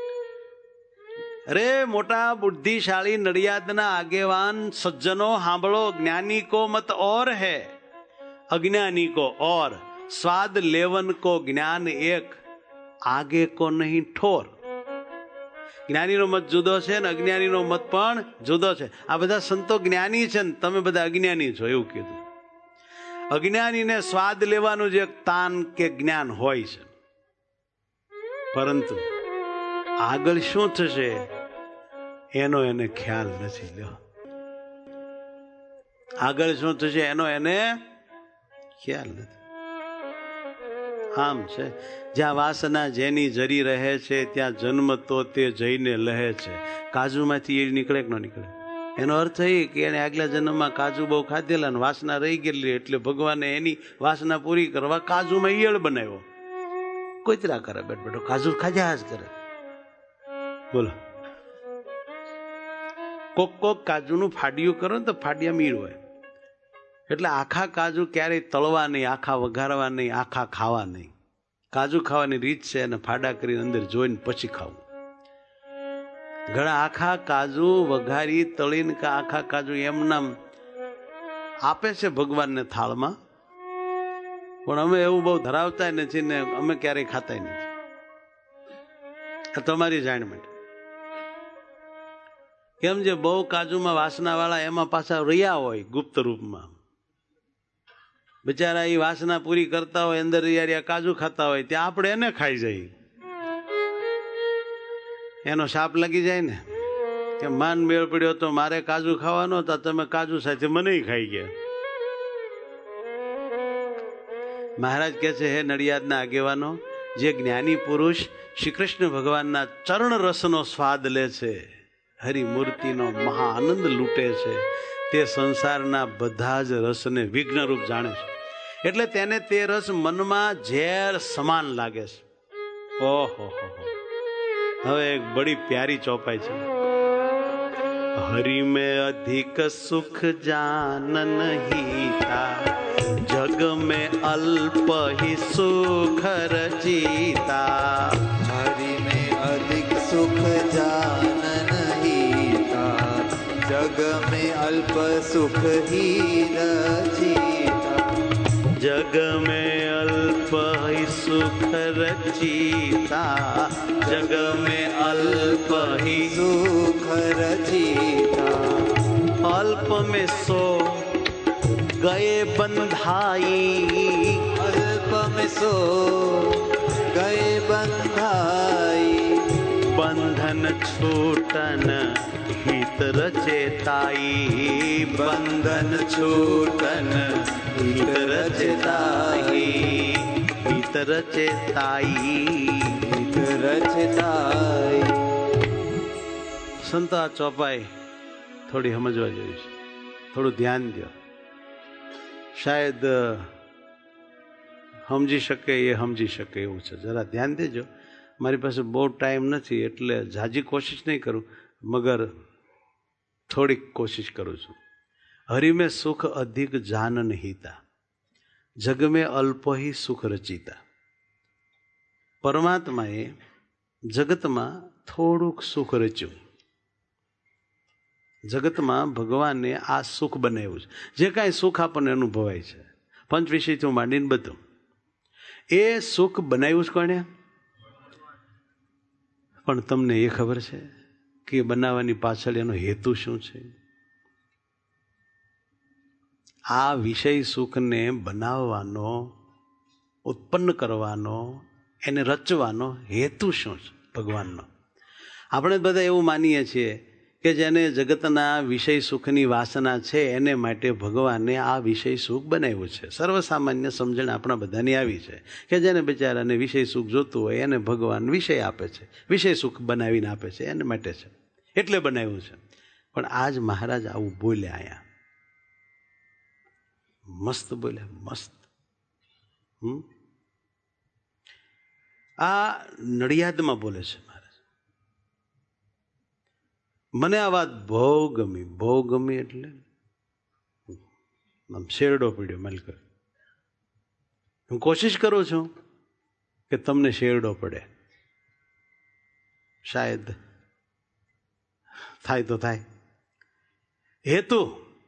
અરે મોટા બુદ્ધિશાળી નડિયાદના આગેવાન સજ્જનો સાંભળો, જ્ઞાની કો મત ઓર હૈ, અજ્ઞાની કો ઓર. સ્વાદ લેવન કો જ્ઞાન એક, આગે કો નહીં ઠોર. જ્ઞાનીનો મત જુદો છે ને અજ્ઞાનીનો મત પણ જુદો છે. આ બધા સંતો જ્ઞાની છે ને તમે બધા અજ્ઞાની છો, એવું કીધું. અજ્ઞાનીને સ્વાદ લેવાનું જે તાન કે જ્ઞાન હોય છે, પરંતુ આગળ શું થશે એનો એને ખ્યાલ નથી. લ્યો, આગળ શું થશે એનો એને ખ્યાલ નથી. આમ છે, જ્યાં વાસના જેની જરી રહે છે ત્યાં જન્મ તો તે જઈને લહે છે. કાજુમાંથી એ નીકળે કે ન નીકળે? એનો અર્થ એ કે એને આગલા જન્મમાં કાજુ બહુ ખાધેલા ને વાસના રહી ગયેલી, એટલે ભગવાને એની વાસના પૂરી કરવા કાજુમાં ઈયળ બનાવ્યો. કોઈતરા કરે બેઠ બેઠો, કાજુ ખાધ્યા જ કરે. બોલો, કોક કોક કાજુનું ફાડિયું કરો ને તો ફાડિયા મીર હોય. એટલે આખા કાજુ ક્યારેય તળવા નહીં, આખા વઘારવા નહીં, આખા ખાવા નહીં. કાજુ ખાવાની રીત છે અને ફાડા કરીને અંદર જોઈને પછી ખાવું. ઘણા આખા કાજુ વઘારી તળીને કે આખા કાજુ એમનામ આપે છે ભગવાનને થાળમાં, પણ અમે એવું બહુ ધરાવતા નથી ને અમે ક્યારેય ખાતા નથી. તમારી જાણમાં કેમ જે બહુ કાજુમાં વાસના વાળા એમાં પાછા રહ્યા હોય ગુપ્ત રૂપમાં, બિચારા એ વાસના પૂરી કરતા હોય, અંદર કાજુ ખાતા હોય, ત્યાં આપણે એને ખાઈ જઈએ. એનો શાપ લાગી જાય ને કે માન મેળ પડ્યો તો મારે કાજુ ખાવાનો હતા, તમે કાજુ સાથે મને ખાઈ ગયા. મહારાજ કહે છે, હે નડિયાદના આગેવાનો, જે જ્ઞાની પુરુષ શ્રી કૃષ્ણ ભગવાનના ચરણ રસનો સ્વાદ લે છે, હરિમૂર્તિનો મહા આનંદ લૂંટે છે, તે સંસારના બધા જ રસને વિઘ્નરૂપ જાણે છે. એટલે તેને તે રસ મનમાં ઝેર સમાન લાગે છે. ઓહો, હવે એક બડી પ્યારી ચોપાઈ છે. હરિ મેં અધિક સુખ જાનન હીતા, જગ મેં અલ્પ ही सुख रचीता. हरि में अधिक सुख जानन हीता, जग में अल्प सुख ही रचीता. जग में अल्प ही सुख रचीता, जग में अल्प ही सुख रचीता. अल्प में सो गए बंधाई, अल्प में सो गए बंधाई. बंधन छूटन હિત રચે તાઈ બંધન છૂટન હિત રચે તાઈ હિત રચે તાઈ હિત રચતાય. સંતો આ ચોપાઈ થોડી સમજવા જેવી છે, થોડું ધ્યાન દો. શાયદ સમજી શકે એ સમજી શકે એવું છે, જરા ધ્યાન દેજો. મારી પાસે બહુ ટાઈમ નથી એટલે ઝાઝી કોશિશ નહીં કરું, મગર થોડીક કોશિશ કરું છું. હરિ મેં સુખ અધિક જાનન હિતા, જગ મેં અલ્પ હિ સુખ રચિતા. પરમાત્માએ જગતમાં થોડુંક સુખ રચ્યું. જગતમાં ભગવાને આ સુખ બનાવ્યું છે. જે કાંઈ સુખ આપણને અનુભવાય છે, પંચ વિષયથી માંડીને બધું, એ સુખ બનાવ્યું છે કોણે? પણ તમને એ ખબર છે કે બનાવવાની પાછળ એનો હેતુ શું છે? આ વિષય સુખને બનાવવાનો, ઉત્પન્ન કરવાનો, એને રચવાનો હેતુ શું છે ભગવાનનો? આપણે બધા એવું માનીએ છીએ કે જેને જગતના વિષય સુખની વાસના છે એને માટે ભગવાને આ વિષય સુખ બનાવ્યું છે. સર્વસામાન્ય સમજણ આપણા બધાની આવી છે કે જેને બિચારાને વિષય સુખ જોતું હોય એને ભગવાન વિષય આપે છે, વિષય સુખ બનાવીને આપે છે, એને માટે છે, એટલે બનાવ્યું છે. પણ આજ મહારાજ આવું બોલ્યા, અહીંયા મસ્ત બોલ્યા, મસ્ત. આ નડિયાદમાં બોલે છે મહારાજ. મને આ વાત બહુ ગમી, બહુ ગમી. એટલે આમ શેરડો પડ્યો મલકર. હું કોશિશ કરું છું કે તમને શેરડો પડે. શાયદ થાય તો થાય. હેતુ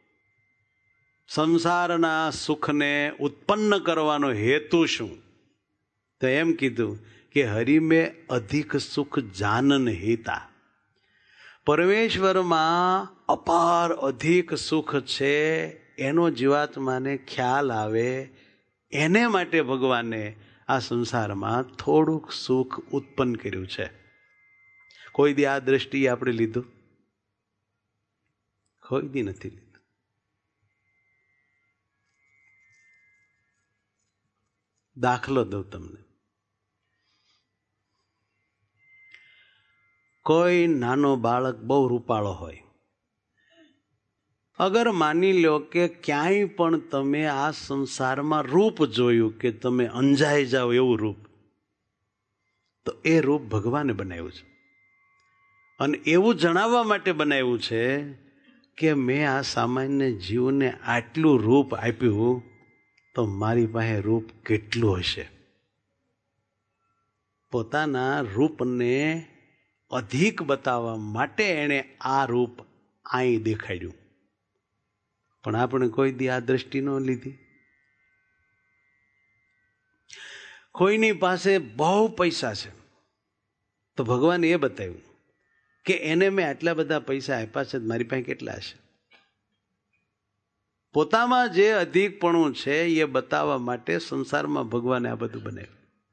સંસારના સુખને ઉત્પન્ન કરવાનો હેતુ શું? તો એમ કીધું કે હરિ મેં અધિક સુખ જાનન હિતા. પરમેશ્વરમાં અપાર અધિક સુખ છે એનો જીવાત્માને ખ્યાલ આવે, એને માટે ભગવાને આ સંસારમાં થોડુંક સુખ ઉત્પન્ન કર્યું છે. કોઈ દી આ દ્રષ્ટિએ આપણે લીધું? કોઈ દી નથી લીધું. દાખલો દઉં તમને. કોઈ નાનો બાળક બહુ રૂપાળો હોય, અગર માની લો કે ક્યાંય પણ તમે આ સંસારમાં રૂપ જોયું કે તમે અંજાઈ જાઓ એવું રૂપ, તો એ રૂપ ભગવાને બનાવ્યું છે. અને એવું જણાવવા માટે બનાવ્યું છે કે મેં આ સામાન્ય જીવને આટલું રૂપ આપ્યું તો મારી પાસે રૂપ કેટલું હશે. પોતાના રૂપને અધિક બતાવવા માટે એણે આ રૂપ અહીં દેખાડ્યું. પણ આપણે કોઈ દી આ દ્રષ્ટિ ન લીધી. કોઈની પાસે બહુ પૈસા છે તો ભગવાને એ બતાવ્યું કે એને મેં આટલા બધા પૈસા આપ્યા છે, મારી પાસે કેટલા હશે. પોતામાં જે અધિકપણું છે એ બતાવવા માટે સંસારમાં ભગવાને આ બધું બનાવ્યું.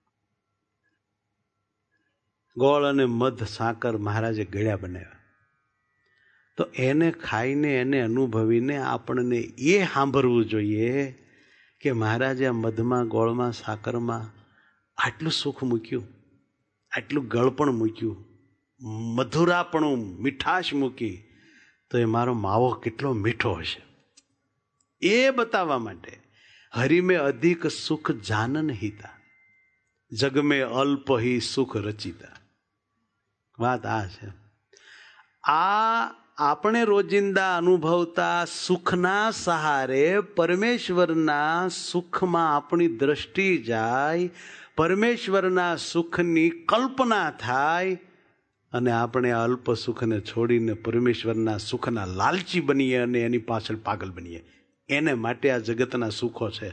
ગોળ અને મધ સાકર મહારાજે ગળ્યા બનાવ્યા, તો એને ખાઈને એને અનુભવીને આપણને એ સાંભળવું જોઈએ કે મહારાજે આ મધમાં, ગોળમાં, સાકરમાં આટલું સુખ મૂક્યું, આટલું ગળપણ મૂક્યું, મધુરાપણું, મીઠાશ મૂકી, તો એ મારો માવો કેટલો મીઠો હશે. એ બતાવવા માટે હરિ મેં અધિક સુખ જાનન હિતા, જગ મેં અલ્પ હિ સુખ રચિતા. વાત આ છે. આ આપણે રોજિંદા અનુભવતા સુખના સહારે પરમેશ્વરના સુખમાં આપણી દ્રષ્ટિ જાય, પરમેશ્વરના સુખની કલ્પના થાય, અને આપણે આ અલ્પ સુખને છોડીને પરમેશ્વરના સુખના લાલચી બનીએ અને એની પાછળ પાગલ બનીએ. એને માટે આ જગતના સુખો છે.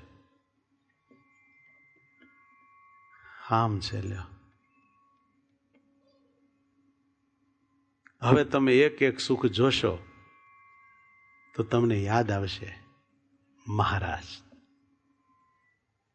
આમ છે. લ્યો, હવે તમે એક એક સુખ જોશો તો તમને યાદ આવશે મહારાજ.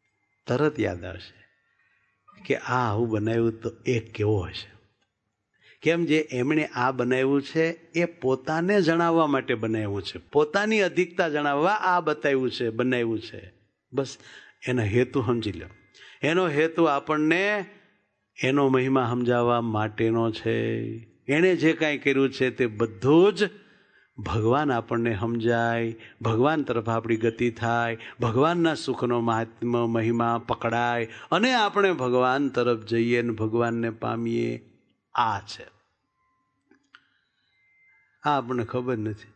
તરત યાદ આવશે કે આ આવું બનાવ્યું તો એ કેવો હશે, કેમ? જે એમણે આ બનાવ્યું છે એ પોતાને જણાવવા માટે બનાવ્યું છે, પોતાની અધિકતા જણાવવા આ બતાવ્યું છે, બનાવ્યું છે. બસ એનો હેતુ સમજી લો. એનો હેતુ આપણને એનો મહિમા સમજાવવા માટેનો છે. એણે જે કાંઈ કર્યું છે તે બધું જ ભગવાન આપણને સમજાય, ભગવાન તરફ આપણી ગતિ થાય, ભગવાનના સુખનો મહાત્મ્ય મહિમા પકડાય અને આપણે ભગવાન તરફ જઈએ ને ભગવાનને પામીએ. આ છે. આ આપણને ખબર નથી.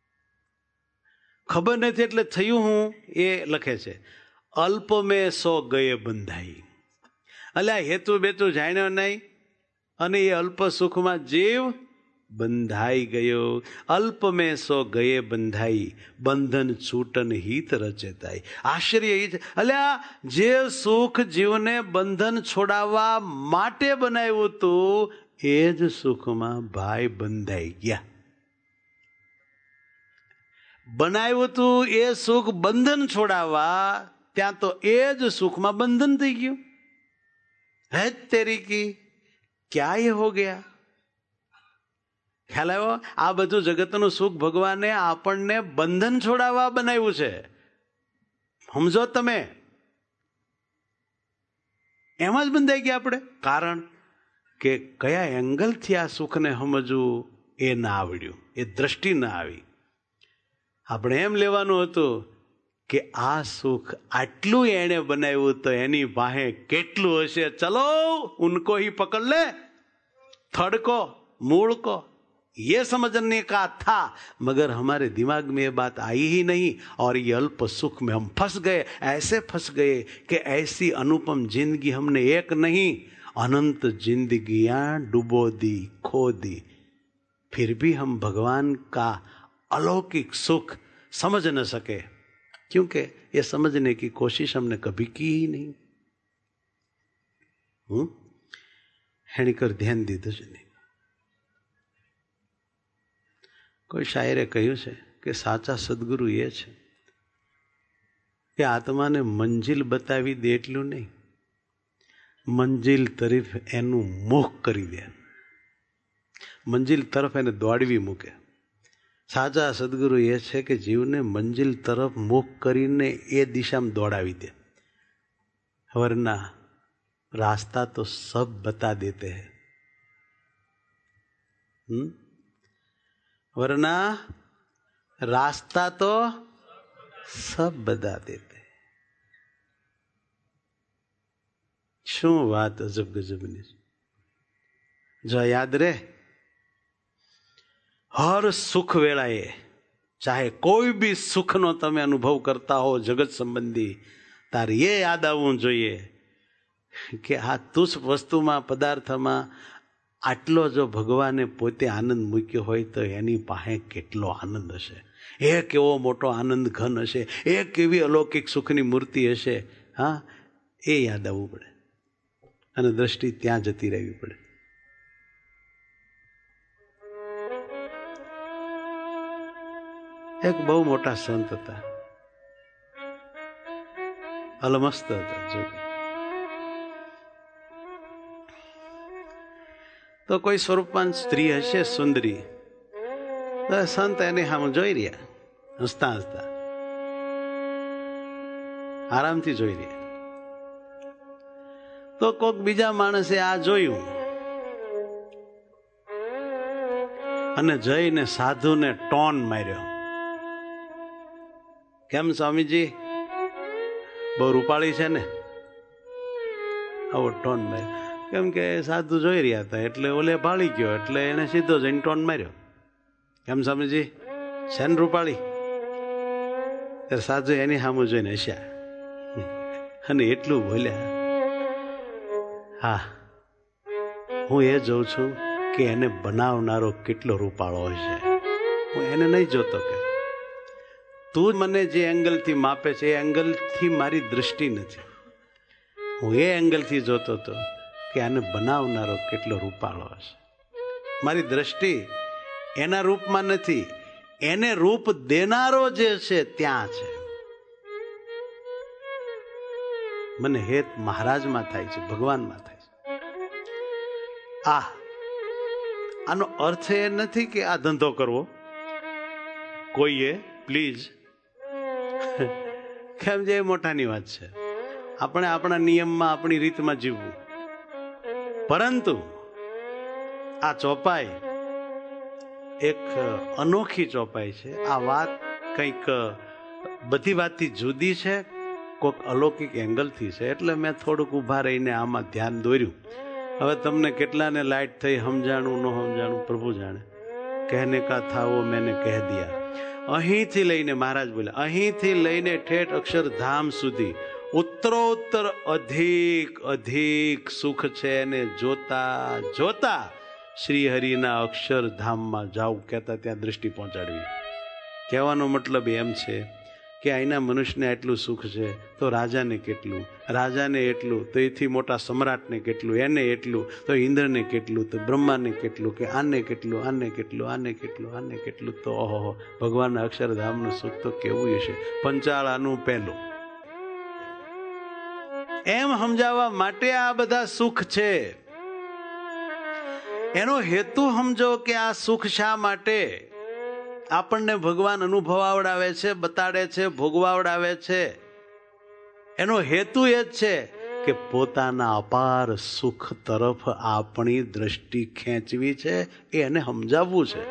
ખબર નથી એટલે થયું હું એ લખે છે, અલ્પ મેં સો ગયે બંધાઈ. અલ્યા હેતુ બેતુ જાણ્યો નહીં અને એ અલ્પ સુખમાં જીવ બંધાઈ ગયો. અલ્પ મેં સો ગયે બંધાઈ, બંધન છૂટન હિત રચેતાઈ. આશ્ચર્ય એ છે, અલ્યા જે સુખ જીવને બંધન છોડાવવા માટે બનાવ્યું હતું એ જ સુખમાં ભાઈ બંધાઈ ગયા. બનાવ્યું હતું એ સુખ બંધન છોડાવવા, ત્યાં તો એ જ સુખમાં બંધન થઈ ગયું. હે તેરી કી ક્યા એ હો ગયા? ખ્યાલ આવ્યો? આ બધું જગતનું સુખ ભગવાને આપણને બંધન છોડાવવા બનાવ્યું છે. સમજો તમે? એમાં જ બંધાઈ ગયા આપણે. કારણ કે કયા એંગલથી આ સુખને સમજવું એ ના આવડ્યું, એ દ્રષ્ટિ ના આવી. આપણે એમ લેવાનું હતું કે આ સુખ આટલું એણે બનાવ્યું તો એની પાસે કેટલું હશે. ચલો ઉनको ही पकड़ ले, थड़ को मूल को, ये समझने का था, मगर हमारे दिमाग में ये बात आई ही नहीं और ये अल्प सुख में हम फंस गए. ऐसे फंस गए कि ऐसी अनुपम जिंदगी हमने एक नहीं अनंत जिंदगियां डुबो दी, खो दी. फिर भी हम भगवान का अलौकिक सुख समझ न सके, क्योंकि ये समझने की कोशिश हमने कभी की ही नहीं. હેણીકર ધ્યાન દીધું છે નહીં. કોઈ શાયરે કહ્યું છે કે સાચા સદગુરુ એ છે કે આત્માને મંજિલ બતાવી દે એટલું નહીં, મંજિલ તરફ એનું મુખ કરી દે, મંજિલ તરફ એને દોડવી મૂકે. સાચા સદગુરુ એ છે કે જીવને મંજિલ તરફ મુખ કરીને એ દિશામાં દોડાવી દે. વરના रास्ता तो सब बता देते हैं, वरना रास्ता तो सब बता देते. શું વાત અજબ ગજબની. જો યાદ રહે, હર સુખ વેળાએ ચાહે કોઈ બી સુખનો તમે અનુભવ કરતા હો જગત સંબંધી, તારે એ યાદ આવવું જોઈએ કે આ તુચ્છ વસ્તુમાં, પદાર્થમાં આટલો જો ભગવાને પોતે આનંદ મૂક્યો હોય તો એની પાસે કેટલો આનંદ હશે, એ કેવો મોટો આનંદ ઘન હશે, એ કેવી અલૌકિક સુખની મૂર્તિ હશે. હા, એ યાદ આવવું પડે અને દ્રષ્ટિ ત્યાં જતી રહેવી પડે. એક બહુ મોટા સંત હતા, અલમસ્ત હતા જોગી. તો કોઈ સ્વરૂપવાન સ્ત્રી હશે સુંદરી, સંત એને સામે જોઈ રહ્યા, હસતા હસતા આરામથી જોઈ રહ્યા. તો કોઈક બીજા માણસે આ જોયું અને જઈને સાધુને ટોન માર્યો. કેમ સ્વામીજી, બહુ રૂપાળી છે ને? આવો ટોન માર્યો. કેમ કે સાધુ જોઈ રહ્યા હતા એટલે ઓલે ભાળી ગયો એટલે એને સીધો જઈને ટોન માર્યો. કેમ સ્વામીજી, છે ને રૂપાળી? ત્યારે સાધુ એની સામે જોઈને હસ્યા અને એટલું બોલ્યા, હા, હું એ જોઉં છું કે એને બનાવનારો કેટલો રૂપાળો હશે. હું એને નહીં જોતો કે તું મને જે એંગલથી માપે છે એ એંગલથી મારી દૃષ્ટિ નથી. હું એ એંગલથી જોતો હતો કે આને બનાવનારો કેટલો રૂપાળો હશે. મારી દ્રષ્ટિ એના રૂપમાં નથી, એને રૂપ દેનારો જે છે ત્યાં છે. મને હેત મહારાજમાં થાય છે, ભગવાનમાં થાય છે. આનો અર્થ એ નથી કે આ ધંધો કરવો કોઈએ, પ્લીઝ, કેમ જે મોટાની વાત છે. આપણે આપણા નિયમમાં આપણી રીતમાં જીવવું. પરંતુ આ ચોપાઈ એક અનોખી ચોપાઈ છે. આ વાત કંઈક બધી વાતથી જુદી છે, કોઈક અલૌકિક એંગલથી છે. એટલે મેં થોડુંક ઊભા રહીને આમાં ધ્યાન દોર્યું. હવે તમને કેટલાને લાઈટ થઈ, સમજાણું ન સમજાણું પ્રભુ જાણે. કહેને કા થા વો મેને કહ દિયા. અહીંથી લઈને મહારાજ બોલ્યા, અહીંથી લઈને ઠેઠ અક્ષરધામ સુધી ઉત્તરોત્તર અધિક અધિક સુખ છે. અને જોતા જોતા શ્રી હરિના અક્ષરધામમાં જાવું કહેતા ત્યાં દૃષ્ટિ પહોંચાડવી. કહેવાનો મતલબ એમ છે કે અહીંના મનુષ્યને આટલું સુખ છે તો રાજાને કેટલું, રાજાને એટલું તો એથી મોટા સમ્રાટને કેટલું, એને એટલું તો ઇન્દ્રને કેટલું, તો બ્રહ્માને કેટલું, કે આને કેટલું, આને કેટલું, આને કેટલું, આને કેટલું. તો ઓહો, ભગવાનના અક્ષરધામનું સુખ તો કેવું હશે. પંચાળાનું પહેલું એમ સમજાવવા માટે આ બધા સુખ છે. એનો હેતુ સમજો કે આ સુખ શા માટે આપણને ભગવાન અનુભવાવડાવે છે, બતાડે છે, ભોગવાવડાવે છે. એનો હેતુ એ જ છે કે પોતાના અપાર સુખ તરફ આપણી દ્રષ્ટિ ખેંચવી છે, એને સમજાવવું છે.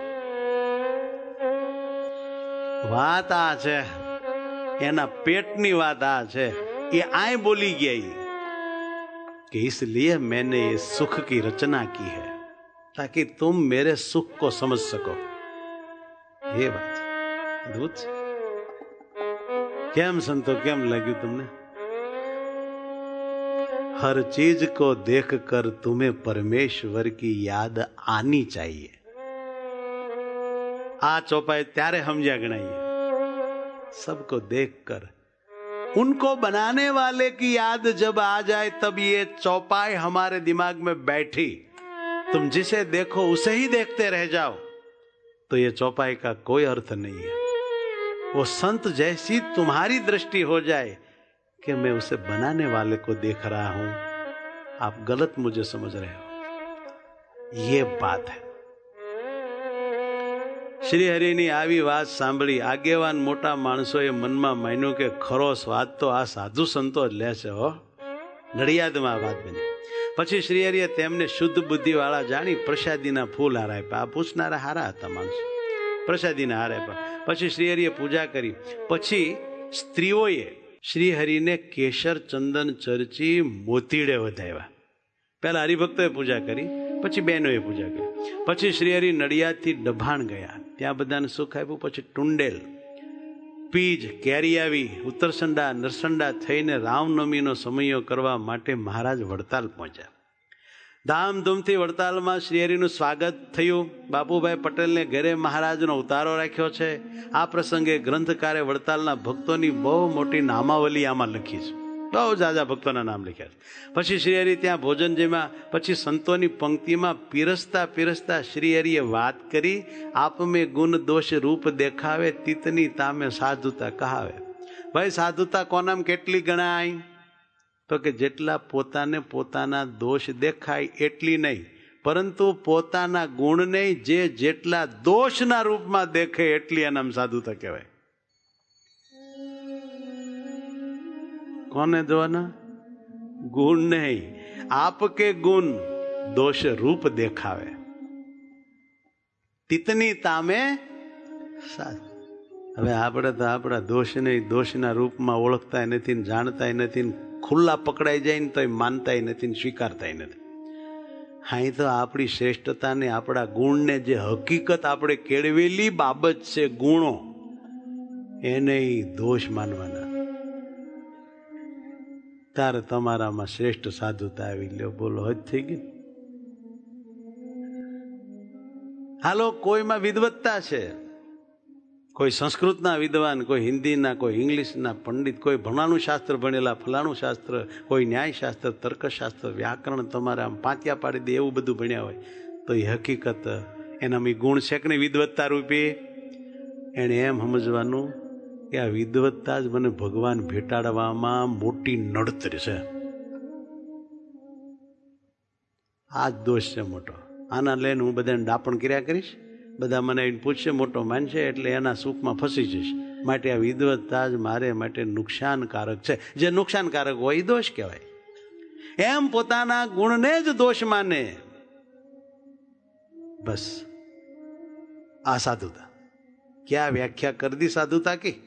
વાત આ છે, એના પેટની વાત આ છે. ये आए बोली गई कि इसलिए मैंने ये सुख की रचना की है ताकि तुम मेरे सुख को समझ सको. ये बात अद्भुत है. કેમ સંતો, કેમ લાગ્યું તમને? हर चीज को देख कर तुम्हें परमेश्वर की याद आनी चाहिए. आ चौपाई त्यारे समझा गणाइए. सबको देखकर उनको बनाने वाले की याद जब आ जाए तब ये चौपाई हमारे दिमाग में बैठी. तुम जिसे देखो उसे ही देखते रह जाओ तो ये चौपाई का कोई अर्थ नहीं है. वो संत जैसी तुम्हारी दृष्टि हो जाए कि मैं उसे बनाने वाले को देख रहा हूं, आप गलत मुझे समझ रहे हो. ये बात है. શ્રી હરિની આવી વાત સાંભળી આગેવાન મોટા માણસોએ મનમાં માન્યું કે ખરો સ્વાદ તો આ સાધુ સંતો જ લે છે. હો, નડિયાદમાં વાત બની. પછી શ્રી હરિએ તેમને શુદ્ધ બુદ્ધિ વાળા જાણી પ્રસાદીના ફૂલ હાર આપ્યા. આ પૂછનારા હારા હતા માણસો. પ્રસાદીના હાર આપ્યા. પછી શ્રી હરિએ પૂજા કરી. પછી સ્ત્રીઓએ શ્રી હરિને કેસર ચંદન ચર્ચી મોતીડે વધાવ્યા. પહેલા હરિભક્તોએ પૂજા કરી, પછી બહેનોએ પૂજા કરી. પછી શ્રી હરિ નડિયાદથી ડભાણ ગયા, ત્યાં બધાને સુખ આપ્યું. પછી ટુંડેલ, પીજ, કેરિયાવી, ઉત્તરસંડા, નરસંડા થઈને રામનવમીનો સમયો કરવા માટે મહારાજ વડતાલ પહોંચ્યા. ધામધૂમથી વડતાલમાં શ્રી હરિનું સ્વાગત થયું. બાપુભાઈ પટેલને ઘરે મહારાજનો ઉતારો રાખ્યો છે. આ પ્રસંગે ગ્રંથકારે વડતાલના ભક્તોની બહુ મોટી નામાવલી આમાં લખી છે. બહુ જાજા ભક્તોના નામ લખ્યા છે. પછી શ્રી હરિ ત્યાં ભોજન જેમાં પછી સંતોની પંક્તિમાં પીરસતા પીરસતા શ્રી હરિએ વાત કરી, આપ મેં ગુણ દોષ રૂપ દેખાવે, તીતની તામે સાધુતા કહાવે. ભાઈ, સાધુતા કોનામ કેટલી ગણાય? તો કે જેટલા પોતાને પોતાના દોષ દેખાય એટલી નહીં, પરંતુ પોતાના ગુણ નહીં, જે જેટલા દોષના રૂપમાં દેખે એટલી એનામ સાધુતા કહેવાય. કોને જોવાના? ગુણ નહીં, આપકે ગુણ દોષ રૂપ દેખાવે, તિતની તામે. હવે આપણે તો આપણા દોષને દોષના રૂપમાં ઓળખતા નથી, જાણતા નથી, ખુલ્લા પકડાઈ જાય ને તો માનતા નથી, સ્વીકારતા નથી. હા, તો આપણી શ્રેષ્ઠતાને, આપણા ગુણને, જે હકીકત આપણે કેળવેલી બાબત છે, ગુણો, એને દોષ માનવાના. તારે તમારામાં શ્રેષ્ઠ સાધુતા આવી લ્યો. બોલો, હજ થઈ ગઈ. હાલો, કોઈમાં વિદવત્તા છે, કોઈ સંસ્કૃતના વિદ્વાન, કોઈ હિન્દીના, કોઈ ઇંગ્લિશના પંડિત, કોઈ ભણાનું શાસ્ત્ર ભણેલા, ફલાણું શાસ્ત્ર, કોઈ ન્યાયશાસ્ત્ર, તર્કશાસ્ત્ર, વ્યાકરણ તમારે આમ પાંત્યા પાડી દે એવું બધું ભણ્યા હોય તો એ હકીકત એનામાં ગુણ છે કે નહીં? વિદવત્તા રૂપી. એને એમ સમજવાનું કે આ વિદવત્તા જ મને ભગવાન ભેટાડવામાં મોટી નડતર છે. આ જ દોષ છે મોટો. આના લઈને હું બધાને ડાપણ કર્યા કરીશ, બધા મને પૂછશે, મોટો માનશે, એટલે એના સુખમાં ફસી જઈશ. માટે આ વિદવત્તા જ મારે માટે નુકસાનકારક છે. જે નુકસાનકારક હોય એ દોષ કહેવાય. એમ પોતાના ગુણને જ દોષ માને, બસ આ સાધુતા. ક્યાં વ્યાખ્યા કરી દી સાધુતા કી?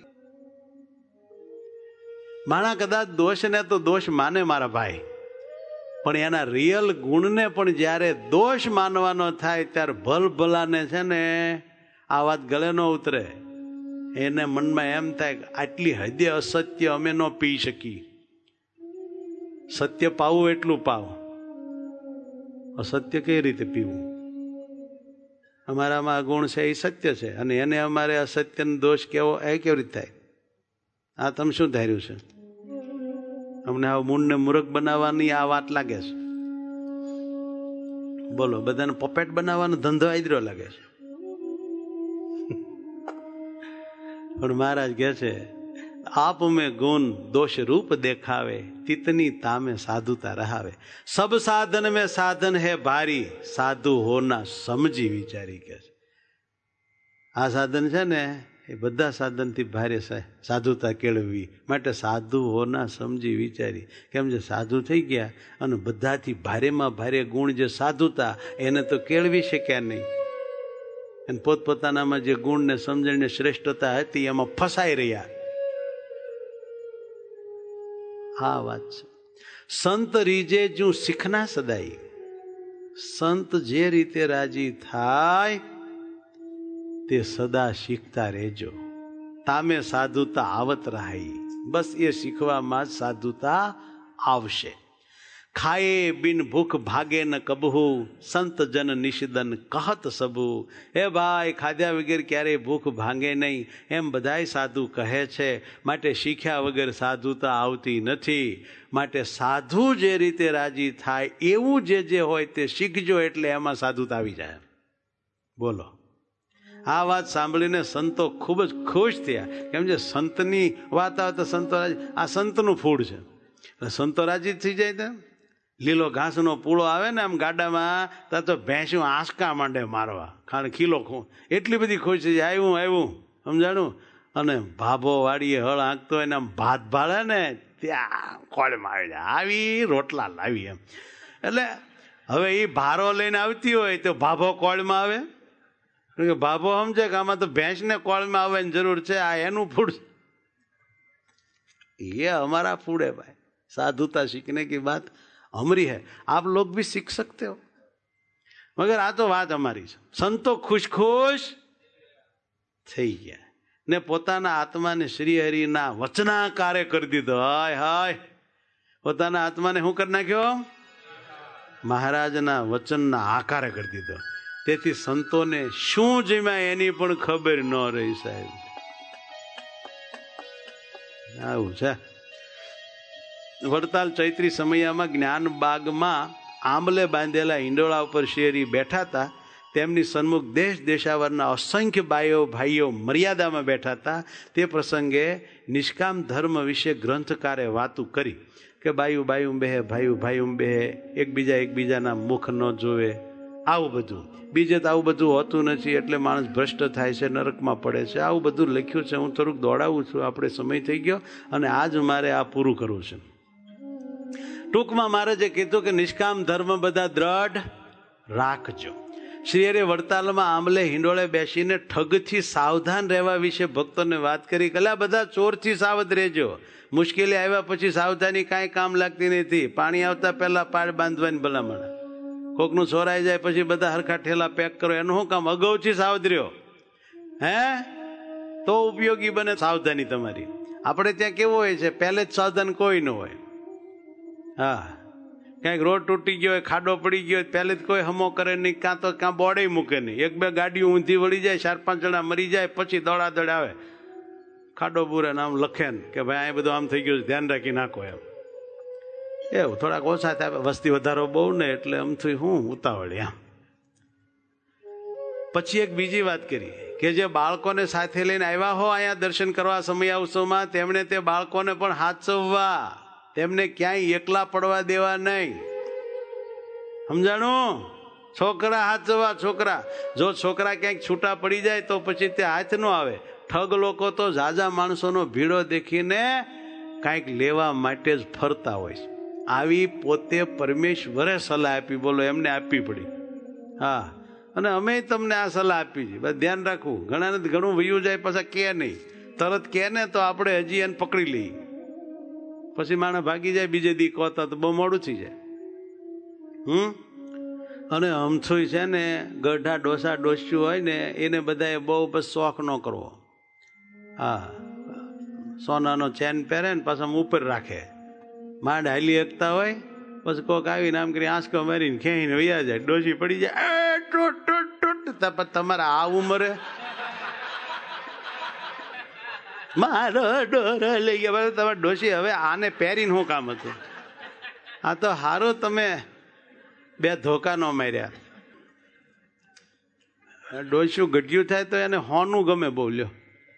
માણા કદાચ દોષને તો દોષ માને મારા ભાઈ, પણ એના રિયલ ગુણને પણ જ્યારે દોષ માનવાનો થાય ત્યારે ભલભલાને છે ને આ વાત ગળે ન ઉતરે. એને મનમાં એમ થાય કે આટલી હદે અસત્ય અમે ન પી શકી. સત્ય પાવું એટલું પાવ, અસત્ય કઈ રીતે પીવું? અમારામાં ગુણ છે એ સત્ય છે, અને એને અમારે અસત્યનો દોષ કેવો એ કેવી રીતે થાય? આ તમે શું ધાર્યું છે? અમને આ મૂળને મૂર્ખ બનાવવાની આ વાત લાગે છે. બોલો, બધાને પપેટ બનાવવાનો ધંધો આદર્યો લાગે છે. પણ મહારાજ કહે છે, આપ મેં ગુણ દોષ રૂપ દેખાવે, तितनी तामे साधुता रहावे. सब साधन में साधन है भारी, साधु होना समझी विचारी. કે આ સાધન છે ને એ બધા સાધનથી ભારે સાધુતા કેળવવી માટે સાધુ હોના સમજી વિચારી. કેમ જે સાધુ થઈ ગયા અને બધાથી ભારેમાં ભારે ગુણ જે સાધુતા, એને તો કેળવી શક્યા નહીં. અને પોતપોતાનામાં જે ગુણ ને સમજણ ને શ્રેષ્ઠતા હતી એમાં ફસાઈ રહ્યા. હા વાત છે. સંત રીજે જુ શીખના સદાઈ. સંત જે રીતે રાજી થાય તે સદા શીખતા રહેજો. તામે સાધુતા આવત રહાઈ. બસ એ શીખવામાં જ સાધુતા આવશે. ખાએ બિન ભૂખ ભાગે ન કબહુ, સંત જન નિષદન કહત સબુ. હે ભાઈ, ખાધ્યા વગર ક્યારેય ભૂખ ભાંગે નહીં એમ બધાય સાધુ કહે છે. માટે શીખ્યા વગર સાધુતા આવતી નથી. માટે સાધુ જે રીતે રાજી થાય એવું જે હોય તે શીખજો, એટલે એમાં સાધુતા આવી જાય. બોલો, આ વાત સાંભળીને સંતો ખૂબ જ ખુશ થયા. કેમ છે, સંતની વાત આવે તો સંતો રાજી. આ સંતનું ફૂડ છે, સંતો રાજી થઈ જાય. તો લીલો ઘાસનો પૂળો આવે ને આમ ગાડામાં, ત્યાં તો ભેંસું આંસકા માંડે મારવા, કારણ ખીલો એટલી બધી ખુશ થઈ જાય. આવ્યું સમજાણું. અને ભાભો વાડીએ હળ આંકતો હોય ને આમ ભાત ભાળે ને ત્યાં કોળમાં આવી જાય, આવી રોટલા લાવી એમ. એટલે હવે એ ભારો લઈને આવતી હોય તો ભાભો કોળમાં આવે. ભાભો સમજે કે આમાં તો ભેંસને કોળમાં આવવાની જરૂર છે, આ એનું ફૂડ. ये हमारा फूड है भाई. साधुता सीखने की बात हमारी है, आप लोग भी सीख सकते हो. मगर आ तो बात हमारी છે. સંતો ખુશ ખુશ થઈ ગયા ને પોતાના આત્માને શ્રી હરિના વચનાકારે કરી દીધો. હાય હાય, પોતાના આત્માને શું કરી નાખ્યો? મહારાજના વચનના આકારે કરી દીધો. તેથી સંતોને શું જીમ્યા એની પણ ખબર ન રહી સાહેબ. આવું છે. વડતાલ ચૈત્રી સમયામાં જ્ઞાન બાગમાં આંબલે બાંધેલા હિંડોળા ઉપર શેરી બેઠા હતા. તેમની સન્મુખ દેશ દેશાવરના અસંખ્ય બાઈઓ ભાઈઓ મર્યાદામાં બેઠા હતા. તે પ્રસંગે નિષ્કામ ધર્મ વિશે ગ્રંથકારે વાતું કરી કે બાયું બાયું બેહે, ભાઈયું ભાઈયું બેહે, એકબીજાના મુખ ન જોવે, આવું બધું. બીજે તો આવું બધું હોતું નથી, એટલે માણસ ભ્રષ્ટ થાય છે, નરકમાં પડે છે. આવું બધું લખ્યું છે. હું થોડુંક દોડાવું છું, આપણે સમય થઈ ગયો અને આજ મારે આ પૂરું કરવું છે. ટૂંકમાં મારે જે કીધું કે નિષ્કામ ધર્મ બધા દ્રઢ રાખજો. શ્રી હરિએ વડતાલમાં આંબલે હિંડોળે બેસીને ઠગથી સાવધાન રહેવા વિશે ભક્તોને વાત કરી. કલા બધા ચોરથી સાવધ રહેજો. મુશ્કેલી આવ્યા પછી સાવધાની કાંઈ કામ લાગતી નથી. પાણી આવતા પહેલા પાળ બાંધવાની ભલામણ. કોકનું ચોરાઈ જાય પછી બધા હરખા ઠેલા પેક કરો, એનું શું કામ? અગાઉથી સાવધ રહ્યો હે તો ઉપયોગી બને સાવધાની તમારી. આપણે ત્યાં કેવું હોય છે, પહેલે જ સાવધાન કોઈ ન હોય. હા, ક્યાંક રોડ તૂટી ગયો હોય, ખાડો પડી ગયો હોય, પહેલે જ કોઈ હમો કરે નહીં, કાં બોર્ડે મૂકે નહીં. એક બે ગાડીઓ ઊંધી વળી જાય, 4-5 જણા મરી જાય, પછી દોડાદોડ આવે, ખાડો બુરે નામ લખે ને કે ભાઈ આ બધું આમ થઈ ગયું છે, ધ્યાન રાખી નાખો એમ. એવું થોડાક ઓછા થાય, વસ્તી વધારો બહુ ને એટલે આમથી હું ઉતાવળી આમ. પછી એક બીજી વાત કરી કે જે બાળકોને સાથે લઈને આવ્યા હો અહીંયા દર્શન કરવા સમય ઉત્સવમાં, તેમણે તે બાળકોને પણ હાચવવા, તેમને ક્યાંય એકલા પડવા દેવા નહીં. સમજાણું? છોકરા હાચવા છોકરા. જો છોકરા ક્યાંક છૂટા પડી જાય તો પછી તે હાથ ન આવે. ઠગ લોકો તો ઝાઝા માણસોનો ભીડો દેખીને કાંઈક લેવા માટે જ ફરતા હોય છે. આવી પોતે પરમેશ્વરે સલાહ આપી, બોલો એમને આપવી પડી. હા, અને અમે તમને આ સલાહ આપી છે. બસ ધ્યાન રાખવું. ઘણાને ઘણું વયું જાય પાછા કે નહીં, તરત કે ને તો આપણે હજી એને પકડી લઈએ, પછી માણસ ભાગી જાય બીજે દી કોતા તો બહુ મોડું થઈ જાય. અને અમથું છે ને ગઢા ડોસા ડોસ્યું હોય ને એને બધાએ બહુ બસ શોખ ન કરવો. હા, સોનાનો ચેન પહેરે ને પાછા ઉપર રાખે, માંડ હાલી શકતા હોય, પછી કોક આવીને આમ કરી આંસકો મારીને ખેંચીને વૈયા જાય, ડોસી પડી જાય ટૂટ ટૂટ ટૂટ. તમારે આ ઉંમરે મારો ડોરો લઈ ગયા. તમારે ડોસી હવે આને પહેરીને શું કામ હતું? આ તો હારો તમે બે ધોકા ન માર્યા. ડોસ્યું ગઢિયું થાય તો એને હોનું ગમે બહુ. લ્યો,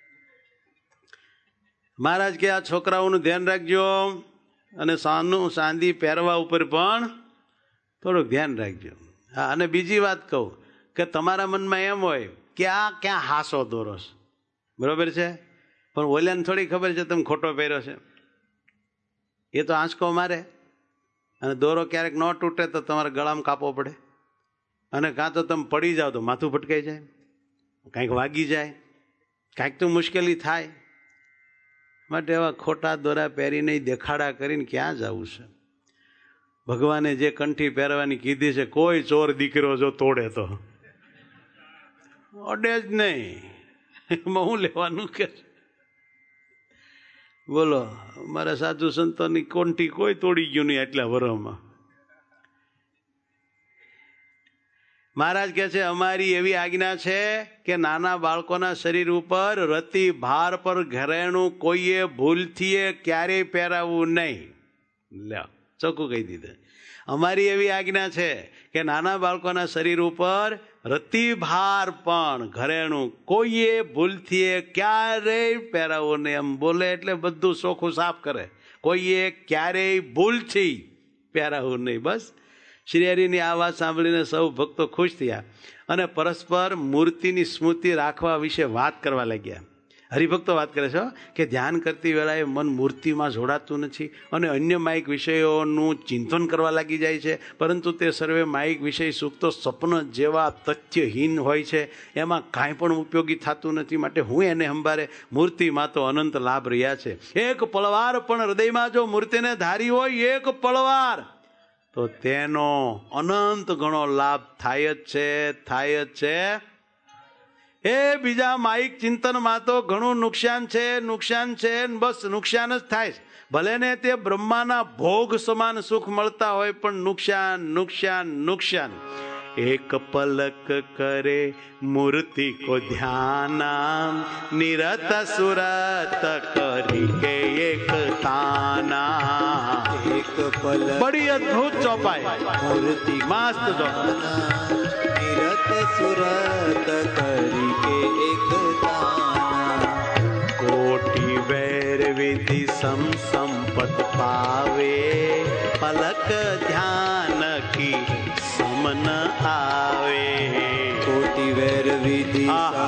મહારાજ કે આ છોકરાઓનું ધ્યાન રાખજો અને ચાંદી પહેરવા ઉપર પણ થોડુંક ધ્યાન રાખજો. હા, અને બીજી વાત કહું કે તમારા મનમાં એમ હોય કે આ ક્યાં હાસો દોરોસ, બરોબર છે, પણ ઓલાને થોડી ખબર છે તમે ખોટો પહેર્યો છે. એ તો આંચકો મારે અને દોરો ક્યારેક ન તૂટે તો તમારે ગળામાં કાપવો પડે, અને કાં તો તમે પડી જાઓ તો માથું ભટકાઈ જાય, કાંઈક વાગી જાય, કાંઈક તો મુશ્કેલી થાય. માટે એવા ખોટા દોરા પહેરીને દેખાડા કરીને ક્યાં જવું છે? ભગવાને જે કંઠી પહેરવાની કીધી છે, કોઈ ચોર દીકરો જો તોડે તો અડે જ નહીં. એમાં હું લેવાનું કે? બોલો, મારા સાધુ સંતોની કંઠી કોઈ તોડી ગયું નહીં એટલા વર્ષમાં. મહારાજ કહે છે અમારી એવી આજ્ઞા છે કે નાના બાળકોના શરીર ઉપર રતિ ભાર પર ઘરેણું કોઈએ ભૂલથી ક્યારેય પહેરાવવું નહીં. લ્યો, ચોખ્ખું કહી દીધું. અમારી એવી આજ્ઞા છે કે નાના બાળકોના શરીર ઉપર રતિ ભાર પણ ઘરેણું કોઈએ ભૂલથી ક્યારેય પહેરાવવું નહીં. એમ બોલે એટલે બધું ચોખ્ખું સાફ કરે. કોઈએ ક્યારેય ભૂલથી પહેરાવવું નહીં. બસ શ્રી હરિની આ વાત સાંભળીને સૌ ભક્તો ખુશ થયા અને પરસ્પર મૂર્તિની સ્મૃતિ રાખવા વિશે વાત કરવા લાગ્યા. હરિભક્તો વાત કરે છે કે ધ્યાન કરતી વેળાએ મન મૂર્તિમાં જોડાતું નથી અને અન્ય માયિક વિષયોનું ચિંતન કરવા લાગી જાય છે, પરંતુ તે સર્વે માયિક વિષય સુખ તો સ્વપ્ન જેવા તથ્યહીન હોય છે, એમાં કાંઈ પણ ઉપયોગી થતું નથી. માટે હું એને સંભારે મૂર્તિમાં તો અનંત લાભ રહ્યા છે. એક પળવાર પણ હૃદયમાં જો મૂર્તિને ધારી હોય, એક પળવાર, તો તેનો અનંત ઘણો લાભ થાય જ છે, થાય જ છે. એ બીજા માયિક ચિંતનમાં તો ઘણું નુકસાન છે, નુકસાન છે, બસ નુકસાન જ થાય. ભલે ને તે બ્રહ્માના ભોગ સમાન સુખ મળતા હોય, પણ નુકસાન નુકસાન નુકસાન. એક પલક કરે મૂર્તિ કો ધ્યાના, નિરત સુરત કરી કે એક તાના. એક પલક બડી અદ્ભુત ચોપાઈ, મૂર્તિ મસ્ત ચોપાઈ. નિરત સુરત કરી કે એક તાના. કોટી વૈર વિધિ સમ સંપત પાવે, પલક ધ્યાન કી સમન આવે. કોટી વેર વિધિ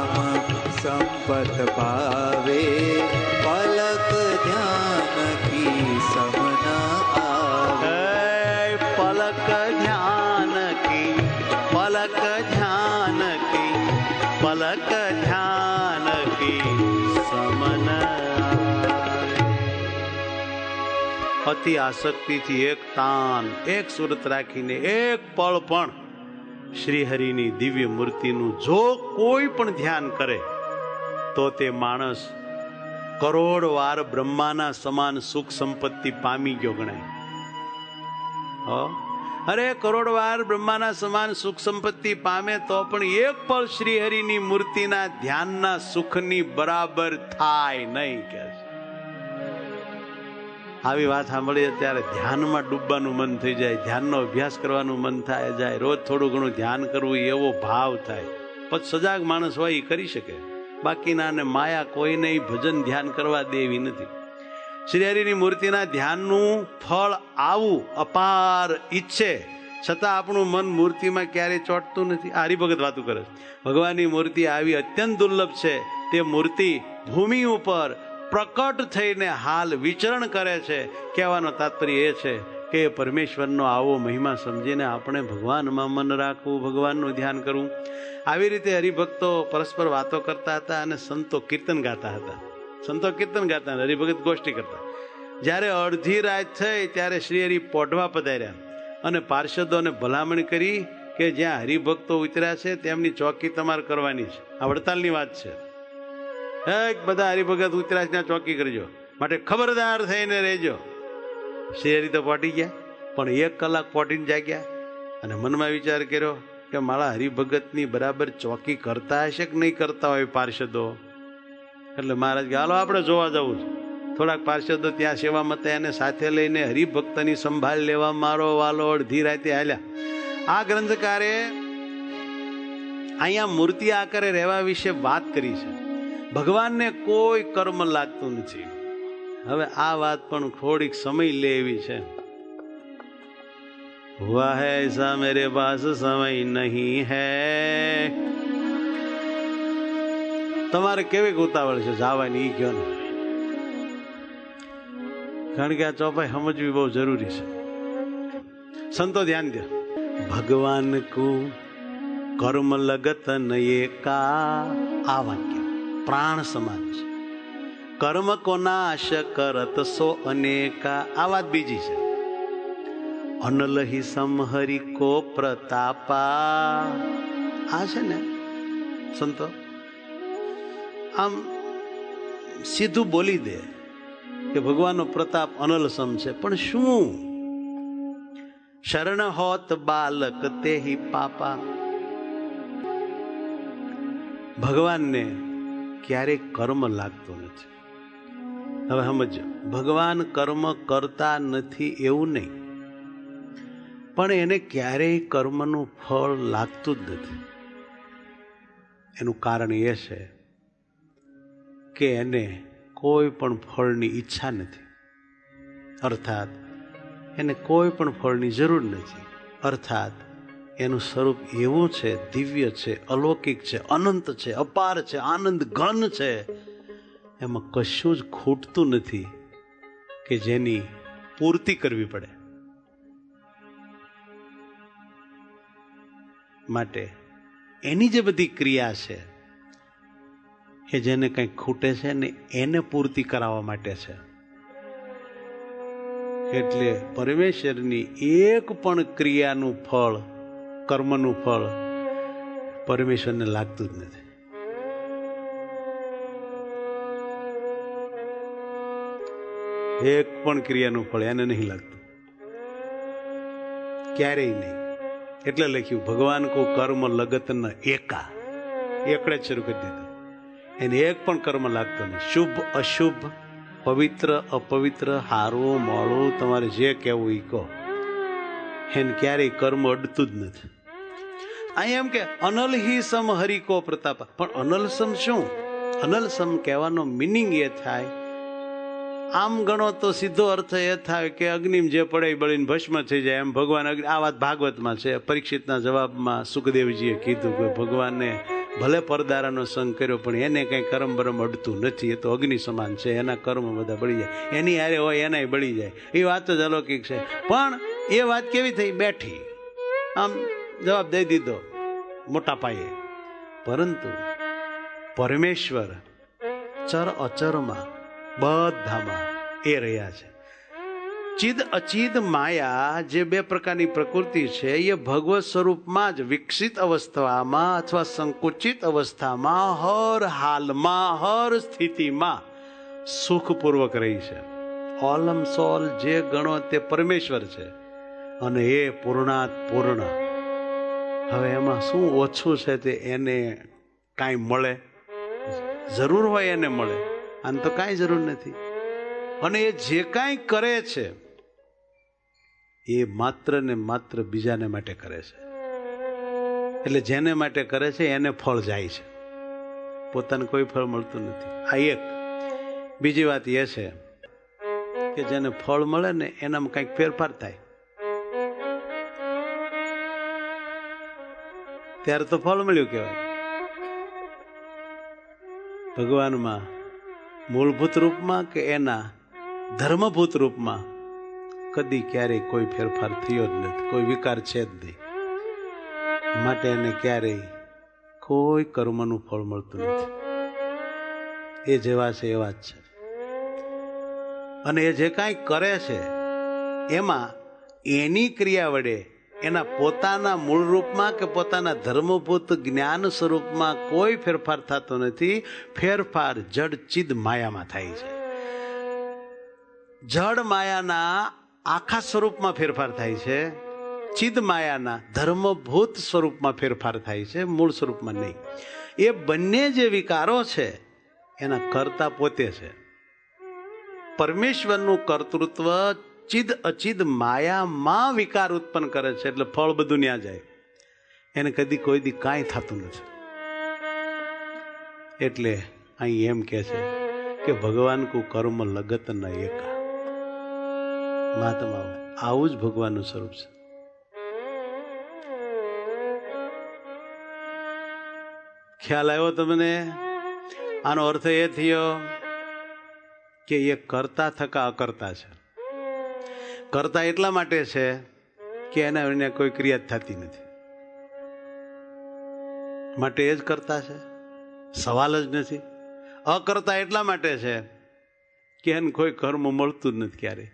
સંપત પાવે, પલક ધ્યાન કી સમન આવે. પલક ધ્યાન કી, પલક ધ્યાન કી, પલક ધ્યાન કી સમન આવે. અતિ આસક્તિથી એક તાન, એક સુરત રાખીને એક પળ પણ શ્રી હરિની દિવ્ય મૂર્તિનું જો કોઈ પણ ધ્યાન કરે તો તે માણસ કરોડ વાર બ્રહ્માના સમાન સુખ સંપત્તિ પામી ગયો ગણાય. અરે કરોડ વાર બ્રહ્માના સમાન સુખ સંપત્તિ પામે તો પણ એક પળ શ્રી હરિની મૂર્તિના ધ્યાનના સુખની બરાબર થાય નહીં. કે આવી વાત સાંભળીએ ત્યારે ધ્યાનમાં ડૂબવાનું મન થઈ જાય, ધ્યાનનો અભ્યાસ કરવાનું મન થાય જાય, રોજ થોડું ઘણું ધ્યાન કરવું એવો ભાવ થાય. પછી સજાગ માણસ હોય એ કરી શકે, બાકીનાને માયા કોઈને ભજન ધ્યાન કરવા દેવી નથી. શ્રી હરિની મૂર્તિના ધ્યાનનું ફળ આવું અપાર ઈચ્છે છતાં આપણું મન મૂર્તિમાં ક્યારેય ચોંટતું નથી. આ હરિભગત વાતું કરે છે. ભગવાનની મૂર્તિ આવી અત્યંત દુર્લભ છે. તે મૂર્તિ ભૂમિ ઉપર પ્રકટ થઈને હાલ વિચરણ કરે છે. કહેવાનો તાત્પર્ય એ છે કે પરમેશ્વરનો આવો મહિમા સમજીને આપણે ભગવાનમાં મન રાખવું, ભગવાનનું ધ્યાન કરવું. આવી રીતે હરિભક્તો પરસ્પર વાતો કરતા હતા અને સંતો કીર્તન ગાતા હતા. સંતો કીર્તન ગાતા, હરિભગત ગોષ્ઠી કરતા. જ્યારે અડધી રાત થઈ ત્યારે શ્રી હરિ પોઢવા પધાર્યા અને પાર્ષદોને ભલામણ કરી કે જ્યાં હરિભક્તો ઉતર્યા છે તેમની ચોકી તમારે કરવાની છે. આ વડતાલની વાત છે. બધા હરિભગત ઉતર્યા છે ત્યાં ચોકી કરજો, માટે ખબરદાર થઈને રહેજો. શ્રી હરિ તો પોટી ગયા, પણ 1 કલાક પોટીને જાગ્યા અને મનમાં વિચાર કર્યો કે મારા હરિભગતની બરાબર ચોકી કરતા હશે કે નહીં કરતા હોય પાર્ષદો. એટલે મહારાજ કે હાલો આપણે જોવા જવું છે. થોડાક પાર્ષદો ત્યાં સેવામાં હતા, એને સાથે લઈને હરિભક્તની સંભાળ લેવા મારો વાલો અડધી રાતે હાલ્યા. આ ગ્રંથકારે અહીંયા મૂર્તિ આકારે રહેવા વિશે વાત કરી છે. ભગવાનને કોઈ કર્મ લાગતું નથી. હવે આ વાત પણ થોડીક સમય લે એવી છે. હુઆ હૈ એસા મેરે પાસ સમય નહીં હૈ. તમારે કેવી ઉતાવળ છે જવાની ઈ કયો ને, કારણ કે આ ચોપાઈ સમજવી બહુ જરૂરી છે. સંતો ધ્યાન દે. ભગવાન કો કર્મ લગત એકા, આ વાક્ય પ્રાણ સમાન છે. કર્મ કો નાશ કરત સો અનેકા, આ વાત બીજી છે. અનલહી સમહરી કો પ્રતાપા, આ છે ને સંતો આમ સીધું બોલી દે કે ભગવાનનો પ્રતાપ અનલસમ છે. પણ શું? શરણ હોત બાલક તેહી પાપા. ભગવાનને ક્યારેય કર્મ લાગતું નથી. હવે સમજો, ભગવાન કર્મ કરતા નથી એવું નહીં, પણ એને ક્યારેય કર્મનું ફળ લાગતું જ નથી. એનું કારણ એ છે કે એને કોઈ પણ ફળની ઈચ્છા નથી, અર્થાત એને કોઈ પણ ફળની જરૂર નથી. અર્થાત એનું સ્વરૂપ એવું છે, દિવ્ય છે, અલૌકિક છે, અનંત છે, અપાર છે, આનંદ ઘન છે. એમાં કશું જ ખૂટતું નથી કે જેની પૂર્તિ કરવી પડે. માટે એની જે બધી ક્રિયા છે કે જેને કંઈક ખૂટે છે ને એને પૂર્તિ કરાવવા માટે છે. એટલે પરમેશ્વરની એક પણ ક્રિયાનું ફળ, કર્મનું ફળ પરમેશ્વરને લાગતું જ નથી. એક પણ ક્રિયાનું ફળ એને નહીં લાગતું, ક્યારેય નહીં. એટલે લખ્યું ભગવાન કો કર્મ લગત ન એકા, એકડે જ શરૂ કરી દીધું. એને એક પણ કર્મ લાગતો નહીં. શુભ અશુભ, પવિત્ર અપવિત્ર, હારું મોડું, તમારે જે કહેવું એ કહો, એને ક્યારેય કર્મ અડતું જ નથી. અહીં એમ કે અનલ હિ સમ હરિકો પ્રતાપ. પણ અનલસમ શું? અનલસમ કહેવાનો મિનિંગ એ થાય, આમ ગણો તો સીધો અર્થ એ થાય કે અગ્નિમ જે પડે બળીને ભસ્મ થઈ જાય. એમ ભગવાન અગ્નિ, આ વાત ભાગવતમાં છે. પરીક્ષિતના જવાબમાં સુખદેવજીએ કીધું કે ભગવાનને ભલે પરદારાનો સંગ કર્યો પણ એને કંઈ કર્મ બરમ અડતું નથી. એ તો અગ્નિ સમાન છે, એના કર્મ બધા બળી જાય, એની હારે હોય એનાય બળી જાય. એ વાત જ અલૌકિક છે. પણ એ વાત કેવી થઈ? બેઠી, આમ જવાબ દઈ દીધો મોટા પાયે. પરંતુ પરમેશ્વર ચર અચરમાં બધામાં એ રહ્યા છે. ચિદ અચિદ માયા જે બે પ્રકારની પ્રકૃતિ છે એ ભગવત સ્વરૂપમાં જ વિકસિત અવસ્થામાં અથવા સંકુચિત અવસ્થામાં હર હાલમાં, હર સ્થિતિમાં સુખપૂર્વક રહી છે. ઓલમ સોલ જે ગણો તે પરમેશ્વર છે અને એ પૂર્ણાત પૂર્ણ. હવે એમાં શું ઓછું છે તે એને કાંઈ મળે, જરૂર હોય એને મળે, આને તો કાંઈ જરૂર નથી. અને એ જે કાંઈ કરે છે એ માત્ર ને માત્ર બીજાને માટે કરે છે. એટલે જેને માટે કરે છે એને ફળ જાય છે, પોતાને કોઈ ફળ મળતું નથી. આ એક. બીજી વાત એ છે કે જેને ફળ મળે ને એનામાં કંઈક ફેરફાર થાય. ત્યારે તો ફળ મળ્યું કહેવાય. ભગવાનમાં મૂળભૂત રૂપમાં કે એના ધર્મભૂત રૂપમાં કદી ક્યારેય કોઈ ફેરફાર થયો જ નથી, કોઈ વિકાર છે જ નહીં. માટે એને ક્યારેય કોઈ કર્મનું ફળ મળતું નથી. એ જેવા છે એવા જ છે. અને એ જે કાંઈ કરે છે એમાં એની ક્રિયા વડે એના પોતાના મૂળ રૂપમાં કે પોતાના ધર્મભૂત જ્ઞાન સ્વરૂપમાં કોઈ ફેરફાર થતો નથી. ફેરફાર જડ ચિદ માયામાં થાય છે. જડ માયાના આખા સ્વરૂપમાં ફેરફાર થાય છે, ચિદ માયાના ધર્મભૂત સ્વરૂપમાં ફેરફાર થાય છે, મૂળ સ્વરૂપમાં નહીં. એ બંને જે વિકારો છે એના કર્તા પોતે છે. પરમેશ્વરનું કર્તૃત્વ ચિદ અચિદ માયામાં વિકાર ઉત્પન્ન કરે છે, એટલે ફળ બધું ન્યા જાય. એને કદી કોઈ દી કાંઈ થતું નથી. એટલે અહીં એમ કે છે કે ભગવાન કો કર્મ લગત ન એકા. મહાત્મા આવું જ ભગવાનનું સ્વરૂપ છે. ખ્યાલ આવ્યો તમને? આનો અર્થ એ થયો કે એ કરતા થકા અકર્તા છે. કરતા એટલા માટે છે કે એને કોઈ ક્રિયા થતી નથી, માટે એ જ કરતા છે, સવાલ જ નથી. અકર્તા એટલા માટે છે કે એને કોઈ કર્મ મળતું જ નથી. ક્યારે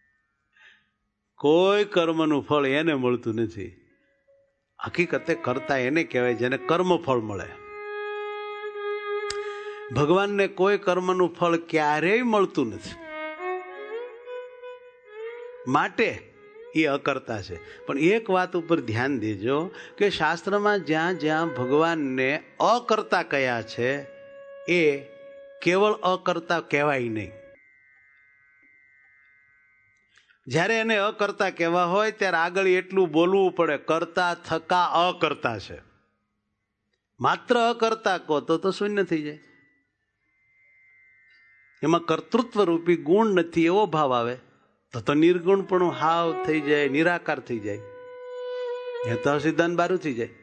કોઈ કર્મનું ફળ એને મળતું નથી. હકીકતે કરતા એને કહેવાય જેને કર્મ ફળ મળે. ભગવાનને કોઈ કર્મનું ફળ ક્યારેય મળતું નથી, માટે એ અકર્તા છે. પણ એક વાત ઉપર ધ્યાન દેજો કે શાસ્ત્રમાં જ્યાં જ્યાં ભગવાનને અકર્તા કયા છે એ કેવળ અકર્તા કહેવાય નહીં. જ્યારે એને અકર્તા કહેવા હોય ત્યારે આગળ એટલું બોલવું પડે, કરતા થકા અકર્તા છે. માત્ર અકર્તા કહો તો શૂન્ય થઈ જાય. એમાં કર્તૃત્વ રૂપી ગુણ નથી એવો ભાવ આવે તો નિર્ગુણ પણ હાવ થઈ જાય, નિરાકાર થઈ જાય. એ તો સિદ્ધાંત બારું થઈ જાય.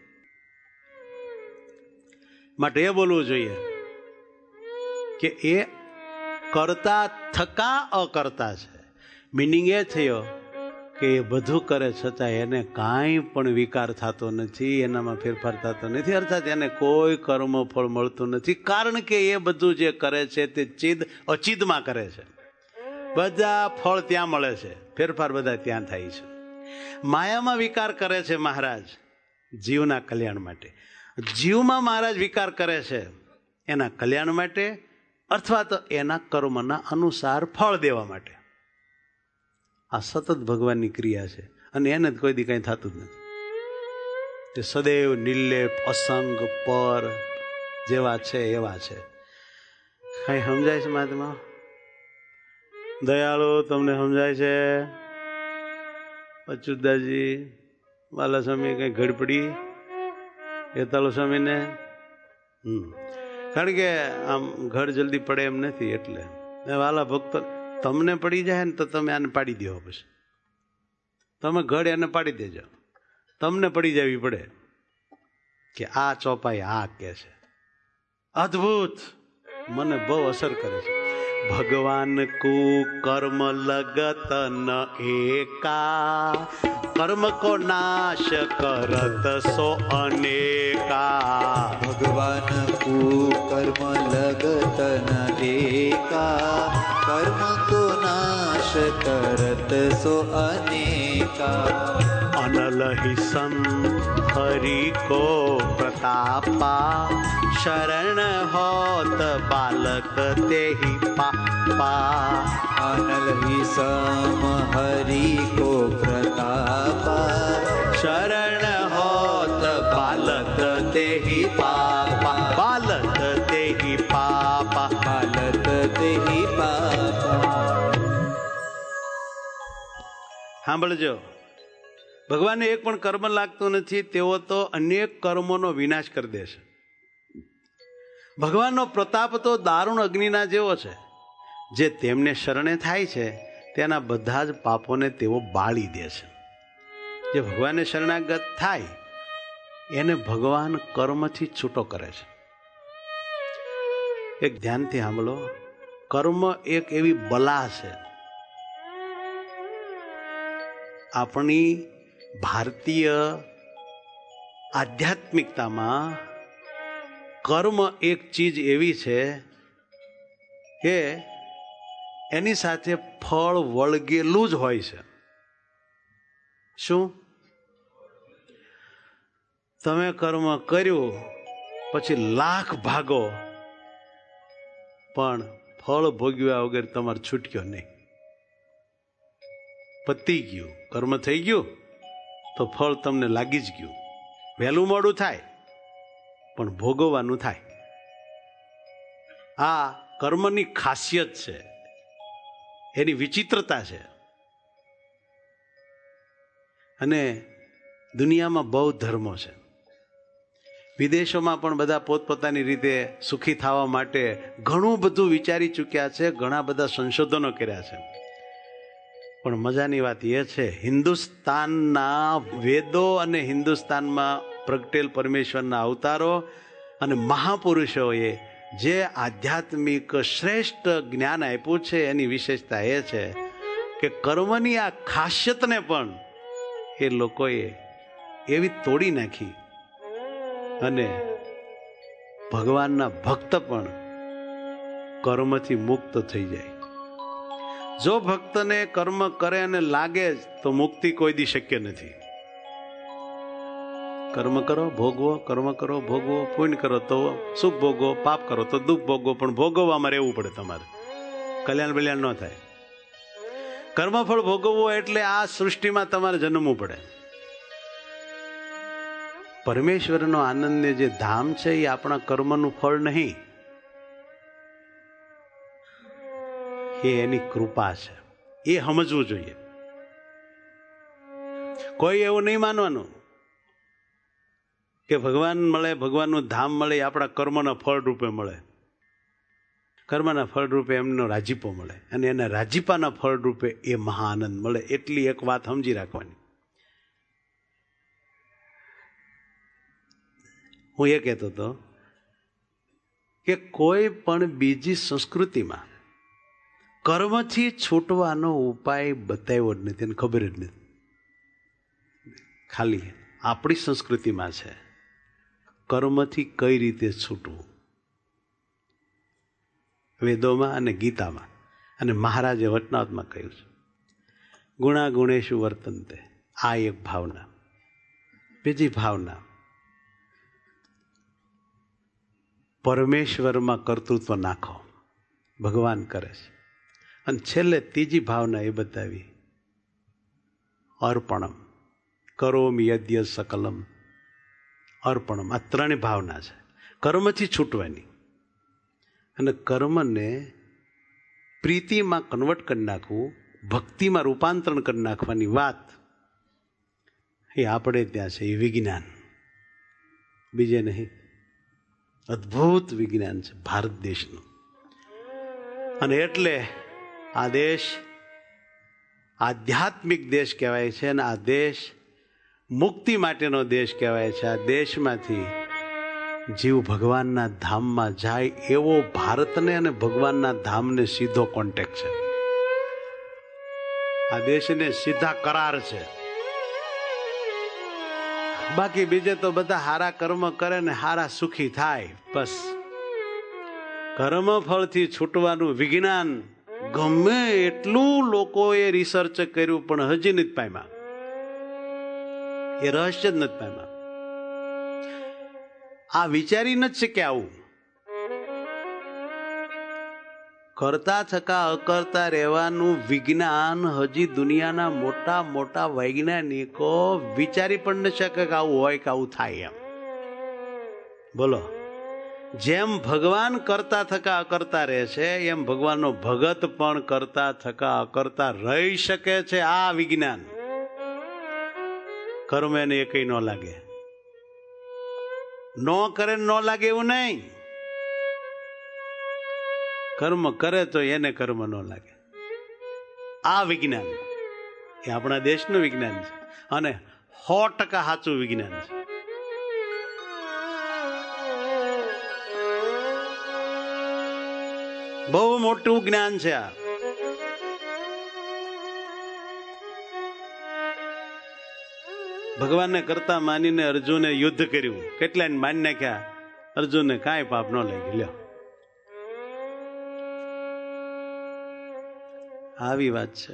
માટે એ બોલવું જોઈએ કે એ કરતા થકા અકર્તા છે. મિનિંગ એ થયો કે એ બધું કરે છતાં એને કાંઈ પણ વિકાર થતો નથી, એનામાં ફેરફાર થતો નથી. અર્થાત એને કોઈ કર્મ ફળ મળતું નથી, કારણ કે એ બધું જે કરે છે તે ચિદ અચિદમાં કરે છે. બધા ફળ ત્યાં મળે છે, ફેરફાર બધા ત્યાં થાય છે. માયામાં વિકાર કરે છે મહારાજ જીવના કલ્યાણ માટે. જીવમાં મહારાજ વિકાર કરે છે એના કલ્યાણ માટે અથવા તો એના કર્મના અનુસાર ફળ દેવા માટે. આ સતત ભગવાનની ક્રિયા છે અને એને જ કોઈ દી કંઈ થતું જ નથી. તે સદૈવ નિર્લેપ અસંગ પર જેવા છે એવા છે. કઈ સમજાય છે મહાત્મા? દયાળુ તમને સમજાય છે? અચ્યુતદાસજી વાલા સ્વામી કઈ ઘડ પડી હેતાળુ સ્વામીને? કારણ કે આમ ઘડ જલ્દી પડે એમ નથી. એટલે વાલા ભક્તો તમને પડી જાય ને તો તમે આને પાડી દો. પછી તમે ઘડ એને પાડી દેજો, તમને પડી જવી પડે કે આ ચોપાઈ આ કે છે. અદ્ભુત, મને બહુ અસર કરે છે. ભગવાન કો કર્મ લગત ન એકા, કર્મ કો નાશ કરત સો અનેકા. ભગવાન કો કર્મ લગત ન એકા, કર્મ કો નાશ કરત સો અનેકા. અનલ હિ સમ હરિ કો પ્રતાપા, શરણ હોત બાલક તેહિ પાપા. અનલ હિ સમ હરિ કો પ્રતાપા, શરણ હોત બાલક તેહિ પાપા. બાલક તેહિ પાપા, બાલક તેહિ પાપા. સાંભળજો, ભગવાનને એક પણ કર્મ લાગતું નથી, તેઓ તો અનેક કર્મોનો વિનાશ કરી દેશે. ભગવાનનો પ્રતાપ તો દારૂણ અગ્નિના જેવો છે. જે તેમને શરણે થાય છે તેના બધા જ પાપોને તેઓ બાળી દે છે. જે ભગવાનને શરણાગત થાય એને ભગવાન કર્મથી છૂટો કરે છે. એક ધ્યાનથી સાંભળો, કર્મ એક એવી બલા છે. આપણી ભારતીય આધ્યાત્મિકતામાં કર્મ એક ચીજ એવી છે કે એની સાથે ફળ વળગેલું જ હોય છે. શું? તમે કર્મ કર્યું પછી લાખ ભાગો પણ ફળ ભોગવ્યા વગર તમારે છૂટક્યો નહીં. પતી ગયું, કર્મ થઈ ગયું તો ફળ તમને લાગી જ ગયું. વહેલું મોડું થાય પણ ભોગવવાનું થાય. આ કર્મની ખાસિયત છે, એની વિચિત્રતા છે. અને દુનિયામાં બહુ ધર્મો છે. વિદેશોમાં પણ બધા પોતપોતાની રીતે સુખી થવા માટે ઘણું બધું વિચારી ચૂક્યા છે, ઘણા બધા સંશોધનો કર્યા છે. પણ મજાની વાત એ છે, હિન્દુસ્તાનના વેદો અને હિન્દુસ્તાનમાં પ્રગટેલ પરમેશ્વરના અવતારો અને મહાપુરુષોએ જે આધ્યાત્મિક શ્રેષ્ઠ જ્ઞાન આપ્યું છે એની વિશેષતા એ છે કે કર્મની આ ખાસિયતને પણ એ લોકોએ એવી તોડી નાખી અને ભગવાનના ભક્ત પણ કર્મથી મુક્ત થઈ જાય. જો ભક્તને કર્મ કરે અને લાગે તો મુક્તિ કોઈ દી શક્ય નથી. કર્મ કરો ભોગવો, કર્મ કરો ભોગવો, પુણ્ય કરો તો સુખ ભોગવો, પાપ કરો તો દુઃખ ભોગવો, પણ ભોગવવામાં રહેવું પડે. તમારે કલ્યાણ બલ્યાણ ન થાય. કર્મફળ ભોગવવો એટલે આ સૃષ્ટિમાં તમારે જન્મવું પડે. પરમેશ્વરનો આનંદને જે ધામ છે એ આપણા કર્મનું ફળ નહીં, એ એની કૃપા છે. એ સમજવું જોઈએ. કોઈ એવું નહીં માનવાનું કે ભગવાન મળે, ભગવાનનું ધામ મળે એ આપણા કર્મના ફળ રૂપે મળે. કર્મના ફળ રૂપે એમનો રાજીપો મળે અને એના રાજીપાના ફળ રૂપે એ મહાઆનંદ મળે. એટલી એક વાત સમજી રાખવાની. હું એ કહેતો હતો કે કોઈ પણ બીજી સંસ્કૃતિમાં કર્મથી છૂટવાનો ઉપાય બતાવ્યો જ નથી, એને ખબર જ નથી. ખાલી આપણી સંસ્કૃતિમાં છે કર્મથી કઈ રીતે છૂટવું. વેદોમાં અને ગીતામાં અને મહારાજે વચનાવતમાં કહ્યું છે, ગુણા ગુણેશુ વર્તન્તે. આ એક ભાવના. બીજી ભાવના, પરમેશ્વરમાં કર્તૃત્વ નાખો, ભગવાન કરે છે. અને છેલ્લે ત્રીજી ભાવના એ બતાવી, અર્પણમ કરોમિ યદ્ય સકલમ અર્પણમ. આ ત્રણ ભાવના છે કર્મથી છૂટવાની. અને કર્મને પ્રીતિમાં કન્વર્ટ કરી નાખવું, ભક્તિમાં રૂપાંતરણ કરી નાખવાની વાત એ આપણે ત્યાં છે. એ વિજ્ઞાન, બીજે નહીં. અદ્ભુત વિજ્ઞાન છે ભારત દેશનું. અને એટલે આ દેશ આધ્યાત્મિક દેશ કહેવાય છે અને આ દેશ મુક્તિ માટેનો દેશ કહેવાય છે. આ દેશમાંથી જીવ ભગવાનના ધામમાં જાય એવો ભારતને અને ભગવાનના ધામને સીધો કોન્ટેક્ટ છે. આ દેશને સીધા કરાર છે. બાકી બીજે તો બધા હારા કર્મ કરે ને હારા સુખી થાય. બસ કર્મ ફળથી છૂટવાનું વિજ્ઞાન ગમે એટલું લોકોએ રિસર્ચ કર્યું પણ હજી નથી પામ્યા. એ રહસ્ય જ નથી પામ્યા. આ વિચારી નથી શક્યા. આવું કરતા થકા અકર્તા રહેવાનું વિજ્ઞાન હજી દુનિયાના મોટા મોટા વૈજ્ઞાનિકો વિચારી પણ ન શકે કે આવું હોય કે આવું થાય. એમ બોલો, જેમ ભગવાન કરતા થકા અકર્તા રહે છે એમ ભગવાનનો ભગત પણ કરતા થકા અકર્તા રહી શકે છે. આ વિજ્ઞાન. કર્મ એને એકઈ ન લાગે, ન કરે ન લાગે એવું નહીં. કર્મ કરે તો એને કર્મ ન લાગે. આ વિજ્ઞાન એ આપણા દેશનું વિજ્ઞાન છે અને 100% સાચું વિજ્ઞાન છે. બહુ મોટું જ્ઞાન છે આ. ભગવાનને કરતા માનીને અર્જુને યુદ્ધ કર્યું, કેટલાને માની નાખ્યા, અર્જુનને કાંઈ પાપ ન લાગ્યું. લ્યો, આવી વાત છે.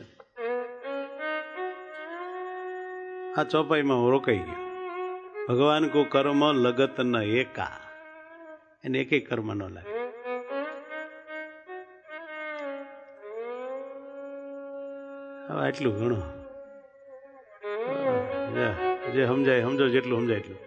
આ ચોપાઈમાં હું રોકાઈ ગયો. ભગવાન કો કર્મ લગત ન એકા, એને એક કર્મ ન લાગે. હવે આટલું ઘણું, જે સમજાય સમજો, જેટલું સમજાય એટલું.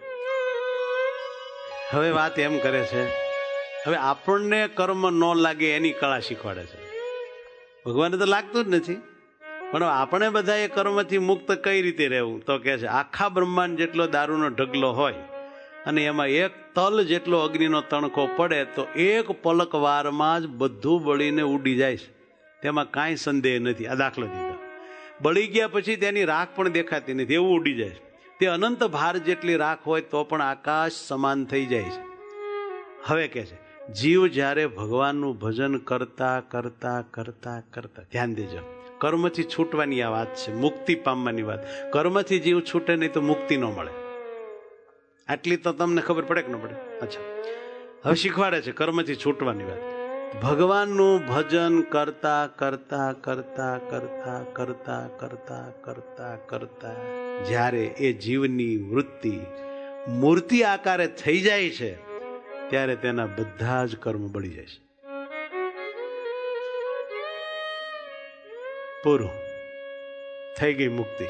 હવે વાત એમ કરે છે, હવે આપણને કર્મ ન લાગે એની કળા શીખવાડે છે. ભગવાનને તો લાગતું જ નથી, પણ આપણે બધા એ કર્મથી મુક્ત કઈ રીતે રહેવું? તો કે છે આખા બ્રહ્માંડ જેટલો દારૂનો ઢગલો હોય અને એમાં એક તલ જેટલો અગ્નિનો તણખો પડે તો એક પલક વારમાં જ બધું બળીને ઉડી જાય છે. તેમાં કાંઈ સંદેહ નથી. આ દાખલો દીધો. બળી ગયા પછી તેની રાખ પણ દેખાતી નથી, એવું ઉડી જાય છે. તે અનંત ભાર જેટલી રાખ હોય તો પણ આકાશ સમાન થઈ જાય છે. હવે કે છે જીવ જ્યારે ભગવાનનું ભજન કરતા કરતા કરતા કરતા, ધ્યાન દેજો, કર્મથી છૂટવાની આ વાત છે, મુક્તિ પામવાની વાત. કર્મથી જીવ છૂટે નહીં તો મુક્તિ ન મળે. આટલી તો તમને ખબર પડે કે ન પડે? અચ્છા, હવે શીખવાડે છે કર્મથી છૂટવાની વાત. ભગવાનનું ભજન કરતા કરતા કરતા કરતા કરતા કરતા કરતા કરતા જ્યારે એ જીવની વૃત્તિ મૂર્તિ આકારે થઈ જાય છે ત્યારે તેના બધા જ કર્મ બળી જાય છે. પૂરું થઈ ગઈ મુક્તિ.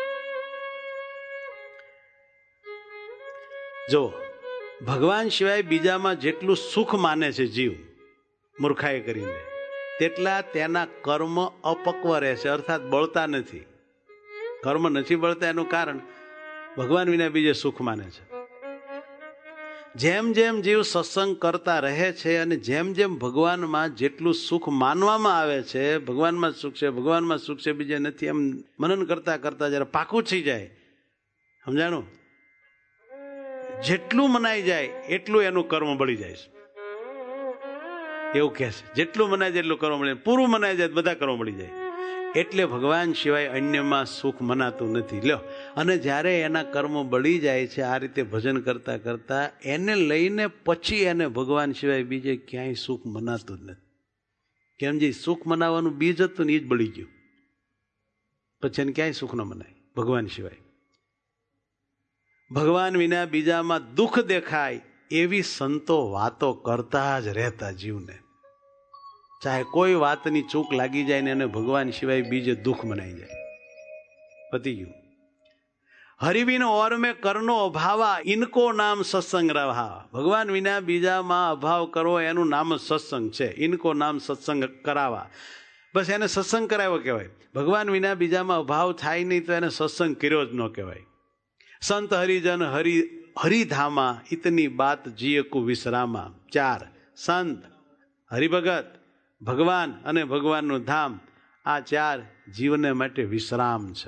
જો ભગવાન સિવાય બીજામાં જેટલું સુખ માને છે જીવ મૂર્ખાઈ કરીને, તેટલા તેના કર્મ અપક્વ રહેશે, અર્થાત બળતા નથી. કર્મ નથી બળતા એનું કારણ ભગવાન વિના બીજે સુખ માને છે. જેમ જેમ જીવ સત્સંગ કરતા રહે છે અને જેમ જેમ ભગવાનમાં જેટલું સુખ માનવામાં આવે છે, ભગવાનમાં સુખ છે, ભગવાનમાં સુખ છે, બીજે નથી, એમ મનન કરતા કરતા જયારે પાકું થઈ જાય, સમજાણું, જેટલું મનાઈ જાય એટલું એનું કર્મ બળી જાય છે. એવું કહે છે જેટલું મનાય જાય એટલું કર્મ મળી જાય, પૂરું મનાઈ જાય બધા કર્મ મળી જાય. એટલે ભગવાન સિવાય અન્યમાં સુખ મનાતું નથી. લ્યો, અને જ્યારે એના કર્મ બળી જાય છે આ રીતે ભજન કરતા કરતા, એને લઈને પછી એને ભગવાન સિવાય બીજે ક્યાંય સુખ મનાતું જ નથી. કેમ? જે સુખ મનાવવાનું બીજ હતું ને એ જ બળી ગયું, પછી એને ક્યાંય સુખ ન મનાય ભગવાન સિવાય. ભગવાન વિના બીજામાં દુઃખ દેખાય એવી સંતો વાતો કરતા જ રહેતા જીવને. ચાહે કોઈ વાતની ચૂક લાગી જાય ને એને ભગવાન સિવાય બીજે દુઃખ મનાઈ જાય, પતી ગયું. હરિબિન ઓર મેં કરનો અભાવા, ઇનકો નામ સત્સંગ રहा. ભગવાન વિના બીજામાં અભાવ કરવો એનું નામ જ સત્સંગ છે. ઇનકો નામ સત્સંગ કરાવા, બસ એને સત્સંગ કરાવ્યો કહેવાય. ભગવાન વિના બીજામાં અભાવ થાય નહીં તો એને સત્સંગ કર્યો જ ન કહેવાય. સંત હરિજન હરિધામા, ઇતની બાત જીય કુ વિશ્રામા. 4 સંત, હરિભગત, ભગવાન અને ભગવાનનું ધામ, આ 4 જીવને માટે વિશ્રામ છે,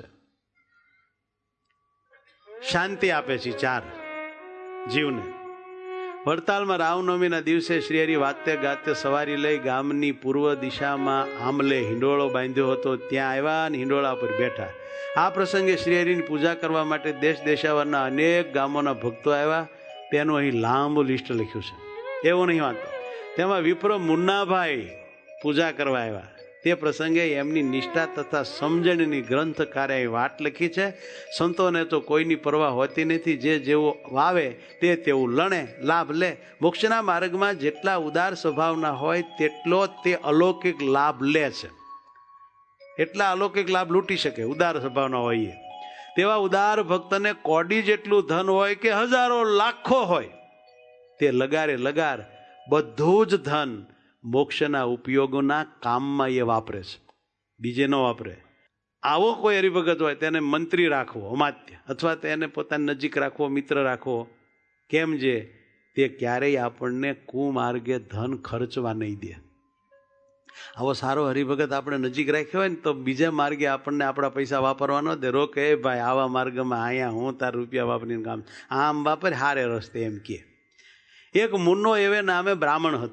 શાંતિ આપે છે 4 જીવને. વડતાલમાં રામનવમીના દિવસે શ્રી હરિ વાતે ગાતે સવારી લઈ ગામની પૂર્વ દિશામાં આંબલે હિંડોળો બાંધ્યો હતો. ત્યાં આવ્યા અને હિંડોળા પર બેઠા. આ પ્રસંગે શ્રી હરિની પૂજા કરવા માટે દેશ દેશાવરના અનેક ગામોના ભક્તો આવ્યા. તેનું અહીં લાંબુ લિસ્ટ લખ્યું છે, એવું નહીં વાંધો. તેમાં વિપ્ર મુન્નાભાઈ પૂજા કરવા આવ્યા. તે પ્રસંગે એમની નિષ્ઠા તથા સમજણની ગ્રંથકારે વાત લખી છે. સંતોને તો કોઈની પરવા હોતી નથી, જે જેવો વાવે તે તેવું લણે, લાભ લે. મોક્ષના માર્ગમાં જેટલા ઉદાર સ્વભાવના હોય તેટલો તે અલૌકિક લાભ લે છે. એટલા અલૌકિક લાભ લૂંટી શકે ઉદાર સ્વભાવના હોય. તેવા ઉદાર ભક્તને કોડી જેટલું ધન હોય કે હજારો લાખો હોય, તે લગારે લગાર બધું જ ધન મોક્ષના ઉપયોગોના કામમાં એ વાપરે છે, બીજે ન વાપરે. આવો કોઈ હરિભગત હોય તેને મંત્રી રાખવો, અમાત્ય, અથવા તેને પોતાની નજીક રાખવો, મિત્ર રાખવો. કેમ? જે તે ક્યારેય આપણને કુમાર્ગે ધન ખર્ચવા નહીં દે. આવો સારો હરિભગત આપણે નજીક રાખ્યો હોય ને તો બીજા માર્ગે આપણને આપણા પૈસા વાપરવા ન દે. રોકે, ભાઈ આવા માર્ગમાં અહીંયા હું તાર રૂપિયા વાપરીને કામ, આમ વાપર હારે રસ્તે, એમ કે. એક મુન્નો એવે નામે બ્રાહ્મણ હતો.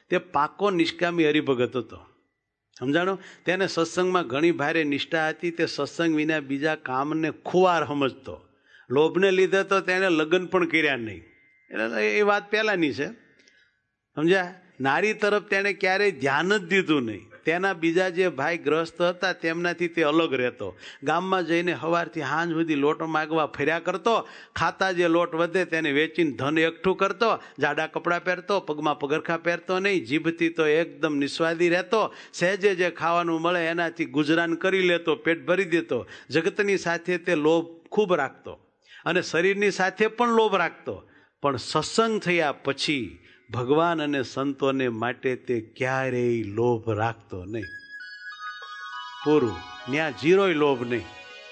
તે પાકો નિષ્કામી હરિભગત હતો. સમજાણો? તેને સત્સંગમાં ઘણી ભારે નિષ્ઠા હતી. તે સત્સંગ વિના બીજા કામને ખુવાર સમજતો. લોભને લીધે તો તેને લગ્ન પણ કર્યા નહીં. એટલે એ વાત પહેલાની છે, સમજ્યા? નારી તરફ તેને ક્યારેય ધ્યાન જ દીધું નહીં. તેના બીજા જે ભાઈ ગ્રસ્ત હતા તેમનાથી તે અલગ રહેતો. ગામમાં જઈને સવારથી સાંજ સુધી લોટ માગવા ફર્યા કરતો. ખાતા જે લોટ વધે તેને વેચીને ધન એકઠું કરતો. જાડા કપડાં પહેરતો, પગમાં પગરખા પહેરતો નહીં. જીભથી તો એકદમ નિસ્વાદી રહેતો. સહેજે જે ખાવાનું મળે એનાથી ગુજરાન કરી લેતો, પેટ ભરી દેતો. જગતની સાથે તે લોભ ખૂબ રાખતો અને શરીરની સાથે પણ લોભ રાખતો. પણ સત્સંગ થયા પછી ભગવાન અને સંતોને માટે તે ક્યારેય લોભ રાખતો નહીં. પૂરું. ત્યાં જીરોય લોભ નહીં.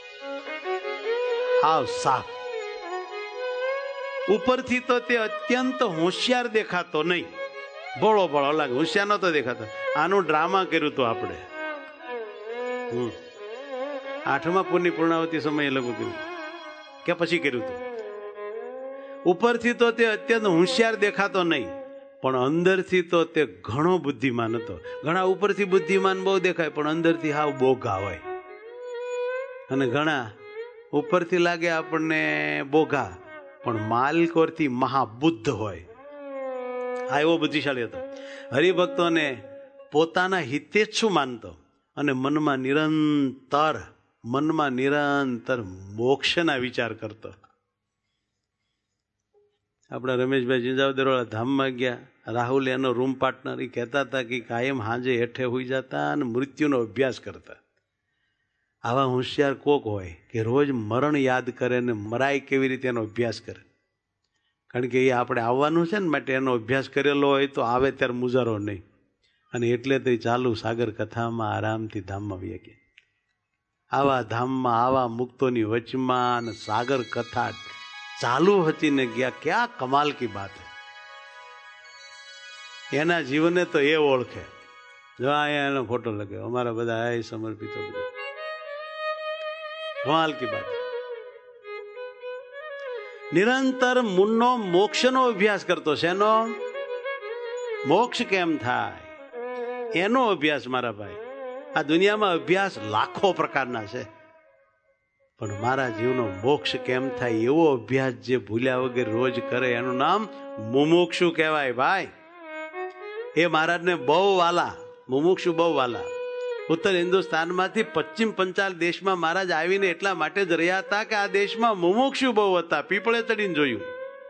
હાવ સાફ. ઉપરથી તો તે અત્યંત હોશિયાર દેખાતો નહીં. ભોળો ભોળો લાગે, હોશિયાર નતો દેખાતો. આનું ડ્રામા કર્યું હતું આપણે 8મા પૂરની પૂર્ણાવતી સમયે લગભગ કર્યું કે પછી કર્યું હતું. ઉપરથી તો તે અત્યંત હોશિયાર દેખાતો નહીં, પણ અંદરથી તો તે ઘણો બુદ્ધિમાન હતો. ઘણા ઉપરથી બુદ્ધિમાન બહુ દેખાય, પણ અંદરથી હાવ બોગા હોય. અને ઘણા ઉપરથી લાગે આપણને બોગા, પણ માલકોરથી મહાબુદ્ધ હોય. આ એવો બુદ્ધિશાળી હતો. હરિભક્તોને પોતાના હિતેચ્છુ માનતો અને મનમાં નિરંતર મોક્ષના વિચાર કરતો. આપણા રમેશભાઈ જીંજાવદરવાળા ધામમાં ગયા. રાહુલ એનો રૂમ પાર્ટનર, એ કહેતા હતા કે કાયમ હાંજે હેઠે હોઈ જતા અને મૃત્યુનો અભ્યાસ કરતા. આવા હોશિયાર કોક હોય કે રોજ મરણ યાદ કરે ને મરાય કેવી રીતે એનો અભ્યાસ કરે. કારણ કે એ આપણે આવવાનું છે ને, માટે એનો અભ્યાસ કરેલો હોય તો આવે ત્યારે મુજારો નહીં. અને એટલે તો ચાલુ સાગર કથામાં આરામથી ધામમાં વહી ગયા. આવા ધામમાં આવા મુક્તોની વચમાં સાગર કથા ચાલુ હતી ને ગયા. ક્યાં કમાલ કી બાત હે. એના જીવને તો એ ઓળખે. જો અહીંયા એનો ફોટો લગાવ્યો, અમારા બધા આ સમર્પિતો. કમાલ કી બાત. નિરંતર મુન્નો મોક્ષનો અભ્યાસ કરતો. શેનો? મોક્ષ કેમ થાય એનો અભ્યાસ. મારા ભાઈ, આ દુનિયામાં અભ્યાસ લાખો પ્રકારના છે, પણ મારા જીવનો મોક્ષ કેમ થાય એવો અભ્યાસ જે ભૂલ્યા વગર રોજ કરે એનું નામ મુમુક્ષુ કહેવાય. ભાઈ, એ મહારાજને બહુ વાલા, મુમુક્ષુ બહુ વાલા. ઉત્તર હિન્દુસ્તાનમાંથી પશ્ચિમ પંચાલ દેશમાં મહારાજ આવીને એટલા માટે જ રહ્યા હતા કે આ દેશમાં મુમુક્ષુ બહુ હતા. પીપળે ચડીને જોયું.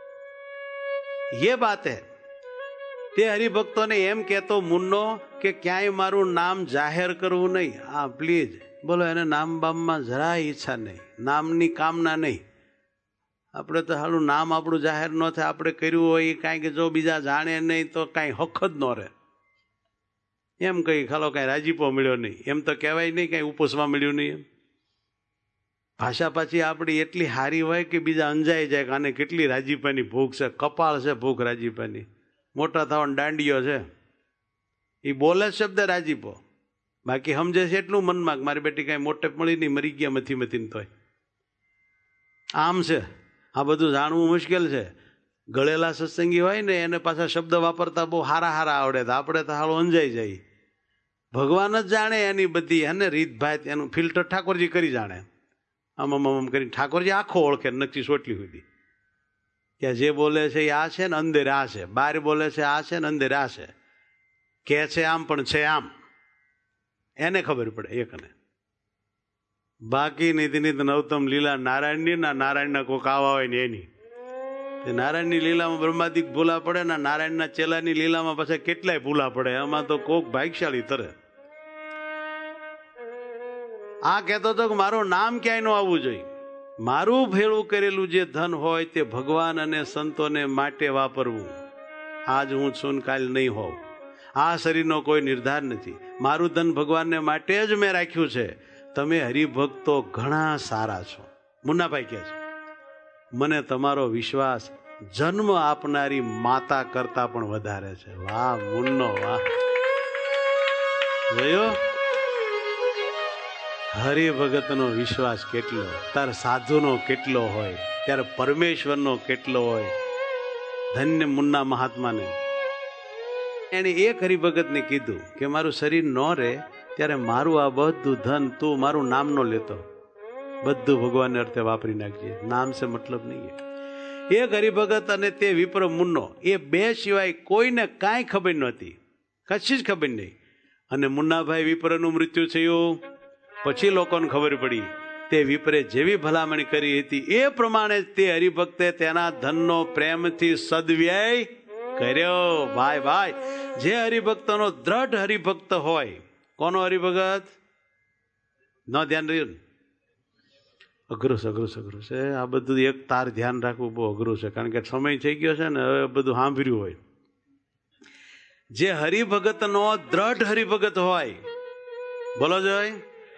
એ બાત હે. તે હરિભક્તોને એમ કહેતો મુન્નો કે ક્યાંય મારું નામ જાહેર કરવું નહીં. હા પ્લીઝ બોલો. એને નામ બામમાં જરાય ઈચ્છા નહીં, નામની કામના નહીં. આપણે તો સારું નામ આપણું જાહેર ન થાય. આપણે કર્યું હોય કાંઈ કે જો બીજા જાણે નહીં તો કાંઈ હક જ ન રહે. એમ કહી ખાલો કાંઈ રાજીપો મળ્યો નહીં એમ તો કહેવાય નહીં, કાંઈ ઉપોસવા મળ્યું નહીં. એમ ભાષા પાછી આપણી એટલી સારી હોય કે બીજા અંજાઈ જાય કે આને કેટલી રાજીપાની ભૂખ છે. કપાળ છે ભૂખ રાજીપાની. મોટા થવાનો દાંડીઓ છે. એ બોલે શબ્દ રાજીપો, બાકી સમજે છે એટલું મનમાં કે મારી બેટી કાંઈ મોટે મળી નહીં, મરી ગયા મથીને તોય. આમ છે. આ બધું જાણવું મુશ્કેલ છે. ગળેલા સત્સંગી હોય ને એને પાછા શબ્દ વાપરતા બહુ હારા આવડે. તો આપણે તો હાલો અંજાઈ જાય. ભગવાન જ જાણે એની બધી એને રીત ભાત, એનું ફિલ્ટર ઠાકોરજી કરી જાણે. આમ કરીને ઠાકોરજી આખો ઓળખે નક્કી સોટલી સુધી કે જે બોલે છે એ આ છે ને અંદર આ છે, બહાર બોલે છે આ છે ને અંદર આ છે, કે છે આમ પણ છે આમ. એને ખબર પડે એકને. બાકી નીતિ નવતમ લીલા નારાયણની ના નારાયણના કોક આવા હોય ને એની. નારાયણની લીલામાં બ્રહ્માદિક ભૂલા પડે ને નારાયણના ચેલાની લીલામાં પાછા કેટલાય ભૂલા પડે. એમાં તો કોક ભાગ્યશાળી તરે. આ કહેતો હતો કે મારું નામ ક્યાંય ન આવવું જોઈએ. મારું ભેળું કરેલું જે ધન હોય તે ભગવાન અને સંતોને માટે વાપરવું. આજ હું છું કાલ નહીં હોઉં. આ શરીરનો કોઈ નિર્ધાર નથી. મારું ધન ભગવાનને માટે જ મેં રાખ્યું છે. તમે હરિભક્તો ઘણા સારા છો. મુન્નાભાઈ કહે છે, મને તમારો વિશ્વાસ જન્મ આપનારી માતા કરતા પણ વધારે છે. વાહ મુન્નો વાહ. જોયો હરિભગતનો વિશ્વાસ કેટલો, ત્યારે સાધુનો કેટલો હોય, ત્યારે પરમેશ્વરનો કેટલો હોય. ધન્ય મુન્ના મહાત્માને. એને એક હરિભગતને કીધું કે મારું શરીર ન રહે ત્યારે મારું આ બધું ધન તું મારું નામ નો લેતો, બધું ભગવાનને અર્થે વાપરી નાખજે, નામ સે મતલબ નહીં. એક હરિભગત અને તે વિપ્ર મુન્નો, એ બે સિવાય કોઈને કાંઈ ખબર નહોતી, કશી જ ખબર નહીં. અને મુન્નાભાઈ વિપ્રનું મૃત્યુ થયું પછી લોકોને ખબર પડી. તે વિપ્રે જેવી ભલામણી કરી હતી એ પ્રમાણે તે હરિભક્તે તેના ધનનો પ્રેમથી સદવ્યય કર્યો. ભાઈ ભાઈ, જે હરિભક્તનો દ્રઢ હરિભક્ત હોય, કોનો હરિભગત ન ધ્યાન રહ્યું, અઘરું છે આ બધું. એક તાર ધ્યાન રાખવું બહુ અઘરું છે, કારણ કે સમય થઈ ગયો છે ને, હવે બધું સાંભળ્યું હોય. જે હરિભગતનો દ્રઢ હરિભગત હોય, બોલો જોય,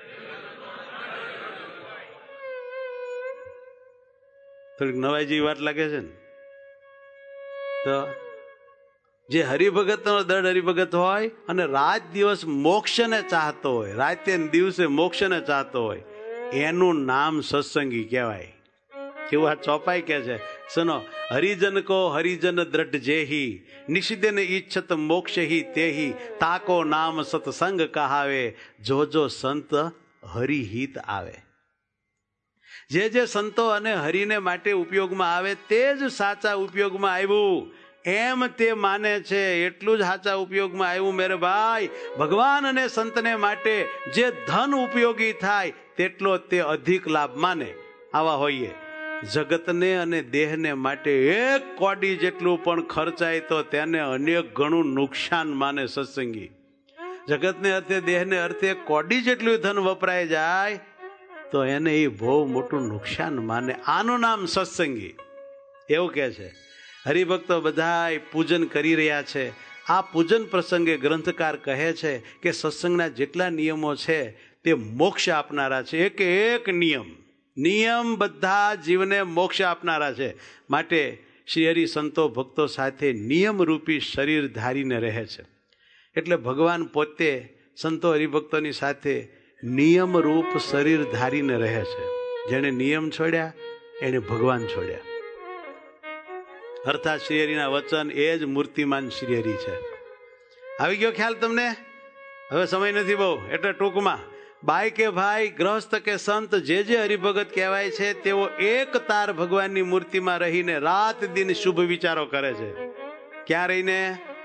થોડીક નવાઈ જેવી વાત લાગે છે ને. તો જે હરિભગતનો દ્રઢ હરિભગત હોય અને રાત દિવસ મોક્ષને ચાહતો હોય, રાતે દિવસે મોક્ષને ચાહતો હોય, એનું નામ સત્સંગી કહેવાય. કેવું આ ચોપાઈ કે છે, સુનો, હરિજન કો હરિજન દ્રઢ જેહી, નિષિદન ઈચ્છત મોક્ષ હી તેહી, તાકો નામ સત્સંગ કહાવે, જો સંત હરિહિત આવે. જે સંતો અને હરિને માટે ઉપયોગમાં આવે તે જ સાચા ઉપયોગમાં આવ્યું એમ તે માને છે. એટલું જ સાચા ઉપયોગમાં આવ્યું મેરે ભાઈ. ભગવાન અને સંતને માટે જે ધન ઉપયોગી થાય તેટલો તે અધિક લાભ માને. આવા હોઈએ. જગતને અને દેહને માટે એક કોડી જેટલું પણ ખર્ચાય તો તેને અનેક ગણું નુકસાન માને સત્સંગી. જગતને અર્થે દેહને અર્થે કોડી જેટલું ધન વપરાય જાય તો એને એ બહુ મોટું નુકસાન માને. આનું નામ સત્સંગી. એવું કે છે. હરિભક્તો બધા પૂજન કરી રહ્યા છે. આ પૂજન પ્રસંગે ગ્રંથકાર કહે છે કે સત્સંગના જેટલા નિયમો છે તે મોક્ષ આપનારા છે. એક નિયમ બધા જીવને મોક્ષ આપનારા છે. માટે શ્રી હરિ સંતો ભક્તો સાથે નિયમરૂપી શરીર ધારીને રહે છે. એટલે ભગવાન પોતે સંતો હરિભક્તોની સાથે નિયમરૂપ શરીર ધારીને રહે છે. જેણે નિયમ છોડ્યા એને ભગવાન છોડ્યા. અર્થાત શ્રી હરિના વચન એ જ મૂર્તિમાન શ્રી હરિ છે. આવી ગયો ખ્યાલ તમને? હવે સમય નથી બહુ, એટલે ટૂંકમાં બાઈ કે ભાઈ, ગ્રહસ્થ કે સંત, જે હરિભગત કહેવાય છે તેઓ એક તાર ભગવાનની મૂર્તિમાં રહીને રાત દિન શુભ વિચારો કરે છે. ક્યાં રહીને?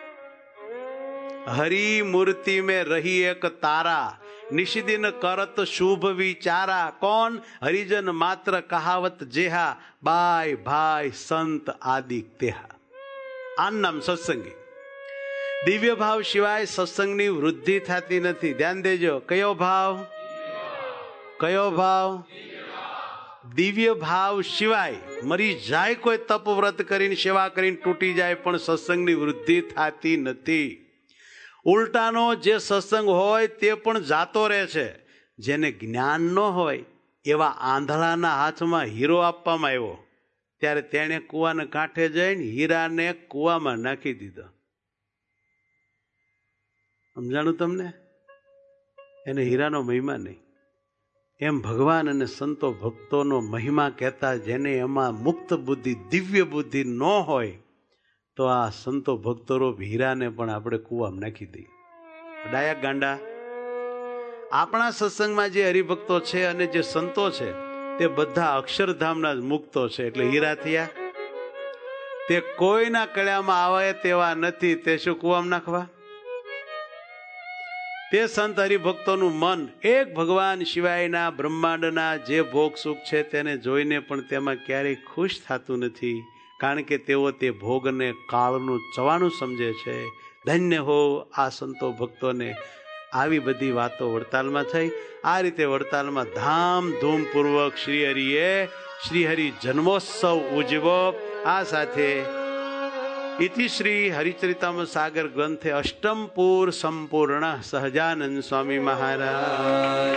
હરિ મૂર્તિ में रही एक तारा, निशिदिन करत शुभ विचारा. कौन? हरिजन मात्र कहावत जेहा, बाय भाई संत आदि तेहा. આ નામ સત્સંગી. દિવ્ય ભાવ સિવાય સત્સંગની વૃદ્ધિ થતી નથી. ધ્યાન દેજો. કયો ભાવ? દિવ્ય ભાવ સિવાય મરી જાય કોઈ તપ વ્રત કરીને સેવા કરીને તૂટી જાય પણ સત્સંગની વૃદ્ધિ થતી નથી. ઉલટાનો જે સત્સંગ હોય તે પણ જાતો રહે છે. જેને જ્ઞાન ન હોય એવા આંધળાના હાથમાં હીરો આપવામાં આવ્યો ત્યારે તેણે કૂવાને કાંઠે જઈને હીરાને કૂવામાં નાખી દીધો. સમજાણું તમને? એને હીરાનો મહિમા નહીં. એમ ભગવાન અને સંતો ભક્તોનો મહિમા કહેતા જેને એમાં મુક્ત બુદ્ધિ, દિવ્ય બુદ્ધિ ન હોય તો આ સંતો ભક્તો હીરાને પણ આપણે કૂવામાં નાખી દઈએ. ડાયક ગાંડા. આપણા સત્સંગમાં જે હરિભક્તો છે અને જે સંતો છે તે બધા અક્ષરધામના જ મુક્તો છે. એટલે હીરા થયા. તે કોઈના કળામાં આવે તેવા નથી. તે શું કૂવામાં નાખવા? તે સંત હરિભક્તોનું મન એક ભગવાન સિવાયના બ્રહ્માંડના જે ભોગ સુખ છે તેને જોઈને પણ તેમાં ક્યારેય ખુશ થતું નથી. કારણ કે તેઓ તે ભોગને કાળનું ચવાણું સમજે છે. ધન્ય હો આ સંતો ભક્તોને. આવી બધી વાતો વડતાલમાં થઈ. આ રીતે વડતાલમાં ધામધૂમપૂર્વક શ્રી હરિએ શ્રી હરિ જન્મોત્સવ ઉજવો. આ સાથે ઇતિ શ્રી હરિચરિતામૃત સાગર ગ્રંથે અષ્ટમ પૂર સંપૂર્ણ સહજાનંદ સ્વામી મહારાજ.